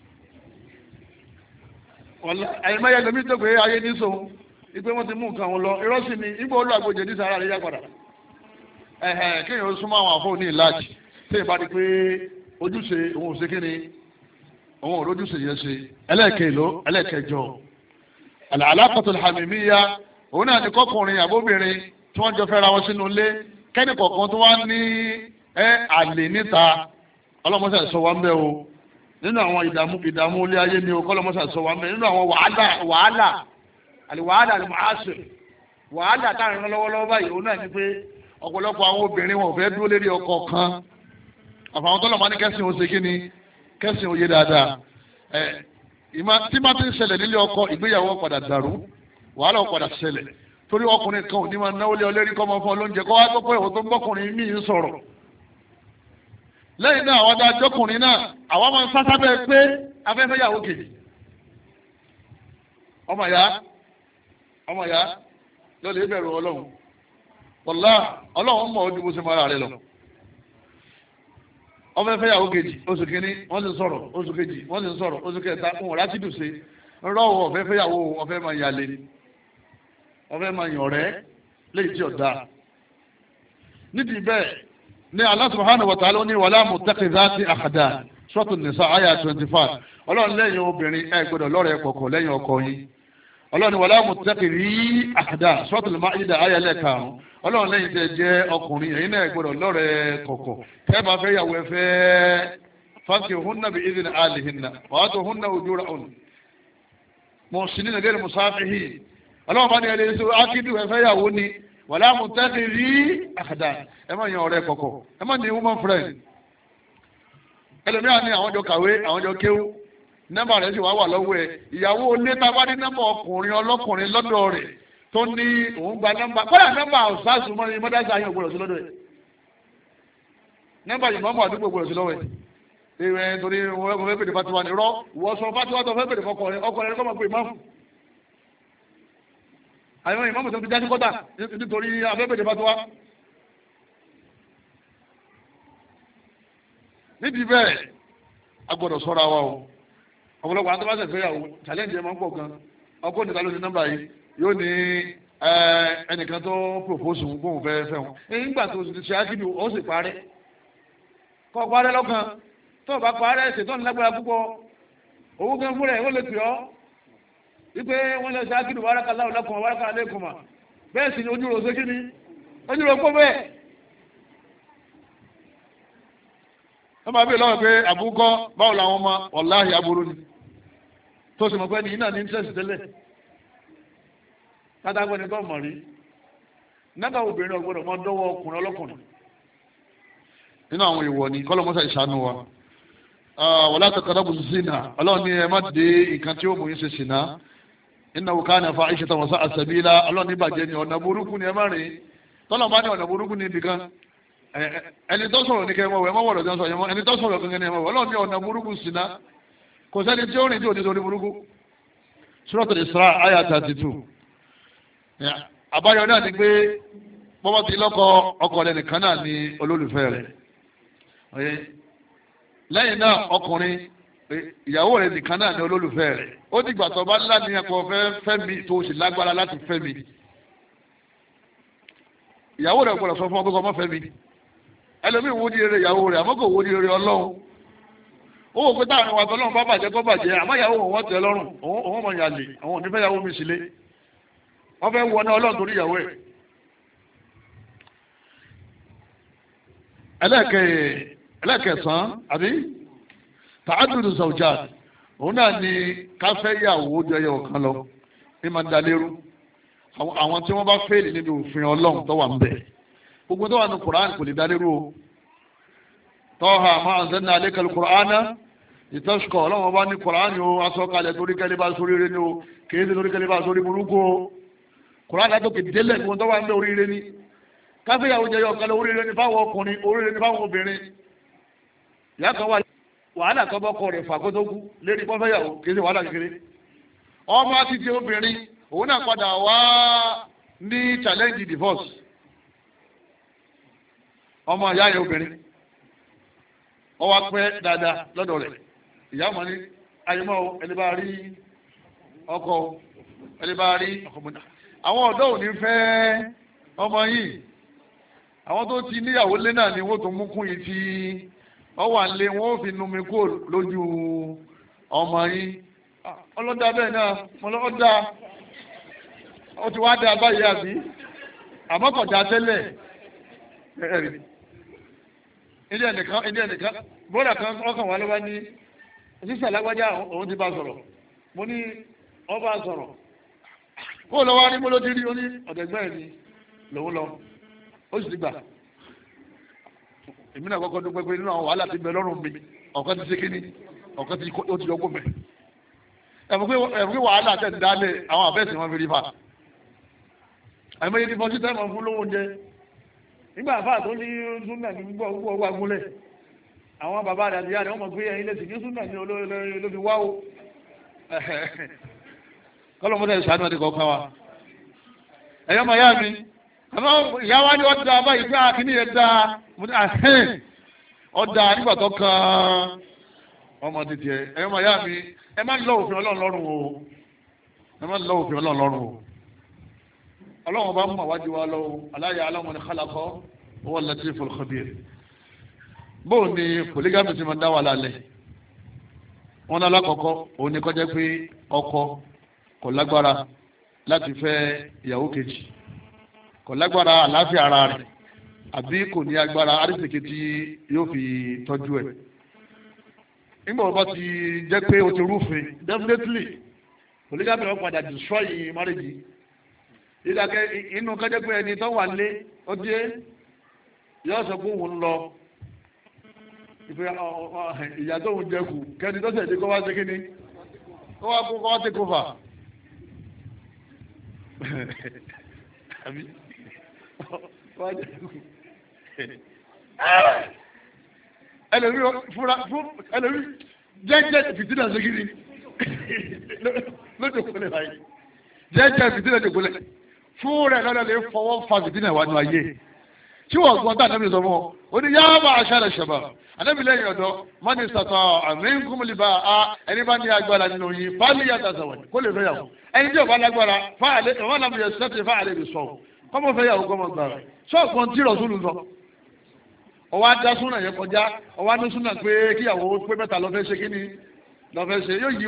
àyèmáyé lómi tó pé ayé ní sòun ìpé wọ́n ti mú nǹkan wọn lọ irọ́ sì ni igbó olú àgbòjè ní sàrà àríyá padà kéèyàn ó súnmọ́ àwọn àfọ̀ ní ìlàjì tí ìbá di pé ojúṣe òun ò ṣe kíni òun ò lójúṣe yẹn ṣe ẹlẹ́ẹ̀kẹjọ al-alaqatul hamimiyya òun náà ní kọkùnrin àbóbìnrin tí wọ́n jọ fẹ́ra wọn sínú ilé kẹ́ni kọ̀ọ̀kan tó wá ní àlè níta ọlọ́mọṣẹ́ sọ wá ń bẹ́ o nínú àwọn ìdààmú ilé ayé ni o kọ́lọ́mọṣẹ́ sọ wá ń bẹ́ nínú àwọn wàhálà al-mu'asir wàhálà táwọn lọ́wọ́lọ́wọ́ báyìí òun náà ní pé ọ̀pọ̀lọpọ̀ àwọn obìnrin wọn ò fẹ́ dúró lérí ọkọ kan àfàwọn tọ́lọ̀ máa ní kẹ́sìn ó ṣe kí ni kẹ́sìn ó yé dáadáa tí má ti ń ṣẹlẹ̀ nílé ọkọ ìgbéyàwó padà dàrú wàhálà ó padà ṣẹlẹ̀ torí ọkùnrin kan ò ní máa náwó lé ọlẹ́rí kọ́ máa fún ọ lóúnjẹ kọ́ wá tó pé òun tó ń bọ́kùnrin míì sọ̀rọ̀ lẹ́yìn náà àwọn adájọ́kùnrin náà àwọn máa ń sásábẹ́ pé afẹ́fẹ́ yàwó kejì ọmọ ìyá lọ́lẹ̀ ìbẹ̀rù ọlọ́run wọ́lá ọlọ́run mọ̀ ojú bó ṣe mara rẹ̀ lọ ọmọ ẹ̀fẹ́ yàwó kejì oṣù kìíní wọ́n ti sọ̀rọ̀ oṣù kejì wọ́n ti sọ̀rọ̀ oṣù kẹta wọn láti dùn sí rọ́wọ́ ọ̀fẹ́ fẹ́ yàwó ọ̀fẹ́ máa yà lé ọ̀fẹ́ máa yàn rẹ́ léyìí tí ọ̀dà nídìí bẹ́ẹ̀ ní Allah subhanahu wa ta'ala ní wala muttakhidhati akhdan Suratun Nisa àyà 25 ọlọ́run lẹ́yìn obìnrin ẹ gbọ́dọ̀ lọ́rẹ̀ẹ́ kọ̀kọ̀ lẹ́yìn ọkọ yín ọlọ́run wala muttakhidhi akhdan Suratul Ma'idah àyà lẹ́ẹ̀karùn-ún ọlọ́run lẹ́yìn tẹ́ jẹ́ ọkùnrin ẹ̀yin náà gbọ́dọ̀ lọ́rẹ̀ẹ́ kọ̀kọ̀ tẹ́ bá fẹ́ yàwó ẹ̀fẹ́ fankihunna bi idhni ahlihinna wa atuhunna ujurahunna muhsinina ghayra musafihin ọlọ́run bá ní ẹlẹ́yìn sọ ákídù ẹ̀fẹ́ yàwó ni wala muttakhidhi akhdan ẹ má yan ọ̀rẹ́ kọ̀kọ̀ ẹ má ní woman friend ẹlòmíràn ní àwọn jọ kàwé àwọn jọ kéwú nọ́mbà rẹ̀ sì wá lọ́wọ́ ẹ̀ ìyàwó ilé tá a bá ní nọ́mbà ọkùnrin ọlọ́kùnrin lọ́dọ̀ rẹ̀ tó ní òun gba nọ́mbà kọ́lá nọ́mbà ọ̀sáàsù mọ́ ní mọ́dáṣá yẹn ògbọ́dọ̀ sí lọ́dọ̀ ẹ̀ nọ́mbà yìí mọ́mọ́ àdúgbò ògbọ́dọ̀ sí lọ́wọ́ ẹ̀ ìwẹ̀ torí wọ́n fẹ́ bèrè fatiwa ní rọ́ wọ́n sọ fatiwa tó fẹ́ bèrè fọkùnrin ọkùnrin kọ́ mọ̀ pé ìmáàmù àwọn ìmáàmù tó ti jáde kọ́tà nítorí afẹ́ bèrè fatiwa nídìí bẹ́ẹ̀ a gbọ́dọ̀ sọ́ra wa o ọ̀pọ̀lọpọ̀ àwọn tó bá ṣe fẹ́yàwó challenge ẹ̀ máa ń pọ̀ gan ọkọ̀ níta ló ní nọ́mbà yìí yóò ní ẹnìkan tó propose ń gbóhùn fẹ́ fẹ́ wọn nígbà tó ti ṣe ákíbi ó sì parẹ́ kọ́ parẹ́ lọ́kàn tó bá parẹ́ ṣètò nílágbára púpọ̀ owó gan fúnra ẹ̀ ó lè pè ọ́ wípé wọ́n lọ ṣe ákíbi wàrákà láwùn lọ́kùn wàrákà lẹ́kùn mà bẹ́ẹ̀ sì ni ojú ro ṣe kí ni ojú ro kó bẹ́ẹ̀ wọ́n máa bí lọ́wọ́ pé àbúkọ́ báwo làwọn ọmọ wàláhì aburú ni tó sì mọ̀ pé ní iná ní interest tẹ́lẹ̀ pátákó ni tó mọ̀ rí nígbà obìnrin ọgbọ́dọ̀ mọ́ dọ́wọ́ ọkùnrin ọlọ́kùnrin nínú àwọn ìwọ̀ ni kọ́lọ́mọ́sá ìṣàánú wa wala taqrabu zina ọlọ́run ní ẹ má dé nǹkan tí ó mú yín ṣe ṣìnà innahu kana fahishatan wa sa'a sabila ọlọ́run ní bàjẹ́ ni ọ̀nà burúkú ni ẹ má rìn tọ́lọ̀ bá ní ọ̀nà burúkú ni ibìkan ẹni tó sọ̀rọ̀ ní kẹwọ́ ẹ̀ mọ́wọ́rọ̀ tí wọ́n sọ yẹn mọ́ ẹni tó sọ̀rọ̀ kankan ní ẹ̀mọ́ ọlọ́run ní ọ̀nà burúkú ṣìnà kò sẹ́ni tí ó rìn tí ò ní sórí burúkú Suratul Isra àyà 32 àbáyọ náà ni pé bọ́bá ti lọ́kọ ọkọ rẹ̀ nìkan náà ni olólùfẹ́ rẹ̀ lẹ́yìn náà ọkùnrin ìyàwó rẹ̀ nìkan náà ni olólùfẹ́ rẹ̀ ó dìgbà tó bá láti ẹ̀kọ́ fẹ́ mi tó sì lágbára láti fẹ́ mi ìyàwó rẹ̀ gbọ́dọ̀ sọ fún ọkọ̀ ọmọ fẹ́ mi ẹlòmíì wo di rere ìyàwó rẹ̀ àmọ́ kò wo di rere ọlọ́run ó wò pé táwọn ìwà tọ́lọ́run bá bàjẹ́ kó bàjẹ́ àmọ́ ìyàwó wọn tẹ́ lọ́rùn òun mọ̀ yàlè àwọn ò ní fẹ́ ìyàwó mi sílé wọ́n fẹ́ wọ ní ọlọ́run torí ìyàwó ẹ̀ ẹlẹ́kẹ̀sán àbí tààdùdù zawjat òun náà ni káfẹ́ ìyàwó jọ ẹyọ kan lọ ní máa ń dalérú àwọn tí wọ́n bá fẹ́ẹ̀lì nínú òfin ọlọ́run tó wà ń bẹ̀ gbogbo tó wà ní Kùránì kò lè dalérú o Taha ma anzalna alayka al-Qur'ana litashqa ọlọ́run bá ní Kùránì o asọ́kalẹ̀ torí kẹ́lẹ́ bá sórí rẹ ní o kìí ṣe torí kẹ́lẹ́ bá sórí burúkú o Kùránì látòkè délẹ̀ gbogbo tó wà ń bẹ̀ oríire ní káfẹ́ ìyàwó jẹ ẹyọ kan lọ oríire ní fáwọn ọkùnrin oríire ní fáwọn obìnrin ìyá kan wà wàhálà kan bọ́kọ rẹ̀ fàkótókú lérí pọ́fẹ́yàwó kìí ṣe wàhálà kékeré ọmọ àti ti obìnrin òun náà padà wá ní challenge divorce ọmọ ìyá yẹn obìnrin ó wá pẹ́ dáadáa lọ́dọ̀ rẹ̀ ìyá ọmọ ní ayémọ́ ẹni bá rí ọkọ ẹni bá rí ọkọ mọ́ta àwọn ọ̀dọ́ ò ní fẹ́ ọmọ yìí àwọn tó ti níyàwó lé náà ni wọ́n tó mú kún yìí tí ọwà ń lé wọn ò fi numi kó lójú ọmọ yìí ọlọ́dà bẹ́ẹ̀ náà ọlọ́dà ó ti wá dá báyìí àbí àmọ́ kò dá tẹ́lẹ̀ ẹ̀rí ilé ẹnìkan bọ́dà kan ọkàn wà lọ́wọ́ ní sísè alágbájá òun ti bá sọ̀rọ̀ mo ní ọba sọ̀rọ̀ kó lọ́wọ́ ní mo ló ti rí oní ọ̀dẹ̀gbẹ́ ẹ̀ ni lòun lọ ó sì ti gbà èmi náà kọ́kọ́ dúpẹ́ pé nínú àwọn wàhálà ti bẹ lọ́rùn mi ọ̀kan ti ṣe kíní ọ̀kan ti yọgbó mẹ́ ẹ̀fọ́ pé wàhálà tẹ̀ ń dálé àwọn àfẹ́sì wọn fi rí fa àìmọ́ yìí ti fọ́ sí tẹ́mọ̀ fún lówó oúnjẹ nígbà àfáà tó ní súnà ní gbogbo ọgbà gúnlẹ̀ àwọn bàbá rẹ̀ àti ìyá rẹ̀ wọ́n mọ̀ pé ẹ̀yin lè sì ní súnà ní olóbi wá o kọ́lọ́mọdé ìṣàánú àti kọ̀ọ̀kan wa ẹ̀yọ́ mọ̀ yá mi àmọ́ ìyá wa ní ọ̀dà báyìí pé àkíní yẹn dáa ọ̀dà nígbà tó kan ọmọ títí ẹ̀yọ́ mọ̀ yá mi ẹ má lọ òfin ọlọ́run lọ́rùn o ẹ má lọ òfin ọlọ́run lọ́rùn o ọlọ́run bá mú àwájú wa lọ́wọ́ aláya aláwọn ní kálakọ́ owó Latiful Khabir bóò ni polygamy ti máa dá wà lálẹ́ wọn ní alákọ̀ọ́kọ́ òun ni kọjá pé ọkọ kò lágbára láti fẹ́ ìyàwó kejì kò lágbára àlàáfíà ara rẹ̀ àbí kò ní agbára arísìkì tí yóò fi tọ́jú ẹ̀ nígbà wọn bá ti jẹ́ pé o ti rúfin definitely polygamy wọn padà destroy marriage ìdàkẹ́ inú kọjá pé ẹni tó wà lé ó dé yóò sọ fún òun lọ ìyá tó ń jẹ kù kẹ́ni tó sẹ̀dí kó wá sí kíní kó wá kó wá sí kó fà ẹlòmí jẹ́jẹ́ fìtínà sí kíní lójú kúlẹ̀ báyìí jẹ́jẹ́ fìtínà sí kúlẹ̀ fún rẹ̀ lọ́dọ̀ lè fọwọ́ fa fìtínà wà ní ayé tí wọ́n gbọ́n tá ànábì sọ fún ọ ó ní yá bá aṣọ rẹ̀ ṣẹ̀bà ànábì lẹ́yìn ọ̀dọ́ mọ́ni sàtọ̀ àmì nkúmùlìbà á ẹni bá ní agbára nínú yìí fáálí yàtọ̀ sàwọ̀n kó lè fẹ́yàwó ẹni tí ò bá lágbára fáàlẹ́ ìwọ́n náà yẹ sẹ́tì fáàlẹ́ lè sọ kọ́mọ fẹ́yàwó kọ́mọ gbà rẹ̀ sọ́ọ̀kan tí rọ̀sùlù sọ ọwọ́ adá súnà yẹn kọjá ọwọ́ adó súnà pé kíyàwó pé mẹ́ta lọ́fẹ́ ṣe kíni lọ́fẹ́ ṣe yóò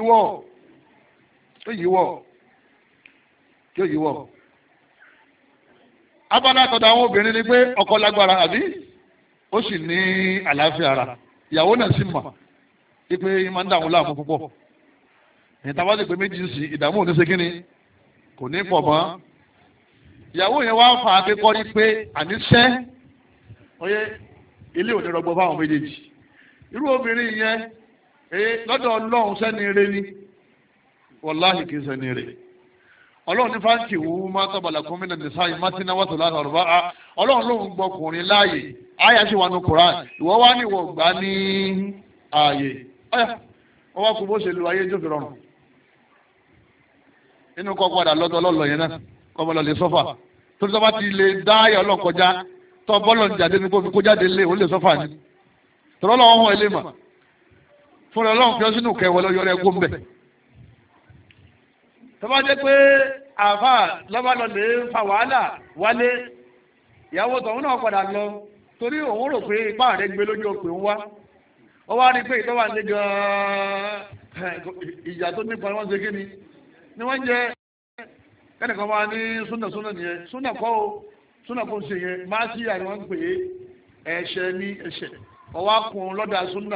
yíwọ́ abala tọ̀dọ̀ àwọn obìnrin ni pé ọkọ lágbára àbí ó sì ní àlàáfíà ara ìyàwó náà sì mọ̀ pé máa ń dààmú láàmú púpọ̀ ìyẹn bá sì pé méjì sí ìdààmú ò ní ṣe kíni kò ní pọ̀ mọ́ ìyàwó yẹn wá fà á pé kọ́rí pé àníṣẹ́ oyè ilé òní rọgbọ fáwọn méjèèjì irú obìnrin yẹn lọ́dọ̀ ọlọ́run sẹ́ni eré ni wàláhì kì í sẹ́ni eré ọlọ́run ní fáńkì wú máa tọ́balà kún mí nàní sáyé mátínà wàtò láti ọ̀rọ̀ bá ọlọ́run lòun gbọkùnrin láàyè àyà sì wà ní Koran ìwọ wá ní ìwọ gbà ní ààyè ọ̀yà wọ́n wá kú bó ṣe lu ayé jókè rọrùn inú kọ́ padà lọ́dọ̀ ọlọ́lọ́ yẹn náà kọ́mọ lọ lè sọ́fà torí tó bá ti lè dá ayọ̀ ọlọ́kọjá tó bọ́lọ̀ ń jáde ní kó fi kó jáde lé ó lè sọ́fà ní tọ́lọ́ lọ́wọ́ hàn ilé mà fún ọlọ́run fi ọ́ sínú kẹwọ́ lọ́yọ́ rẹ gómìnà tó bá jẹ́ pé àfà lọ́bàlọ́ lè fa wàhálà wálé ìyàwó tọ̀hún náà padà lọ torí òun rò pé ipá rẹ̀ gbé lójú òpè ń wá ó wá rí pé ìtọ́wà ní gan-an ìyà tó nípa wọn ṣe kí ni wọ́n jẹ́ kẹ́nìkan máa ní súnà nìyẹn súnà kọ́ o súnà kó ń ṣe yẹn máa sí àrí wọn pè é ẹ̀ṣẹ̀ ní ẹ̀ṣẹ̀ ọwá kun lọ́dà súnà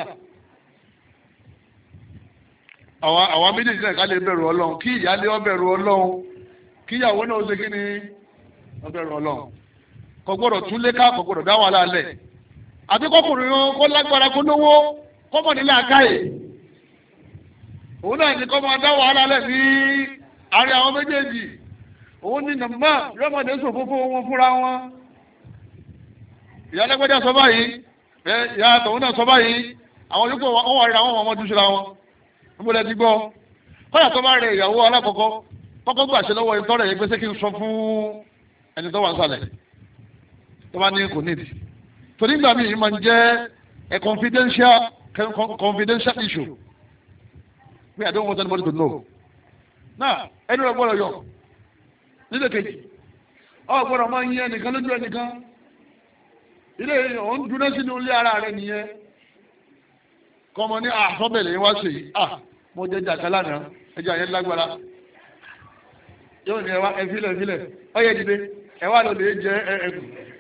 àwọn méjèèjì náà ká lè bẹ̀rù ọlọ́run kí ìyáálé ó bẹ̀rù ọlọ́run kí ìyàwó náà ó ṣe kí ni ó bẹ̀rù ọlọ́run kò gbọ́dọ̀ túlé ká kò gbọ́dọ̀ dá wàhálà lẹ̀ àti kọkùnrin kó lágbára kó lówó kó mọ̀ nílé àkáyè òun náà ní kó máa dá wàhálà lẹ̀ ní àárín àwọn méjèèjì òun ní nàmbá yọmọdé sòfófó wọn fúnra wọn ìyá lẹ́gbẹ́dẹ́ sọ báyìí ìyá tòun náà sọ báyìí àwọn yòókù wọn wà rí àwọn ọmọ ọdún síra wọn níbo lẹ ti gbọ́ kọ́yà tó bá rẹ ìyàwó alákọ̀ọ́kọ́ kọ́kọ́ gbàṣẹ lọ́wọ́ ìtọ́rẹ̀ yẹn gbèsè kí n sọ fún ẹni tó wà ń sàlẹ̀ tó bá ní kò nídìí torí ìgbà míì máa ń jẹ́ a confidential issue pé I don't want anybody to know náà ẹni rẹ gbọ́dọ̀ yọ nílé kejì ọ gbọ́dọ̀ máa ń yẹ ẹnìkan lójú ẹnìkan ilé òun dúró sínú ilé ara rẹ nìyẹn kọ́mọ ní àsọ́bẹ̀lẹ̀ yín wá sí i mo jẹ́ jàkà lánàá ẹjọ́ àyẹn lágbára yóò ní ẹwà ẹfílẹ̀ ọyẹ dìde ẹwà ló lè jẹ ẹkù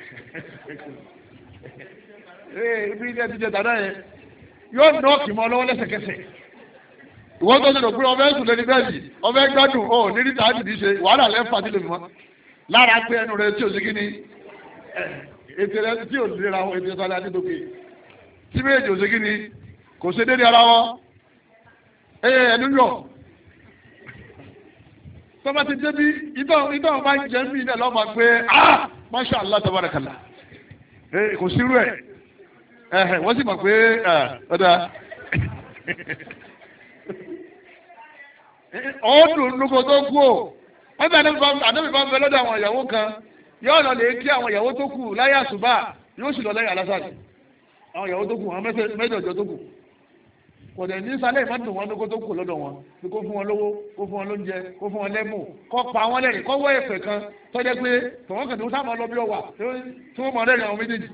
ibi ilé ti jẹ tàdá yẹn yóò nọ́ọ̀kì mọ́ lọ́wọ́ lẹ́sẹ̀kẹsẹ̀ ìwọ́n tó ṣètò pé ọbẹ̀ sùn lẹ́ni bẹ́ẹ̀sì ọbẹ̀ gbádùn ó ní níta á dìdí ṣe wàhálà lẹ́fà tí lè mọ́ lára pé ẹnu rẹ tí ò sí kí ni ètè rẹ tí ò lera ètè sálẹ̀ adídókè tí méjì ò sí kí ni kò ṣe déédéé ara wọn ẹnu yọ tọ́ba ti débi ìtọ́ bá ń jẹ́ mí náà lọ́mọ pé masha Allah tabarakallah kò sírú ẹ̀ wọ́n sì mọ̀ pé ọ̀dà ọ̀ọ́dún lóko tó kú o wọ́n bẹ àdébí bá ń bẹ lọ́dọ̀ àwọn ìyàwó kan yóò lọ lè kí àwọn ìyàwó tó kù láyé àsùbá yóò sì lọ lẹ́yìn alásàdì àwọn ìyàwó tó kù àwọn mẹ́jọ tó kù kò dẹ̀ ní sálẹ̀ ìmọ̀tò wọn lóko tó kù lọ́dọ̀ wọn bí kò fún wọn lówó kò fún wọn lóúnjẹ kò fún wọn lẹ́mù kò pa wọn lẹ́rìn kò wọ́ ẹ̀fẹ̀ kan tọ́jẹ́ pé tọ̀wọ́n kàn tó sáà máa lọ bí ọwà tí wọ́n máa lẹ́rìn àwọn méjèèjì.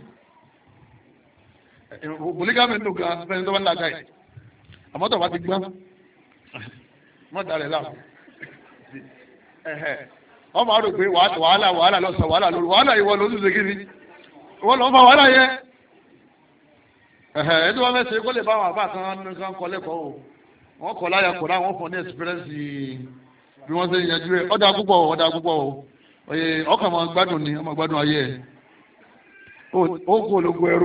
polygamy ń lò gan fẹ́ni tó bá ń lajà yìí àmọ́ tọ̀ bá ti gbọ́n mọ́ darẹ̀ láàbù. wọ́n máa rò pé wàhálà lọ́sàn wàhálà lóru wàhálà ìwọ ló ń ṣe kí ni ìwọ ló ń fa wàhálà yẹn. ẹni wọn fẹsẹ̀ kó lè bá àwọn àbá kan kọ lẹ́kọ̀ọ́ o wọn kọ láyà kọ láwọn fọ ní ẹsipẹrẹsì bí wọn ṣe ń yanjú ẹ ọdà púpọ̀ o ọkàn máa gbádùn ni ọmọ gbádùn ayé ẹ ó kó ológun ẹrú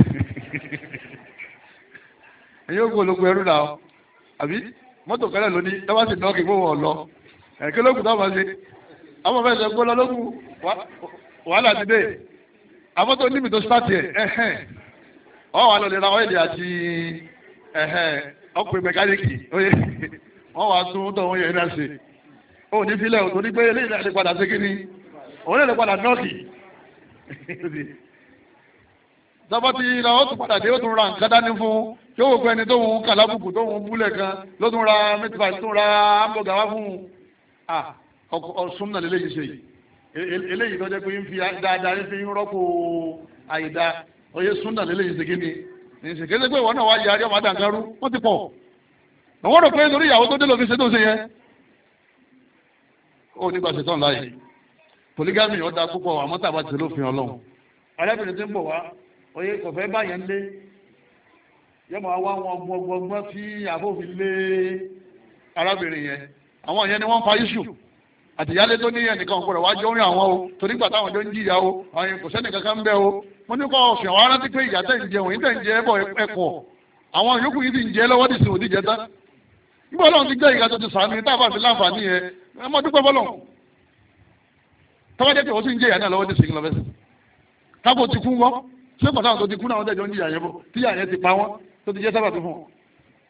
ẹ̀yin ó kó ológun ẹrú náà àbí mọ́tò kẹlẹ lóní lọ́wọ́ sì nọ́ọ̀kì fún wọn lọ ẹ̀kẹ́ lókun náà máa ṣe àwọn fẹsẹ̀ gbọ́ lọ lókun wàhálà ti dé àmọ́tò níbi tó sáàtì ẹ̀ wọ́n wà lọ́lẹ̀ ra ọ́ìlì àti ọkùnrin mẹkáníìkì wọ́n wà tún tọ́ wọ́n yẹ náà ṣe ó ní fílẹ̀ ò tó ní pé eléyìí náà lè padà ṣe kí ni òun lè padà nọ́ọ̀kì tọ́bọ́ ti ra ó tún padà dé ó tún ra nǹkan dání fún yóò wò pé ẹni tó ń kàlábùkù tó ń búlẹ̀ kan ló tún ra mẹ́tìfà tó ń ra hamburger wá fún ọ̀sùn náà lélẹ́yìí ṣe eléyìí tó jẹ́ pé ń fi dáadáa ń fi rọ́pò àyídá oye súnà lélẹ́yìn ṣe kíni ṣe kéde pé ìwọ náà wá yarí ọmọ àdàǹkarú wọ́n ti pọ̀ àwọn rò pé torí ìyàwó tó dé lómi ṣe tó ṣe yẹn ó nígbà ṣe tán láàyè polygamy ọ̀dà púpọ̀ àmọ́ tàbá ti lófin ọlọ́run arábìnrin tí ń bọ̀ wá oye kò fẹ́ báyẹn lé yọmọ wá wọn gbọgbọgbọ tí àbófin lé arábìnrin yẹn àwọn yẹn ni wọ́n fa iṣu àtìyálé tó ní ẹnìkan gbọ́dọ̀ wá jọ ń rìn àwọn o torí gbà táwọn jọ ń jìyà o àwọn kò sẹ́nì kankan ń bẹ o wọ́n ní kọ́ ọ̀sìn àwọn arántí pé ìyá tẹ̀ ń jẹun yìí tẹ̀ ń jẹ ẹbọ ẹ̀kọ́ àwọn yòókù yìí ti ń jẹ lọ́wọ́ dìsìn òdì jẹta nígbà Ọlọ́run ti gbé ìyá tó ti sàánú tá a bá fi láǹfààní yẹn ẹ mọ́ dúpẹ́ bọ́lọ̀ tọ́wọ́dé pé ó sì ń jẹ ìyá náà lọ́wọ́ dìsìn lọ́fẹ́sì káàbò ti kú wọ́n ṣé pàtàkì tó ti kú náà wọ́n tẹ̀jọ́ ń jìyà yẹn bọ̀ tí ìyá yẹn ti pa wọ́n tó ti jẹ́ sábà tó fún wọn.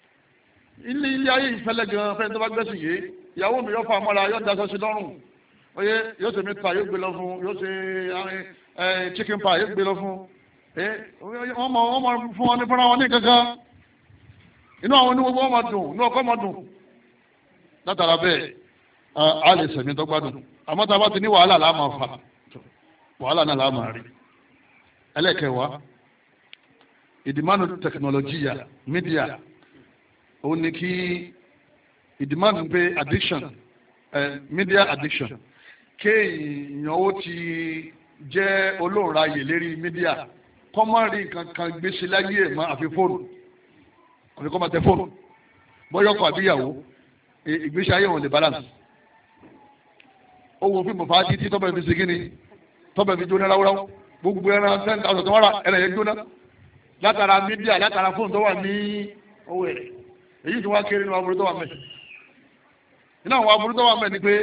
ilé ayé ìfẹ́lẹ́ gan fẹ́ni tó bá gbẹ́sìn yé ìyàwó mi yọ fa mọ́ra yọ daṣọ sí lọ́rùn oye yóò ṣe meat pie yóò gbé lọ fún, yóò ṣe chicken pie yóò gbé lọ fún, wọ́n mọ̀ fún wọn ní fúnra wọn ní kankan, inú àwọn oníwogbo wọn máa dùn, inú ọkọ máa dùn. Látara bẹ́ẹ̀ a lè sẹ̀mí tó gbádùn, àmọ́ tá a bá ti ní wàhálà láàmà fà, wàhálà náà láàmà rí. Ẹlẹ́kẹ̀wá ìdìmánu tẹkinọlọ́jìyà mídíà, òun ni kí ìdìmánu pé addiction, media addiction, kéèyàn ó ti jẹ́ olóòráyè lérí mídíà, kọ́mọ́rì kankan gbèsè láyé ẹ̀ máa àfi fóònù, àfi kọ́ máa tẹ fóònù, bọ́yọ̀kọ̀ àbíyàwó ìgbésí ayé wọn lè balance. Ó wo fíìmù fàájì tí tọ́bẹ̀ fi ṣe kíni, tọ́bẹ̀ fi jóná ráúráú, gbogbo ẹran 10,000 tó wára ẹran yẹn jóná látara mídíà, látara fóònù tó wà ní owó ẹ̀. Èyí tí wọ́n kéré ní aburú tó wà mẹ́. Iná àwọn aburú tó wà mẹ́ ni pé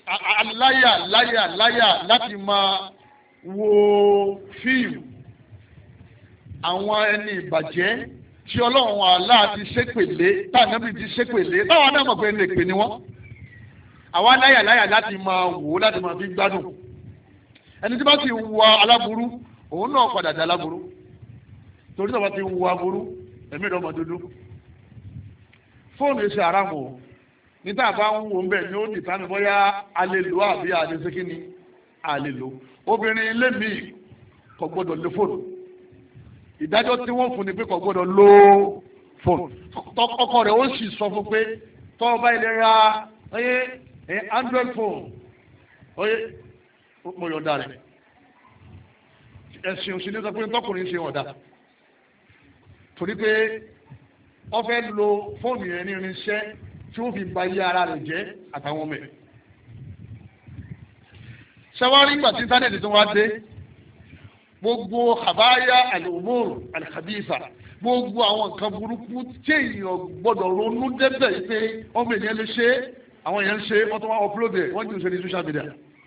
láyà láti máa wo fíìmù àwọn ẹni ìbàjẹ́ tí Ọlọ́run àlá ti ṣépèlé, táànábì ti ṣépèlé, táwọn náà mọ̀ pé lè pè ní wọ́n. Àwa láyà láti máa wò ó, láti máa fi gbádùn. Ẹni tí bá ti wà aláburú, òun náà padà dá aláburú. Torí tí wọ́n ti wà aburú, ẹ̀mí ìdánmọ̀ dúdú. Fóònù ṣe àràmù o, níta bá ń wo mbẹ ni ó di tani bóyá alèlò àbí àdéṣekínní àlèlò. Obìnrin ilé mi kò gbọdọ̀ lo fóònù. Ìdájọ́ tí wọ́n fún ni pé kò gbọdọ̀ lo fóònù. Ọkọ rẹ̀ ó sì sọ fún pé tọ́ ọba ilé ra Android phone mo yọ̀ǹda rẹ̀. Ẹ̀sìn òsì ní sọ pé tọkùnrin ṣe ọ̀dà. Torí pé wọ́n fẹ́ lo fóònù yẹn ní irinṣẹ́ tí ó fi ba iye ara rẹ̀ jẹ́ àtàwọn ọmọ ẹ̀. Ṣẹ́wárí ìgbà tí íńtánẹ́ẹ̀tì tó wá dé, gbogbo àbáyá al-umur al-khabitha, gbogbo àwọn nǹkan burúkú tí èèyàn gbọ́dọ̀ ronú débẹ̀ yìí pé ọmọ ènìyàn lè ṣe, àwọn èèyàn ń ṣe, wọ́n tó wá upload ẹ̀, wọ́n jù ṣe ní social media.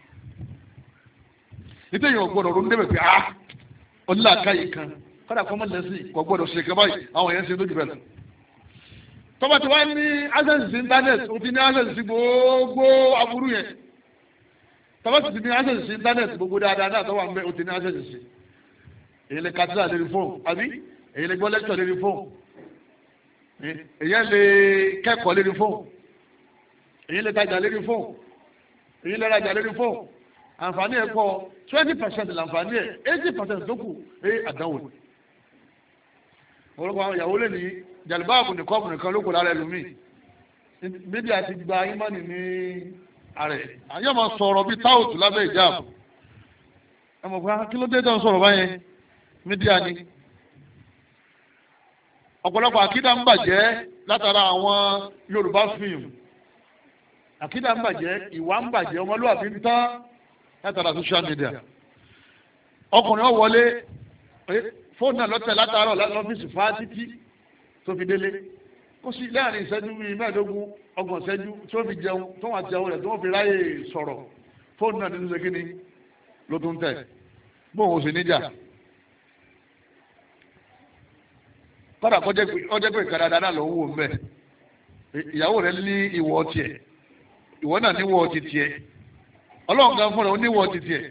Ìtẹ́ èèyàn gbọ́dọ̀ ronú débẹ̀ pé onílàákàyè kan kọ́dà kọ́mọ́ lẹ́sìn kò gbọ́dọ̀ ṣe kẹ́ báyìí, àwọn èèyàn ṣe lójú bẹ̀rẹ̀. Tọ́ba ti wá ní access sí internet, o ti ní access sí gbogbo aburú yẹn. Tọ́ba ti ní access sí internet, gbogbo dáadáa náà tọ́wọ́ àmì o ti ní access sí. Èyí lè kátìlá lérí fóònù, àbí? Èyí lè gbọ́ lecture lérí fóònù. Èyí lè kẹ́kọ̀ọ́ lérí fóònù. Èyí lè tajà lérí fóònù. Èyí lè rajà lérí fóònù. Àǹfààní ẹ̀ kọ́ 20% làǹfààní ẹ̀, 80% tó kù àdánwò. Orúkọ àwọn ìyàwó lè ní jàlùbáàbù nìkan nìkan ló kò lára ẹlòmíì. Mídíà ti gba ìmánì ní ààrẹ. Àyọ̀ máa sọ̀rọ̀ bíi táwùtù lábẹ́ ìjáàbù. Ẹ mọ̀ pé kí ló dé tó ń sọ̀rọ̀ báyẹn? Mídíà ni. Ọ̀pọ̀lọpọ̀ àkídà ń bàjẹ́ látara àwọn Yorùbá fíìmù. Àkídà ń bàjẹ́, ìwà ń bàjẹ́, ọmọlúwàbí ń tán látara social media. Ọkùnrin ó wọlé fóònù náà lọ́tẹ̀ látàárọ̀ lọ́fíìsì fáá títí tó fi délé. Ó sì láàrin ìṣẹ́jú bíi 15 ọgbọ̀n ìṣẹ́jú tó fi jẹun tó wà jẹun rẹ̀ tó wọ́n fi ráyè sọ̀rọ̀. Fóònù náà nínú ṣe kíni ló tún tẹ̀. Bóun ò sì níjà. Kọ́dà kọjẹ́ pé ìkàdàdà náà ló ń wò ń bẹ̀. Ìyàwó rẹ̀ ní ìwọ tiẹ̀. Ìwọ náà níwọ̀ ti tiẹ̀. Ọlọ́run gan fúnra ó níwọ̀ ti tiẹ̀.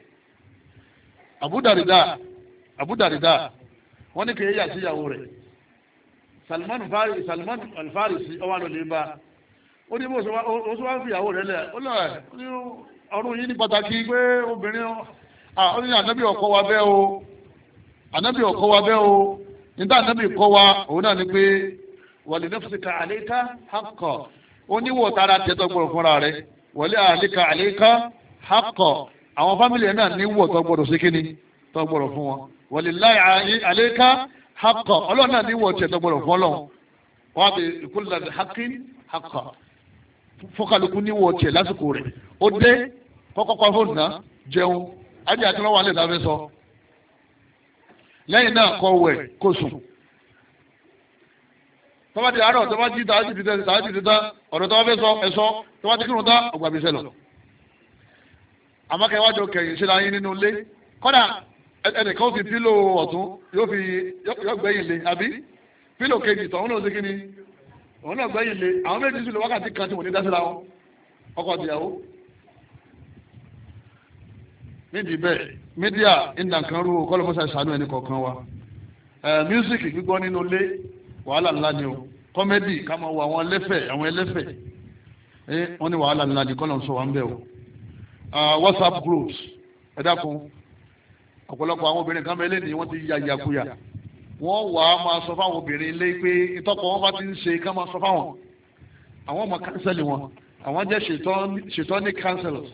Abu Darda wọ́n ní kì í yà sí ìyàwó rẹ̀. Salman Al-Farisi ọwọ́ àlọ́ lè bá. Ó ní bó ṣe wá fi ìyàwó rẹ̀ lẹ̀. Ó lọ́ọ̀ ọdún yìí ní pàtàkì pé obìnrin ó ní ànábì ọkọ wa bẹ́ẹ̀ o. Ànábì ọkọ wa bẹ́ẹ̀ o. Nígbà ànábì kọ́ wa òun náà ni pé wali nafsika alayka haqqa. Ó níwọ̀ tara tiẹ̀ tó gbọ́dọ̀ fúnra rẹ̀. Wali ahlika alayka haqqa. Àwọn fámìlì ẹ̀ náà níwọ̀ tó gbọ́dọ̀ sí kíni tó gbọ́dọ̀ fún wọn. Walillahi alayka haqqa. Ọlọ́run náà níwọ̀ tiẹ̀ tó gbọ́dọ̀ fún Ọlọ́run. Wọ́n á ti kulli dhi haqqin haqqa. Fọ́kàlùkù níwọ̀ tiẹ̀ lásìkò rẹ̀. Ó dé kọ́kọ́kọ́ fóònù náà jẹun. Ajé àti lọ́wọ́ alẹ́ ìdáfẹ́ sọ. Lẹ́yìn náà kọ wẹ̀ kó sùn. Tọ́wọ́ di àárọ̀ tọ́wọ́ jí tàájì ti tán ọ̀rọ̀ tọ́wọ́ fẹ́ sọ ẹ̀sọ́ tọ́wọ́ ti kírun tán ọgbà mi sẹ́lọ̀. Àmọ́kẹ́ wájú kẹ̀yìn síra yín nínú ilé. Kọ́dà ẹnìkan fi pílò ọ̀tún yóò gbẹ́yìn lé àbí pílò kejì tọ̀hún náà ó ṣe kí ni òun náà gbẹ́yìn lé àwọn méjì sí lọ wákàtí kan tí wọ́n ní dá síra wọn ọkọ àtìyàwó. nídìí bẹ́ẹ̀ mídíà ìdànkanrú kọ́lọ́mọ́sá ìṣàánú ẹni kọ̀ọ̀kan wa mísíkì gbígbọ́ nínú ilé wàhálà ńlá ni o kọ́mẹ́dì ká máa wo àwọn ẹlẹ́fẹ̀ wọ́n ní wàhálà ńlá ni kọ́lọ́m sọ wà ń bẹ̀ o WhatsApp groups ẹ dákun ọ̀pọ̀lọpọ̀ àwọn obìnrin kan mẹ́lẹ́ ni wọ́n ti ya yakuya wọ́n wà á máa sọ fáwọn obìnrin ilé pé ìtọ́kọ̀ wọn bá ti ń ṣe ká máa sọ fáwọn àwọn ọmọ kánsẹ́lì wọn àwọn jẹ́ ṣètọ́ní counselors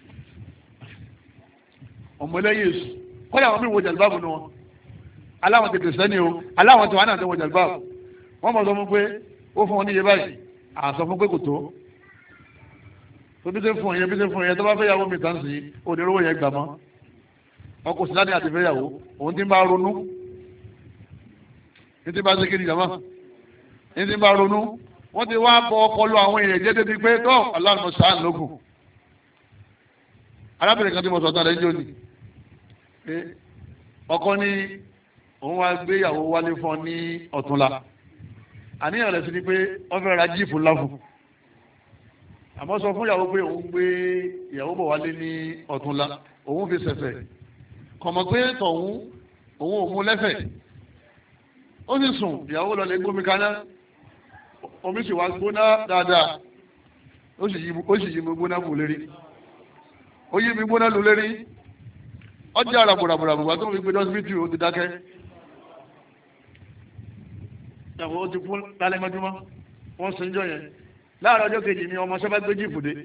ọmọlẹ́yìn èsù kọ́lá àwọn mí wo jàlbáàbù ni wọn aláwọn ti kìrìsìtẹ́nì o aláwọn ti wà náà ti wo jàlbáàbù wọ́n mọ̀ sọ fún pé ó fún wọn níye báyìí àsọ fún pé kò tó tó bí ṣe fún ìyẹn bí ṣe fún ìyẹn tó bá fẹ́ yàwó mi tán sí onírówó yẹn gbà mọ́ wọn kò sí láti àti fẹ́ yàwó òun ti ń bá ronú ní ti bá ṣe kí ni jàmá ní ti ń bá ronú wọ́n ti wá bọ ọpọlọ àwọn èèyàn jẹ́ débi pé tó aláàánú sáà lókun arábìnrin kan tí mo sọ tán lẹ́jọ́ ni ọkọ ní òun wá gbé ìyàwó wálé fún ọ ní ọ̀túnla àníyàn rẹ̀ sí ni pé wọ́n fẹ́ ra jíìpù ńlá fún àmọ́ sọ fún ìyàwó pé òun gbé ìyàwó bọ̀ wálé ní ọ̀túnla òun fi ṣẹ̀fẹ̀ kọ̀mọ̀ pé tọ̀hún òun ò mú lẹ́fẹ̀ ó sì sùn ìyàwó lọ lè gbómi kaná omi sì wá gbóná dáadáa ó sì yí mi gbóná bù lérí ó yí mi gbóná lù lérí ọjà àràbùràbùràbùrà tó fi gbé dọ́sibítì ó ti dákẹ́ ìyàwó ó ti fún lálẹ́ mọ́júmọ́ wọ́n sin jọ yẹn láàárọ̀ ọjọ́ kejì ni ọmọ sábà gbé jíìpù dé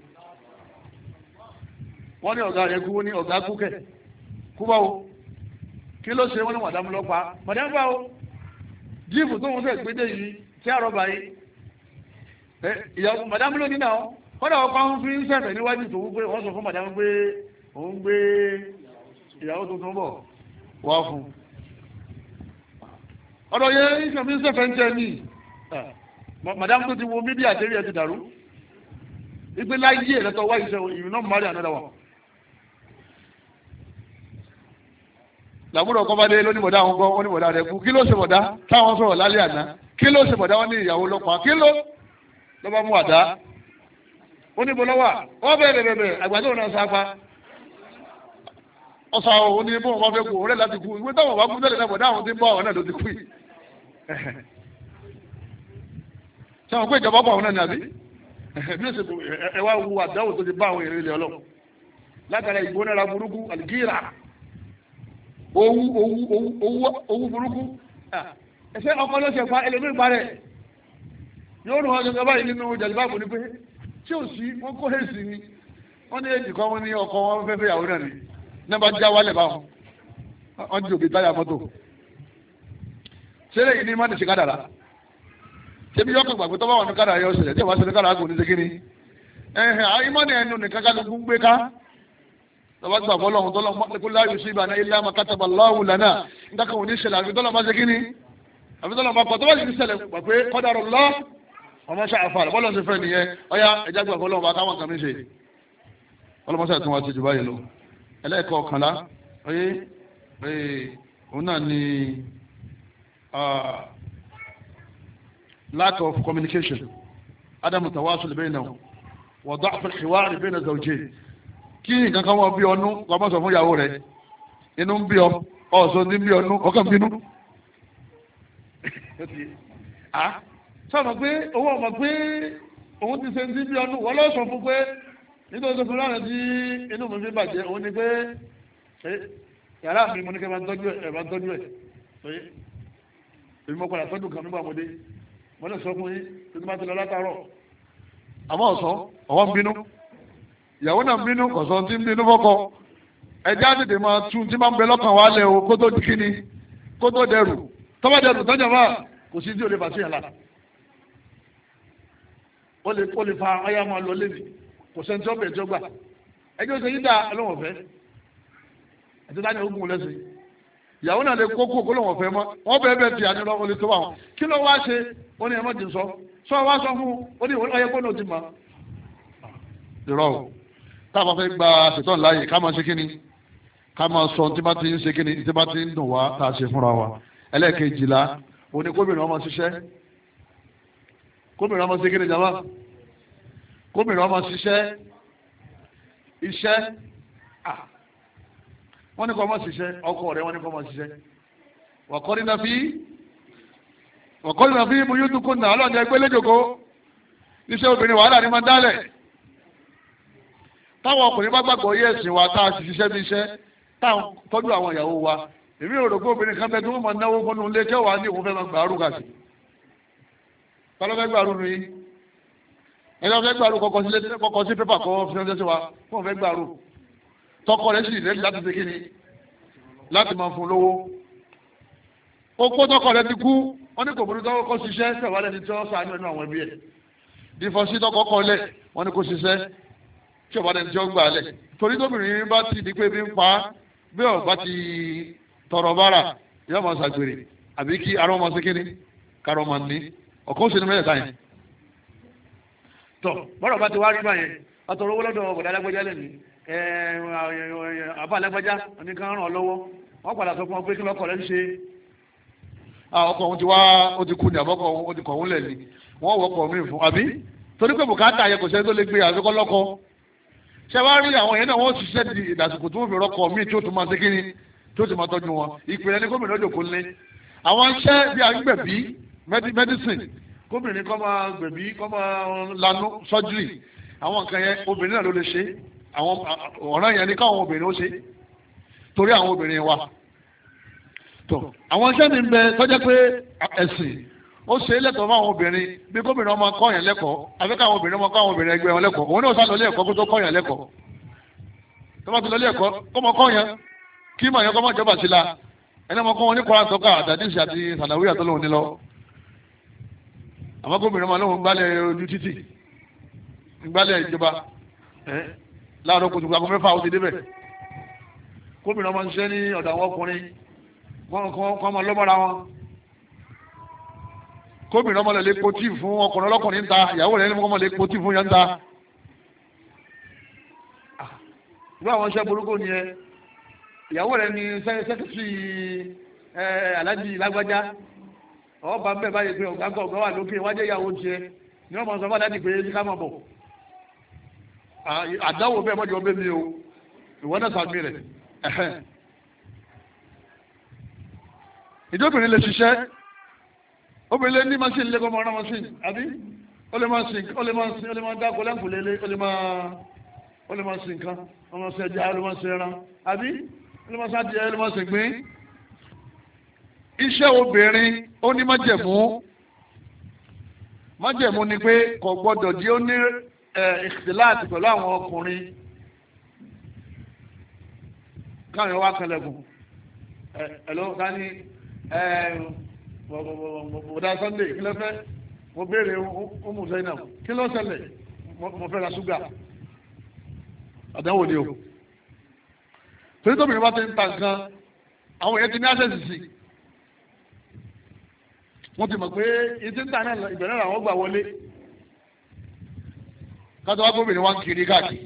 wọ́n ní ọ̀gá rẹ̀ kú ní ọ̀gá kúkẹ̀ kú bá o kí ló ṣe wọ́n ní màdámù lọ́pàá màdámù bá o jíìpù tó wọ́n fẹ́ gbé dé yìí tí àrọ́bà yìí ìyàwó màdámù ló ní náà kọ́dà ọkọ̀ ń fi ń sẹ̀fẹ̀ níwájú tó wípé wọ́n sọ fún màdámù pé òun gbé ìyàwó tuntun bọ̀ wá fún ọ̀dọ̀ yẹ ìṣẹ̀ fi ń sẹ̀fẹ̀ ń tẹ́ ní màdámù tó ti wo mídíà tẹ́rí ẹ ti dàrú ìgbé láyé ẹ̀lẹ́tọ̀ wáyé iṣẹ́ ìrìnà mọ́rí another one làbúrò kọ́ bá dé lónìí bọ̀dá àwọn gbọ́ wọ́n ní bọ̀dá rẹ̀ kú kí ló ṣe bọ̀dá táwọn sọ̀rọ̀ lálẹ́ àná kí ló ṣe bọ̀dá wọn ní ìyàwó lọ́pàá kí ló bá mú àdá ó ní bọ́lọ́wà wọ́n bẹ̀rẹ̀ àgbàdo náà sápá ọ̀sà òun ní bóun wọn fẹ́ kú ọ̀rẹ́ láti kú ìwé táwọn bá kú tẹ́lẹ̀ náà bọ̀dá àwọn tí ń bọ́ àwọn náà ló ti kú yìí ṣé àwọn pé ìjọba bọ̀ àwọn náà ní àbí bí ó ṣe ẹ wá wu àdáwò tó ti bá àwọn èrè ilẹ̀ ọlọ́run látara ìgbónára burúkú àlìkíra owú burúkú ẹsẹ ọkọ ló ṣe pa ẹlẹmí parẹ yóò rún ọjọ́ báyìí nínú jàlibáàbù ni pé tí ò sí wọn kó hèsì ni wọn ní èjì kan wọn ní ọkọ wọn fẹfẹ ìyàwó náà ni nígbà já wálẹ̀ báwọn wọn di òbí táyà mọ́tò ṣẹlẹ̀ yìí ní má ní ṣe kádàrá ṣebí yọkàn gbàgbé tó bá wà ní kádàrá yọ ṣẹlẹ̀ tí wọn ṣe ní kádàrá kò ní ṣe kíni ìmọ̀ni ẹnu nìkan kálukú gbé ká lọ́wọ́ gbà fọlọ́hún tọ́lọ́ kó láyò sí ìbànú ilé àmà kátàbà Allahu lana nígbà kan ò ní ṣẹlẹ̀ àbí tọ́lọ́ bá ṣe kíni àbí tọ́lọ́ bá kọ́ tó bá sì ní ṣẹlẹ̀ gbà pé kọ́dàrọ̀ lọ́ ọmọ ṣe àfà rẹ̀ bọ́lọ̀ ṣe fẹ́ nìyẹn ọyá ẹja gbà fọlọ́hún bá káwọn kan mi ṣe ọlọ́mọṣẹ́ àti wọn ti jù báyìí lọ ẹlẹ́ẹ̀kọ́ kànlá ọyẹ òun náà ni lack of communication adamu tawasul bainahum wa da'f al-hiwar bayna zawjayn kí nǹkan kan wọ́n bí ọnú kọ́ mọ́ sọ fún ìyàwó rẹ̀ inú ń bí ọ ọ̀sọ́ ní bí ọnú ọkàn bínú. sọ̀rọ̀ pé owó ọmọ pé òun ti ṣe ní bí ọnú wọ́n lọ sọ fún pé nítorí tó fún láàrín tí inú mi fi bàjẹ́ òun ni pé yàrá mi mo ní kẹ́ máa tọ́jú ẹ̀ máa tọ́jú ẹ̀ èmi mo padà tọ́jú kan nígbà mọ́dé mo lè sọ fún yín tó ti máa ti lọ látàárọ̀ àmọ́ ọ̀sán ọwọ́ ń bínú ìyàwó náà ń bínú kọ̀sán tí ń bínú fọ́kọ ẹjẹ́ àtètè máa tún tí máa ń bẹ lọ́kàn wá lẹ̀ o kó tó di kíni kó tó dẹrù tọ́ba dẹrù tọ́jà máa kò sí tí o lè fà sí yàrá ó lè fa ayá máa lọ lébi kò sẹ́ni tí ó bẹ̀rẹ̀ tí ó gbà ẹjọ́ ṣe yídà ọlọ́wọ̀n fẹ́ ẹ̀tí láti ogun lẹ́sìn ìyàwó náà lè kókó ọlọ́wọ̀n fẹ́ mọ́ wọ́n bẹ̀rẹ̀ bẹ̀rẹ̀ tì àní olè tó wà wọn kí ló wá ṣe ó ní ẹmọ́ ti sọ wá sọ fún ó ní ọyẹ kó náà ti mọ̀ ìrọ̀ táwọn fẹ́ gba ṣètọ́ láàyè ká máa ṣe kíni ká máa sọ tí bá ti ń ṣe kíni tí bá ti ń dùn wá tá a ṣe fúnra wa ẹlẹ́ẹ̀kejìlá òní kóbìnrin ọmọ ṣiṣẹ́ kóbìnrin ọmọ ṣe kíni jàmbá kóbìnrin ọmọ ṣiṣẹ́ iṣẹ́ wọ́n ní kó má ṣiṣẹ́ ọkọ rẹ̀ wọ́n ní kó má ṣiṣẹ́ waqarna fi buyutikunna ọlọ́ọ̀dẹ ẹgbẹ́ lẹ́jọ̀kọ́ iṣẹ́ obìnrin wàhálà ni máa dálẹ̀ táwọn ọkùnrin bá gbàgbọ́ yé ẹ̀sìn wa tá a sì ṣiṣẹ́ bí iṣẹ́ táwọn tọ́jú àwọn ìyàwó wa èmi ò rò pé obìnrin kan bẹ tí wọ́n máa náwó fọ́nù ilé tí wàá ní òun fẹ́ máa gbàrú kàṣì tọ́lọ́ fẹ́ gbàrú nu yín ẹ̀yọ́ fẹ́ gbàrú kọ́kọ́ sí pépà kọ́ fi ṣe sí wa fún fẹ́ gbàrú tọkọ rẹ̀ sì rẹ̀ láti ṣe kíni láti máa fún lówó opó tọkọ rẹ̀ ti kú wọ́n ní kò burú tọ́kọ kọ́ ṣiṣẹ́ sẹ̀wálẹ̀ ní tí wọ́n sàánú ẹnu àwọn ẹbí ẹ̀ dífọ́sí tọkọ kọ́ lẹ̀ wọ́n ní kò ṣiṣẹ́ tí ọba dẹni tí ó gbà lẹ̀ torí tóbìnrin bá ti di pé bí ń pa bí ọba ti tọrọ bára yóò máa ṣàgbèrè àbí kí arọ́ máa ṣe kíni karọ́ máa ní ọ̀kan ó ṣe ní mẹ́tẹ̀ẹ̀ta yẹn tọ bọ́dọ̀ bá ti wá rí báyẹn àtọ̀rọ̀ owó lọ́dọ̀ ọ̀gọ̀dá alágbájá lẹ́nu àbá alágbájá oníkan ràn ọ́ lọ́wọ́ wọ́n padà sọ fún ọ pé kí lọ́kọ̀ rẹ̀ ń ṣe ọkọ̀ òun ti wá ó ti kú ní àbọ̀kọ̀ òun ó ti kọ̀ òun lẹ̀ ní wọ́n wọ́pọ̀ mí fún àbí torí pé bùkátà yẹ kò sẹ́ni tó lè gbé àfikọ́ lọ́kọ̀ ṣé wàá rí àwọn yẹn náà wọ́n ṣiṣẹ́ di ìdásìkò tó fi rọ́kọ̀ míì tí ó tún máa ṣe kíni tí ó tún máa tọ́jú wọn ìpìlẹ̀ ní gómìnà òjòkó lé àwọn iṣẹ́ bí agbẹ̀bí medicine gómìnà kọ́ máa gbẹ̀bí kọ́ máa lanú surgery àwọn nǹkan yẹn obìnrin náà ló lè ṣe àwọn ọ̀ràn yẹn ní káwọn obìnrin ó ṣe torí àwọn obìnrin wa tó àwọn iṣẹ́ mi ń bẹ tọ́jẹ́ pé ẹ̀sìn ó ṣe é lẹ́tọ̀ọ́ fún àwọn obìnrin bí gómìnà ọmọ kọ́ yẹn lẹ́kọ̀ọ́ àbí káwọn obìnrin ọmọ kọ́ àwọn obìnrin ẹgbẹ́ wọn lẹ́kọ̀ọ́ òun náà sá lọ ilé ẹ̀kọ́ kó tó kọ́ yẹn lẹ́kọ̀ọ́ tó bá ti lọ ilé ẹ̀kọ́ kọ́mọ kọ́ yẹn kí màá yẹn kọ́mọ jọba sí la ẹni ọmọ kọ́ wọn ní kọ́ra tọ́ka àtàdísì àti sànàwíyà tó lóun ní lọ àmọ́ gómìnà ọmọ lóun gbálẹ̀ ojú títì gbálẹ̀ ìjọba láàárọ̀ kùtùkù àgọ́ mẹ́fà ó ti débẹ̀ gómìnà ọmọ ṣiṣẹ́ ní ọ̀dọ̀ àwọn ọkùnrin kọ́ ọmọ lọ́mọ́ra wọn gómìnà ọmọ lè potí fún ọkùnrin ọlọ́kùnrin ta ìyàwó rẹ̀ ní ọmọ lè potí fún yẹn ta ìlú àwọn iṣẹ́ burúkú ni ẹ ìyàwó rẹ̀ ní sẹ́kítírì alájì lágbájá ọba mbẹ báyìí pé ọ̀gá wà lókè wájú ìyàwó tiẹ̀ ní ọmọ sọ fún adájú pé ká máa bọ̀ àdáwò bẹ́ẹ̀ mọ́jọ́ bẹ́ẹ̀ mi o ìwọ náà sàmì rẹ̀ ìjọbìnrin lè ṣiṣẹ́ obìnrin lè ní machine lé kọ́ máa rán machine àbí ó lè máa sìn ó lè máa dáko lẹ́kùnlélé ó lè máa sìn nǹkan ó lè máa sìn ẹja ó lè máa sìn ẹran àbí ó lè máa sìn adìyẹ ó lè máa sìn gbìn. iṣẹ́ obìnrin ó ní májẹ̀mú ni pé kò gbọ́dọ̀ di ó ní ìṣẹ̀láàtì pẹ̀lú àwọn ọkùnrin káwọn wá kanlẹ̀kùn ẹ̀lọ́ ká ní bọ̀dá Sunday kí ló fẹ́ mo béèrè ọmọ Zainab kí ló ṣẹlẹ̀ mo fẹ́ ra ṣúgà àdánwò ni o torí tóbi ní wá ti ń ta nǹkan àwọn èèyàn ti ní access sí wọ́n ti mọ̀ pé ìdí ń ta náà ìbẹ̀rẹ̀ làwọn gbà wọlé kátó wá gómìnà wá ń kiri káàkiri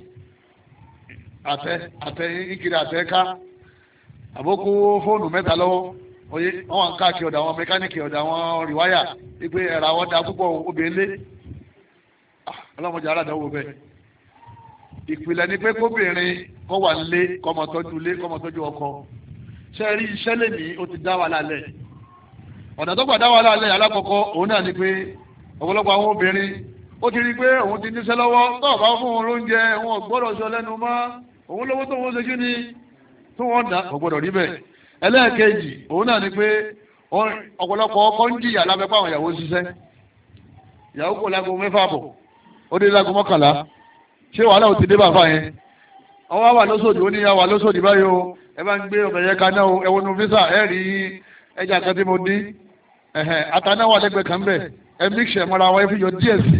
àtẹ ìkiri àtẹ ká àbókú fóònù mẹ́ta lọ́wọ́ oye wọ́n wà ń káàkiri ọ̀dọ̀ àwọn mẹkáníìkì ọ̀dọ̀ àwọn rìwáyà wípé ẹ̀rọ àwọn da púpọ̀ obìnrin lé ọlọ́mọdé aládàáwò bẹ́ẹ̀ ìpìlẹ̀ ni pé kóbìnrin kọ́ wà nílé kọ́mọ tọ́jú ilé kọ́mọ tọ́jú ọkọ ṣe rí iṣẹ́ lèmi ó ti dá wà lálẹ́ ọ̀nà tó gbà dá wà lálẹ́ alákọ̀ọ́kọ́ òun náà ni pé ọ̀pọ̀lọpọ̀ àwọn obìnrin ó ti rí i pé òun ti níṣẹ́ lọ́wọ́ tó bá fún òun lóúnjẹ òun gbọ́dọ̀ sọ lẹ́nu mọ́ òun lówó tó wọ́n ṣe kí ni tó wọ́n dá kò gbọ́dọ̀ rí bẹ́ẹ̀ ẹlẹ́ẹ̀kejì òun náà ni pé ọ̀pọ̀lọpọ̀ ọkọ ń jìyà lábẹ́ pàwọn ìyàwó ṣiṣẹ́ ìyàwó kò lágo mẹ́fà bọ̀ ó dé lágo mọ́kànlá ṣé wàhálà ò ti dé bàbá yẹn ọwọ́ wà lóṣòdì ó ní wà lóṣòdì báyìí o ẹ bá ń gbé ọbẹ̀ yẹn kaná o ẹ wọnú físà ẹ rí ẹja kan tí mo dín àtànáwà lẹ́gbẹ̀ẹ́ kan bẹ̀ ẹ mixẹ̀ mọ́ra wọn ẹ fi yọ díẹ̀ sí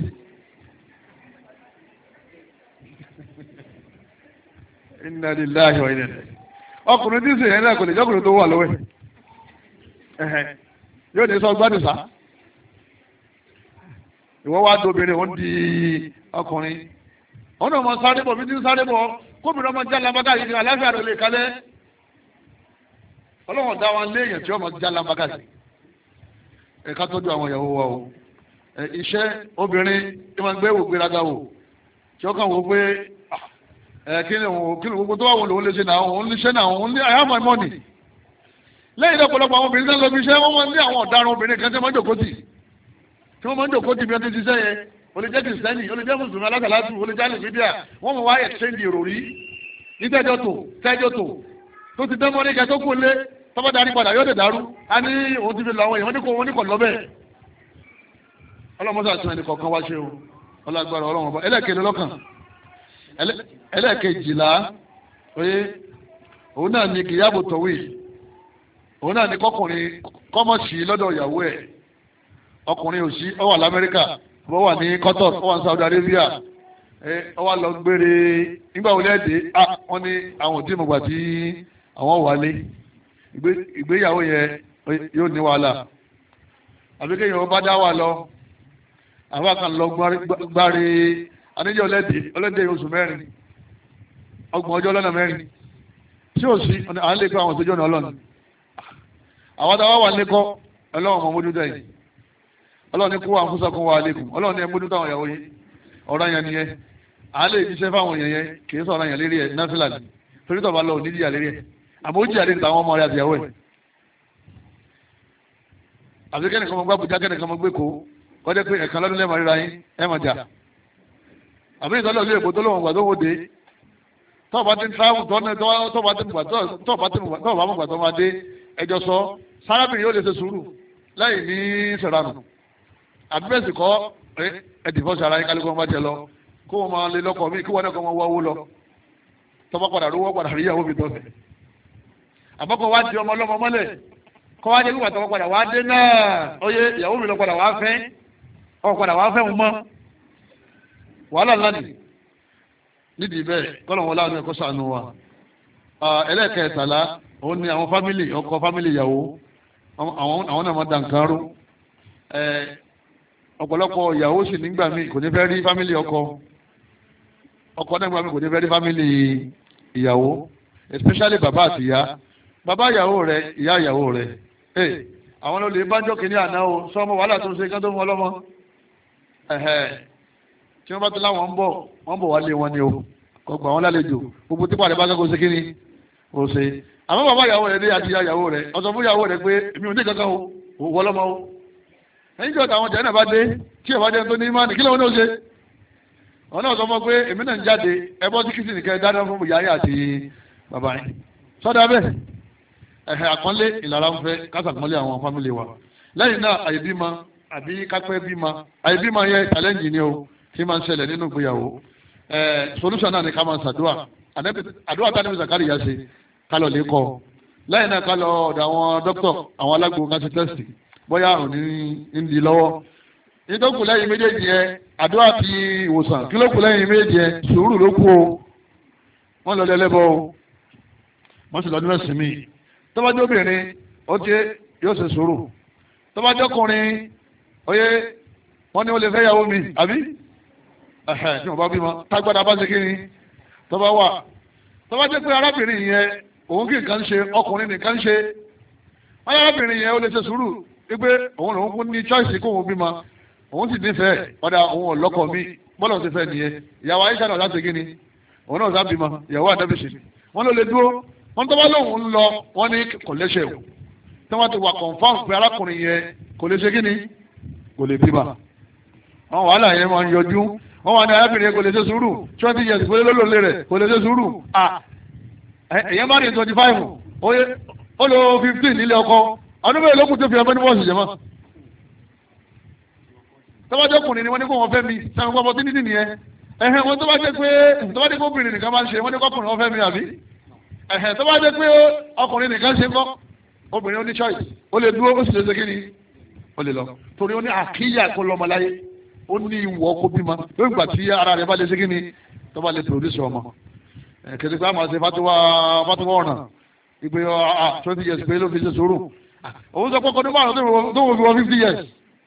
inna lillahi wa inna ilaihi ọkùnrin tí ń sèyàn náà kò lè jọ́kùnrin tó wà lọ́wọ́ ẹ̀ yóò ní sọ gbádùn sá ìwọ́ wá dobìnrin òun di ọkùnrin òun náà mọ sáré bọ̀ bí tí ń sáré bọ̀ kóbìnrin ọmọ já lambaga yìí ní aláfíà rẹ̀ lè kalẹ̀ ọlọ́wọ́n dá wọn léèyàn tí ọmọ já lambaga yìí ẹ̀ka tọ́jú àwọn ìyàwó wa o iṣẹ́ obìnrin tí wọ́n gbé wò gbéraga wò tí ó kàn wò pé kí ni gbogbo tó wà wọn lòun lè ṣe náà òun lè ṣe náà òun ní I have my money. lẹ́yìn ọ̀pọ̀lọpọ̀ àwọn obìnrin náà lọ bí iṣẹ́ wọ́n máa ń ní àwọn ọ̀daràn obìnrin kan tí wọ́n máa ń jòkótì bí wọ́n ti ṣiṣẹ́ yẹn ó lè jẹ́ kìrìsìtẹ́nì ó lè jẹ́ mùsùlùmí alásàlátù ó lè jẹ́ àlùfídíà wọ́n mọ̀ wá exchange ìròrí ní tẹ́jọ́ tó ti dánmọ́ ní kẹ́ tó kú lé tọ́bọ̀ darí padà yóò dé dàrú a ní òun ti fi lọ àwọn èèyàn wọ́n ní kò lọ bẹ́ẹ̀ ọlọ́mọdé àti ẹnì kọ̀ọ̀kan wá ṣe o ọlágbára ọlọ́run ọba ẹlẹ́ẹ̀kejì lọ́kàn ẹlẹ́ẹ̀kejìlá oye òun náà ní kìyàbò tọ̀wé òun náà ní kọkùnrin kọ́mọ̀sí lọ́dọ̀ ìyàwó ẹ̀ ọkùnrin ò sí ó wà l'Amẹ́ríkà ó wà ní Qatar ó wà ní Saudi Arabia ó wà lọ gbére nígbà wo lẹ́ẹ̀dẹ́ wọ́n ní àwọn òtí ìmọ̀gbà tí àwọn wálé ìgbéyàwó yẹn yóò ní wàhálà àbí kéèyàn bá dá wà lọ àwọn kan lọ gbáre aníjẹ́ ọlẹ́dẹ̀ oṣù mẹ́rin ọgbọ̀n ọjọ́ lọ́nà mẹ́rin tí ó sí à ń lè kọ́ àwọn òṣèjọ́ ọ̀nà ọlọ́run àwọn táwa wà ní kọ́ ọlọ́run ọmọ mójútó yìí ọlọ́run ní kó wà fún sọ́kún wa lẹ́kùn ọlọ́run ní ẹ mójútó àwọn ìyàwó yìí ọ̀rọ̀ yẹn nìyẹn à ń lè jíṣẹ́ fáwọn èèyàn yẹn kì í sọ̀rọ̀ yẹn lérí ẹ̀ náfìlà ní torí tọ̀ bá lọ òní jìyà lérí ẹ̀ àmọ́ ó jìyà lérí tàwọn ọmọ rẹ̀ àtìyàwó ẹ̀ àbí kẹ́nìkan mọ gbá bùjá kẹ́nìkan mọ gbé kó kọ́dé pé ẹ̀kan lọ́dún lẹ́ẹ̀mọ̀ ríra yín ẹ̀ mọ̀ jà àbí ìtọ́lọ́ sí èkó tó lóun gbà tó wò dé tọ́ọ̀bá ti ń tíráwù tọ́ọ̀bá mọ̀ gbà tó máa dé ẹjọ́ sọ sárábìnrin yóò lè ṣe sùúrù láì ní sọ̀rànù àbí bẹ́ẹ̀ sì kọ́ ẹ̀dìfọ́sì ara yín kálukú wọn bá jẹ lọ kó wọn máa lé lọ́kọ̀ mí kí wọn náà kọ́ wọn wá owó lọ tọ́ba padà rówó padà rí ìyàwó mi tọ́sẹ̀ àbọ̀kọ̀ wá di ọmọ ọlọ́mọ mọ́lẹ̀ kọ́ wá jẹ́ kí wàtọ́ padà wá dé náà oyè ìyàwó mi lọ padà wá fẹ́ padà wá fẹ́ wọn mọ́ wàhálà ńlá nì nídìí bẹ́ẹ̀ kọ́lọ̀ wọn láàánú ẹ̀kọ́ sànù wa ẹlẹ́ẹ̀kẹtàlá òun ni àwọn fámìlì ọkọ fámìlì ìyàwó àwọn náà máa dànkárú ọ̀pọ̀lọpọ̀ ìyàwó sì nígbà míì kò ní fẹ́ rí fámìlì ọkọ náà nígbà míì kò ní fẹ́ rí fámìlì ìyàwó especially bàbá àti ìyá bàbá ìyàwó rẹ ìyá ìyàwó rẹ àwọn olè bájọ́ kìíní àná o sọmọ wàhálà tó ń ṣe kán tó mú ọlọ́mọ tí wọ́n bá tó láwọn ń bọ̀ wálé wọn ni o kọgbà wọn lálejò gbogbo tí pàdé bá kẹ́kọ̀ọ́ ṣe kíni o ṣe àmọ́ bàbá ìyàwó rẹ dé àti ìyá ìyàwó rẹ ọ̀sọ̀ fún ìyàwó rẹ pé èmi ò ní kankan o wọlọ́mọ o ẹ̀yìn tí ọ̀tà àwọn jẹ́ náà bá dé tí ẹ̀ bá jẹ́ tó ní ìmáàní kí lóun náà ṣe wọn náà sọ fún pé èmi náà ń jáde ẹ bọ́ sí kìsìnì kẹ́ dáná fún ìyá yín àti bàbá yín sọ́dà bẹ́ẹ̀ àpọ́nlé ìlara ń fẹ́ kásàpọ́nlé àwọn fámìlì wa lẹ́yìn náà àyèbímọ àbí kápẹ́ bímọ àyèbímọ yẹ challenge ni o tí máa ń ṣẹlẹ̀ nínú ìgbéyàwó solution náà ni ká máa ṣàdúrà àdúrà tá a níbi Zakari yá ṣe kálọ̀ lè kọ́ lẹ́yìn náà kálọ̀ ọ̀dọ̀ àwọn dókítà àwọn alágbó kan ṣe tẹ́sì bóyá àrùn ní di lọ́wọ́ nítorí kù lẹ́yìn méjèèjì yẹn àdúrà ti ìwòsàn kí ló kù lẹ́yìn méjèèjì yẹn sùúrù ló kù o wọ́n lọ lẹ́lẹ́bọ o wọ́n sì lọ́dún mẹ́sìn míì tọ́bájú obìnrin ó ti yóò ṣe sùúrù tọ́bájú ọkùnrin oyè wọ́n ní ó lè fẹ́ yàwó mi àbí tí wọ́n bá bímọ tágbádá bá ṣe kí ni tọ́ba wà tọ́ba jẹ́ pé arábìnrin yẹn òun kì í kan ṣe ọkùnrin nìkan ṣe wọ́n yẹ arábìnrin yẹn ó lè ṣe sùúrù wípé òun lòun kún ní choice kó òun bímọ òun sì nífẹ̀ẹ́ ọ̀dà òun ò lọ́kọ mi bọ́lá ti fẹ́ nìyẹn ìyàwó Aisha náà láti gíní òun náà sábì mọ ìyàwó àdábìsì wọ́n ló lè dúró wọ́n tọ́ba lóun ń lọ wọ́n ní kò léṣe o tí wọ́n ti wà confam pé arákùnrin yẹn kò lè ṣe gíní kò lè bímọ àwọn wàhálà yẹn máa ń yọjú wọ́n wà ní arábìnrin yẹn kò lè ṣe sùúrù 20 years pé lólòlé rẹ̀ kò lè ṣe sùúrù èyàn bá ní 25 ó lo 15 nílé ọkọ ọdún mẹ́rin lókùn tó fi ọmọ ní bọ́ọ̀sì jẹ́mọ́ tọ́bájọ́ ọkùnrin ni wọ́n ní kó wọn fẹ́ mi sáwọn gbọ́ ọmọdé nínú nìyẹn wọn tó bá jẹ́ pé tọ́bájọ́ pé obìnrin nìkan máa ń ṣe wọ́n ní kọ́kùnrin wọn fẹ́ mi àbí tó bá jẹ́ pé ọkùnrin nìkan ṣe kọ́ obìnrin ó ní choice ó lè dúró ó sì lè ṣe kí ni ó lè lọ torí ó ní àkíyà kó lọ́mọ láyé ó ní ìwọ kó bímọ lórí ìgbà tí ara rẹ̀ bá lè ṣe kí ni tó bá lè produce ọmọ kìtì pé a máa ṣe fatiwa ọ̀nà ìgbé 20 years pé ló fi ṣe sùúrù òun sọ pọ́kọ́ ní márùn tó wọ́n fi wọ́n 50 years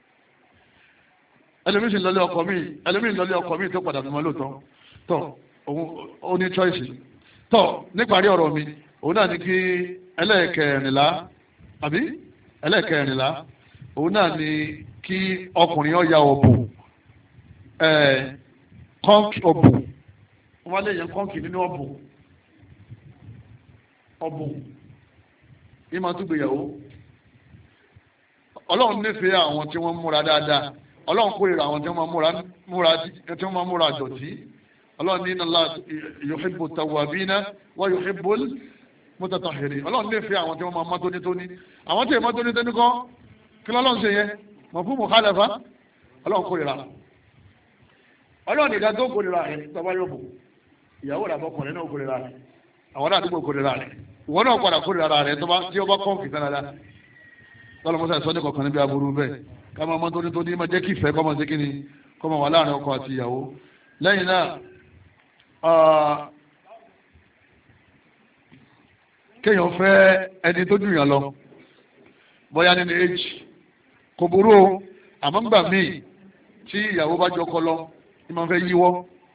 ẹlòmíì sì lọlé ọkọ mi tó padà mímọ́ lóòótọ́ tọ́ ó ní choice tọ́ níparí ọ̀rọ̀ mi òun náà ní kí ẹlẹ́ẹ̀kẹrìnlá òun náà ní kí ọkùnrin ọ̀ya ọ̀bù kọ́ńkì ọ̀bù wọ́n wá léèyàn kọ́ǹkì nínú ọ̀bùn ní máa tún gbéyàwó. ọlọ́run nífẹ̀ẹ́ àwọn tí wọ́n múra dáadáa, ọlọ́run kórìíra àwọn tí wọ́n máa múra dọ̀tí. ọlọ́run ní inna Allah yuhibbu tawwabina wa yuhibbu mutatahhirin. ọlọ́run nífẹ̀ẹ́ àwọn tí wọ́n máa mọ́ tónítóní. àwọn tí èèmọ́ tónítóní kọ́ kí lọ́lọ́run ṣe yẹn mafhumu mukhalafa, ọlọ́run kórìíra. ọlọ́run ìdá tó kórìíra rẹ̀ tọ́ba yóò bù ìyàwó rẹ̀ àbọ̀kùnrin náà kórìíra rẹ̀, àwọn náà àdúgbò kórìíra rẹ̀, ìwọ náà padà kórìíra rẹ̀ tí ó bá kọ́ fìtán dáadáa. tọ́lọ́ mọ́sá ìsọ́ní kọ̀ọ̀kan níbi aburú bẹ́ẹ̀ ká máa mọ́ tónítóní máa jẹ́ kí ìfẹ́ kọ́ máa ṣe kíni kọ́ máa wà láàrin ọkọ àti ìyàwó. lẹ́yìn náà kéèyàn fẹ́ ẹni tó jù yàn lọ bóyá nínú age kò burú o, àmọ́ ńgbà míì tí ìyàwó bá jọ kọ lọ ní máa fẹ́ yíwọ́.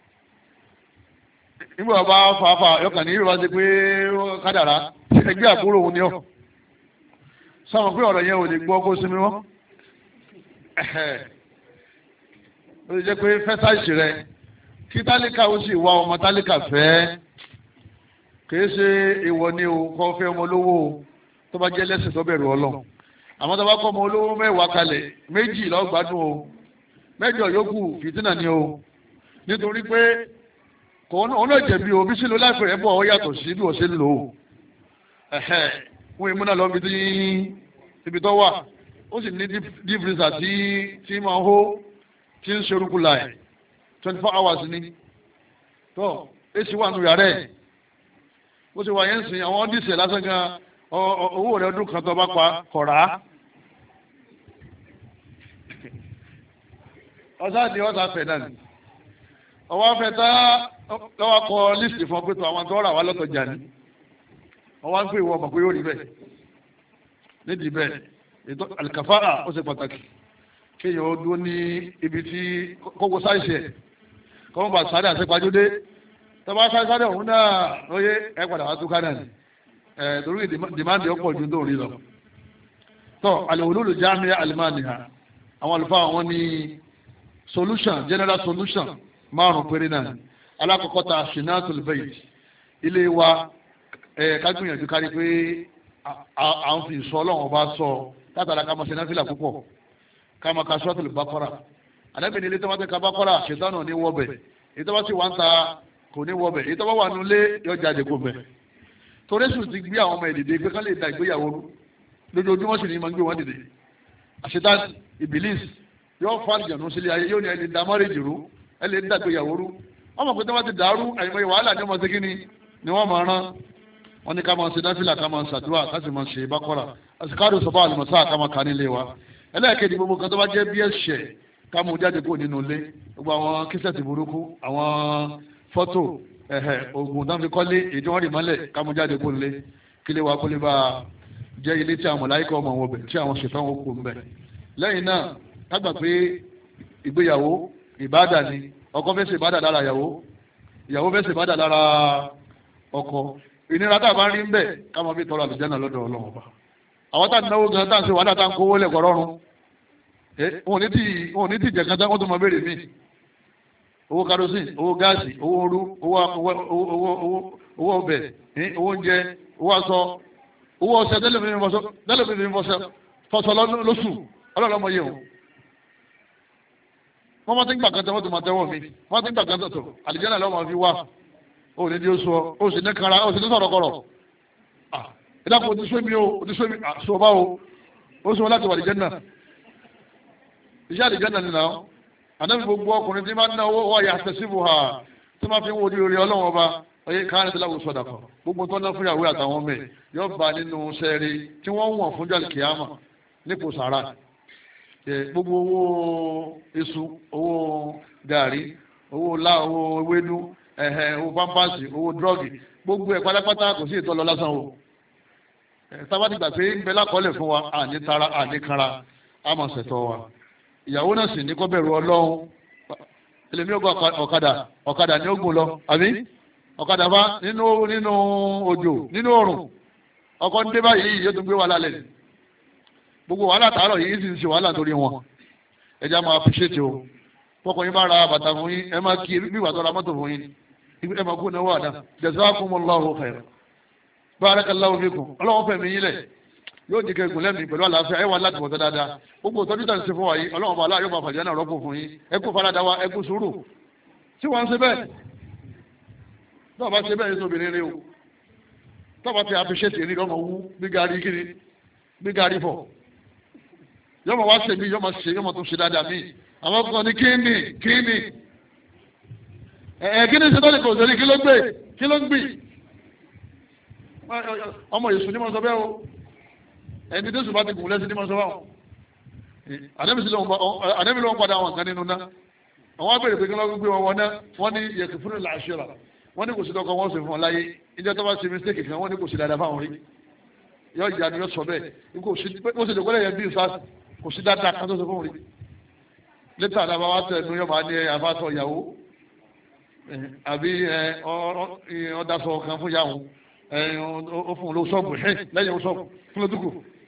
nígbà bá fàáfà yọkàn ní yorùbá ṣe pé kádàrá ẹgbẹ́ àbúrò òun ni ọ́ sáwọn pé ọ̀rọ̀ yẹn ò lè gbọ́ kó sinmi wọ́n. ó lè jẹ́ pé fẹ́sáìsì rẹ kí tálíkà ó sì wá ọmọ tálíkà fẹ́ kìí ṣe ìwọ ni o kọ́ fẹ́ ọmọ olówó o tó bá jẹ́ lẹ́sìn tó bẹ̀rù Ọlọ́run. àmọ́ tó bá kọ́ ọmọ olówó mẹ́wàá kalẹ̀ méjì ló gbádùn o, mẹ́jọ yòókù fìtínà ni o, nítorí pé òun náà jẹ̀bi o bí sílò láìpẹ́ rẹ̀ bọ̀ ọ yàtọ̀ sí bí wọ́n ṣe ń lò ó. wọ́n ìmúná lọ ibi tó wà ó sì ní deep freezer tí máa hó tí ń ṣerúkú láì 24 hours ní tó èsì wà nù yàrá ẹ̀ bó ṣe wà yẹn ń sìn àwọn díṣẹ̀ lásán gan owó rẹ̀ ọdún kan tó bá pa kọ̀rá ọ̀sán ni ọ̀sán fẹ̀ náà ni ọwọ́ afẹ́ tá lọ́wọ́ kọ lísìtì fún ọ pé tó àwọn tó rà wá lọ́tọ̀ jà ní ọwọ́ ń pè wọ́n mọ̀ pé yóò rí bẹ́ẹ̀ nídìí bẹ́ẹ̀ ètò àlìkàfàrà ó ṣe pàtàkì kéèyàn ó dúró ní ibi tí kókó sáìsì ẹ̀ kọ́mọ́ bá sáré àṣepajúdé tọ́ba sáré ọ̀hún náà lóye ẹ padà wá túká náà torí dìmáàdì ọ̀pọ̀ ju tó rí lọ. tọ́ al-hulul jami'a al-mani'a àwọn àlùfáà wọn ní solution general solution márùn péré náà alákọ̀ọ́kọ́ ta shinatul bayt ilé wa kágbìyànjú kárí pé à ń fi ìsọ ọlọ́run ọba sọ látara ká máa ṣe náfìlà púpọ̀ ká máa ka suratul Baqara àdẹ́bìnrin ilé tó bá ti ka Baqara ṣètánù ní wọ́bẹ̀ èyí tó bá ti wá ń ta kò ní wọ́bẹ̀ èyí tó bá wà nulé yóò jáde kó bẹ̀ torí sùn ti gbé àwọn ọmọ ìdìde pé kán lè da ìgbéyàwó lójoojúmọ́ sì ni máa ń gbé wọn dìde àṣetán Ìbílísì yóò fa àlùjànnú sílé ayé yóò ní ẹni da márèjì rú ẹ lè dá ìgbéyàwó rú wọ́n mọ̀ pé tó bá ti dàrú àyìnbó wàhálà ní ọmọ sí kíni ni wọ́n máa rán wọ́n ní ká máa ṣe náfìlà ká máa ṣàdúrà ká sì máa ṣe Baqara àsìkáàdù sọ́bà àlùmọ̀sá ká máa kà nílé wa ẹlẹ́ẹ̀kejì gbogbo kan tó bá jẹ́ bí ẹ̀ṣẹ̀ ká mú jáde kúrò nínú ilé gbogbo àwọn kíṣẹ́ẹ̀tì burúkú àwọn fọ́tò oògùn tó ń fi kọ́lé èyí tí wọ́n rì mọ́lẹ̀ ká mú jáde kúrò nílé kí lè wa kó lè bá jẹ́ ilé tí àwọn màláíkà ọmọ wọn bẹ̀ tí àwọn ṣètàn wọn kò ń bẹ̀. lẹ́yìn náà ká gbà pé ìgbéyàwó ìbádà ni ọkọ fẹ́ ṣe ìbádà lára ìyàwó fẹ́ ṣe ìbádà lára ọkọ ìnira tá a bá rí ń bẹ̀ ká máa fi tọrọ àlùjánnà lọ́dọ̀ Ọlọ́run ọba àwọn tá a náwó gan tá a ṣe wàhálà tá a ń kówó lẹ́kọ̀ọ́ rọrùn wọn ò ní tí jẹ kan tá wọ́n tún máa béèrè mí owó kerosene owó gáàsì owó ooru owó ọbẹ̀ owó oúnjẹ owó aṣọ owó ọṣẹ tẹlifíìn fọṣọ lóṣù ọlọ́ọ̀lọ́mọ yẹ o wọ́n máa ti ń gbà kan tẹ́ wọ́n tún máa tẹ́wọ́ mi wọ́n ti ń gbà kan tọ̀tọ̀ àlìjánnà lọ́wọ́ fi wá ó ní di oṣù ó sì ní kanra ó sì ní sọ̀rọ̀ kọ̀rọ̀ ìdáàbò òtísọ́mi àṣọba o ó sọ láti wà àlìjánnà iṣẹ́ àlìjánnà nìyà ànábi gbogbo ọkùnrin tí máa ń ná owó wáyà àtẹ̀síbù ha tí máa fi ń wo orí orí ọlọ́wọ́n ọba oyè káàní tí láwùjọ sọ̀dà kan gbogbo tó ná fún ìyàwó àtàwọn ọmọ ẹ̀ yóò bá nínú sẹ́ẹ̀rì tí wọ́n wọ̀n fún jọ́lì kìámà nípò sàrà gbogbo owó iṣu owó gàrí owó lá owó ewédú owó pampasì owó dírọ́ọ̀gì gbogbo ẹ̀ pátápátá kò sí ìtọ́lọ lásán o sábàtì gbà pé ń bẹ lákọọ́lẹ̀ fún wa àní tara àní kanra àmọ̀ ṣẹ̀tọ́ wa ìyàwó náà sì ní kó bẹ̀rù Ọlọ́run ẹlẹ́mi ogun ọ̀kadà ní ogun lọ àbí ọ̀kadà bá nínú òjò nínú òrùn ọkọ̀ ń dé báyìí yóò tún gbé wàhálà lẹ̀ gbogbo wàhálà tààrọ̀ yìí sì ń ṣe wàhálà torí wọn ẹja máa appreciate o fọkàn yín bá ra bàtà fún yín ẹ máa kí bí ìwà tó ra mọ́tò fún yín ẹ máa kú náwó àdá jazakumullahu khairan barakallahu fikum ọlọ́wọ́ fẹ̀mí yín lẹ̀ yóò jẹ́ kẹ́gùn lẹ́mìí pẹ̀lú àlàáfíà ẹ wà láti bọ̀tọ̀ dáadáa gbogbo ìtọ́jú tàn sí fún wa yìí ọlọ́wọ́ bá aláyọ̀ máa fàjẹ́ náà rọ́pò fún yín ẹ kú farada wa ẹ kú sùúrù tí wọ́n ń ṣe bẹ́ẹ̀ tó bá ṣe bẹ́ẹ̀ yóò tóbi rere o tó bá ti appreciate èrè ọmọ wú bí gàrí fọ̀ yọmọ wá ṣe mí yọmọ tó ṣe dáadáa mí àwọn kan ní kíni kí ni ṣe tó lè kò sórí kí ló gbìn ọmọ Èṣù ní mọ̀ sọ bẹ́ẹ̀ o ẹni tó sùn bá ti gùn lẹ́sìn ní mọ̀ sọ báwọn àdébí ló ń padà àwọn nǹkan nínú náà àwọn abẹ́rẹ́ pé kí wọ́n gbé wọn náà wọ́n ní yẹ̀kì fúnni làṣẹ́ra wọ́n ní kò sí dọ́kọ̀ wọ́n sì fún ọ láyé ìjọ tó bá ṣe mistake kan wọ́n ní kò sí dáadáa fáwọn rí yọ ìyá ni yọ sọ bẹ́ẹ̀ kò sí ó sì dògbọ́lẹ̀ yẹn bí ìsá kò sí dáadáa kan tó ṣe fún rí létà àdàbà wa tẹ̀ ẹnu yọ máa ní àfàsọ ìyàwó àbí ọ̀dàsọ kan fún ìyàwó ó fún un ló sọ́ọ̀bù lẹ́yìn sọ́ọ̀bù fún lótùkù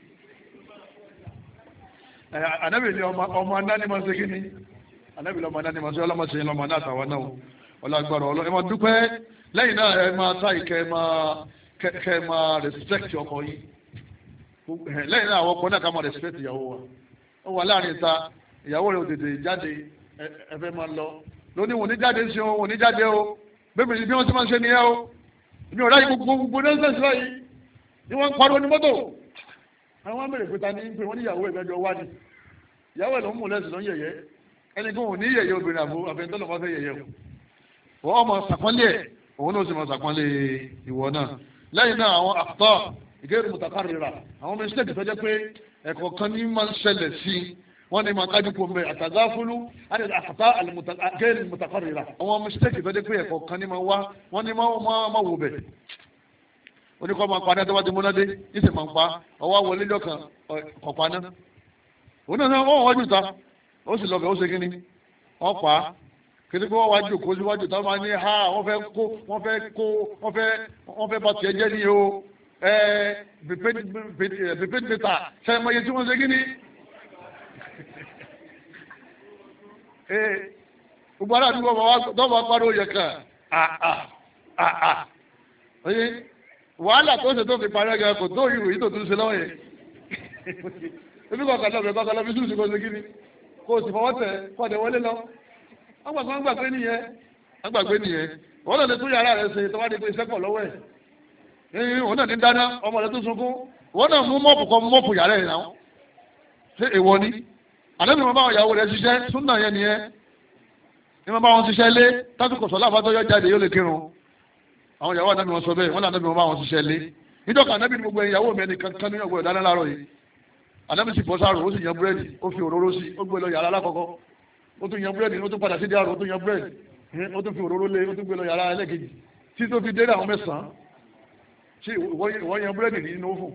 ànábì ni ọmọ anáni máa ń ṣe kí ni ànábì lọ́mọ anáni máa ń ṣe ọlọ́mọ ṣe lọ́mọ náà tàwọn náà ọlágbára ọlọ́ ẹ máa dúpẹ́ lẹ́yìn náà ẹ máa táyì kẹ́ ẹ máa respect ọkọ yìí lẹ́yìn náà àwọn ọkọ náà ká máa respect ìyàwó wa ó wà láàrin ìta ìyàwó rẹ̀ ò tètè jáde ẹ fẹ́ máa lọ lóní wọn ní jáde sí wọn wọn ní jáde o bẹ́ẹ̀ bí wọ́n ti máa ń ṣe nìyẹn o ìbí ọ̀rá yìí gbogbo nọ́ọ̀sẹ̀sì báyìí ni wọ́n ń pariwo ní mọ́tò àwọn amẹ́rẹ̀ pé ta ní pé wọ́n ní ìyàwó ìgbẹ́jọ wá ní ìyàwó ẹ̀ ló ń mú lẹ́sìn ló ń yẹ̀yẹ́ ẹni kí wọn ò ní yẹ̀yẹ́ obìnrin àbò àfẹnitọ́lọ́ máa fẹ́ yẹ̀yẹ́ o wọ́n mọ sàpọ́nlé ẹ̀ òun náà sì mọ sàpọ́nlé ìwọ náà lẹ́yìn náà àwọn àkútọ́ ìgéèrè mùtàkárìrà àwọn mistake tó jẹ́ pé ẹ̀kọ́ kan ní máa ń ṣẹlẹ̀ sí wọ́n ní máa kájú pọ̀ mẹ́ àtàgáfúlú àti àkútọ́ ìgéèrè mùtàkárìrà àwọn mistake tó jẹ́ pé ẹ̀kọ́ kan ní máa wá wọ́n ní máa wò bẹ̀ oníkọ́ máa padà tó bá ti múná dé ìsì máa ń pa ọwọ́ wọlé lọ́kàn ọ̀pá náà òun náà wọ́n wájú ta ó sì lọ́bẹ̀ ó ṣe kíní wọ́n pa á kìí pé wọ́n wájú kó síwájú táwọn máa ní ha wọ́n fẹ́ bá tiẹ̀ jẹ́ ní o bèpè mẹ́ta sẹ́yìn mọ́ iye tí wọ́n ṣe kíní gbogbo ara àdúgbò dọ́gba pariwo yẹ kàn wàhálà tó ṣe tó fi parí ẹgbẹ́ kò tó ìròyìn tó tún ṣe lọ́wọ́ yẹn ebi kọ̀ọ̀kan lọ́bẹ̀ bí sùúrù kò ṣe kí ni kò sì fọwọ́ tẹ̀ kọ́ọ̀dẹ̀ wọlé lọ wọ́n gbàgbé nìyẹn wọ́n lọ lè tún yàrá rẹ̀ ṣe tó wá di pé iṣẹ́ pọ̀ lọ́wọ́ ẹ̀ òun náà ní dáná ọmọ rẹ̀ tó sunkún wọ́n náà mú mọ́ọ̀pù kan mọ́ọ̀pù yàrá ẹ̀ náà ṣé èèwọ̀ ni àlẹ́ mi máa bá àwọn ìyàwó rẹ̀ ṣiṣẹ́ súnà yẹn nìyẹn ní máa bá wọn ṣiṣẹ́ lé tásìkò sọ̀lá àbátọ́yọ́ jáde yóò lè kírun àwọn ìyàwó ànábì wọn sọ bẹ́ẹ̀ wọn lànàbì wọn bá wọn ṣiṣẹ́ lé níjọ́ kan ànábì ní gbogbo ìyàwó mi ẹni kankan ní ọgbọ̀n ìdáná láàárọ̀ yìí ànábì sì bọ́ sáàrò ó sì yan búrẹ́dì ó fi òróró sí ó gbé lọ yàrá alákọ̀ọ́kọ́ ó tún yan búrẹ́dì ó tún padà sí díàrò ó tún yan búrẹ́dì ó tún fi òróró lé ó tún gbé lọ yàrá ẹlẹ́kejì tí tó fi dé àwọn mẹ́sàn-án tí wọ́n yan búrẹ́dì nínú òfò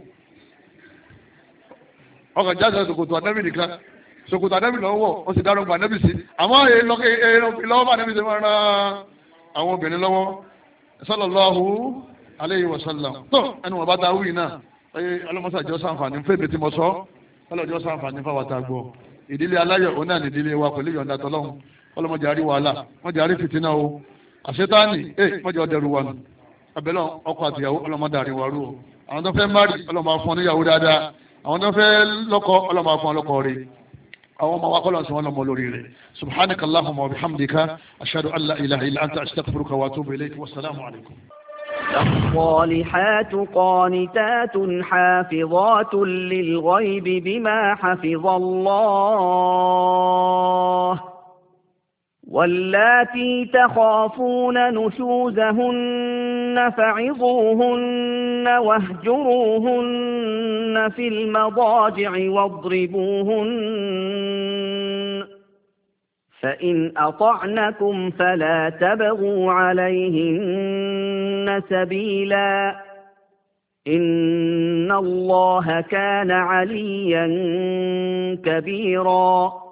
ọkàn jáde ṣòkòtò ànábì nìkan ṣòkòtò ànábì lọ́wọ́ ó sì dárò gba ànábì sí àmọ́ lọ́wọ́ bá ànábì ṣe máa ran àwọn obìnrin lọ́wọ́ sallallahu alayhi wa sallam tó ẹnu wọn bá ta wí náà ọlọ́mọsàjọ́ sàǹfààní fún èmi tí mo sọ ọlọ́jọ́ sàǹfààní fáwọn tá a gbọ́ ìdílé aláyọ̀ òun náà ní ìdílé wa pẹ̀lú ìyọ̀ǹda tọ́lọ́hún ọlọ́mọdé àrí wàhálà wọ́n àrí fìtínà o àṣetáàní mọ́jọ́ dẹrù wa nù abẹ́lẹ́ ọkọ àtìyàwó ọlọ́mọdé àrí wa rú o àwọn tó fẹ́ márì ọlọ́mọ afọ́n níyàwó dáadáa àwọn tó fẹ́ lọ́kọ ọlọ́mọ afọ́n lọ́kọ rẹ̀ àwọn ọmọ wa kọ́lọ̀ sí wọn lọ́mọ lórí rẹ̀ subhanaka allahumma wa bihamdika ashhadu an la ilaha illa anta astaghfiruka wa atubu ilayk wassalamu alaykum. الصالحات قانتات حافظات للغيب بما حفظ الله واللاتي تخافون نشوزهن فعظوهن واهجروهن في المضاجع واضربوهن فإن أطعنكم فلا تبغوا عليهن سبيلا إن الله كان عليا كبيرا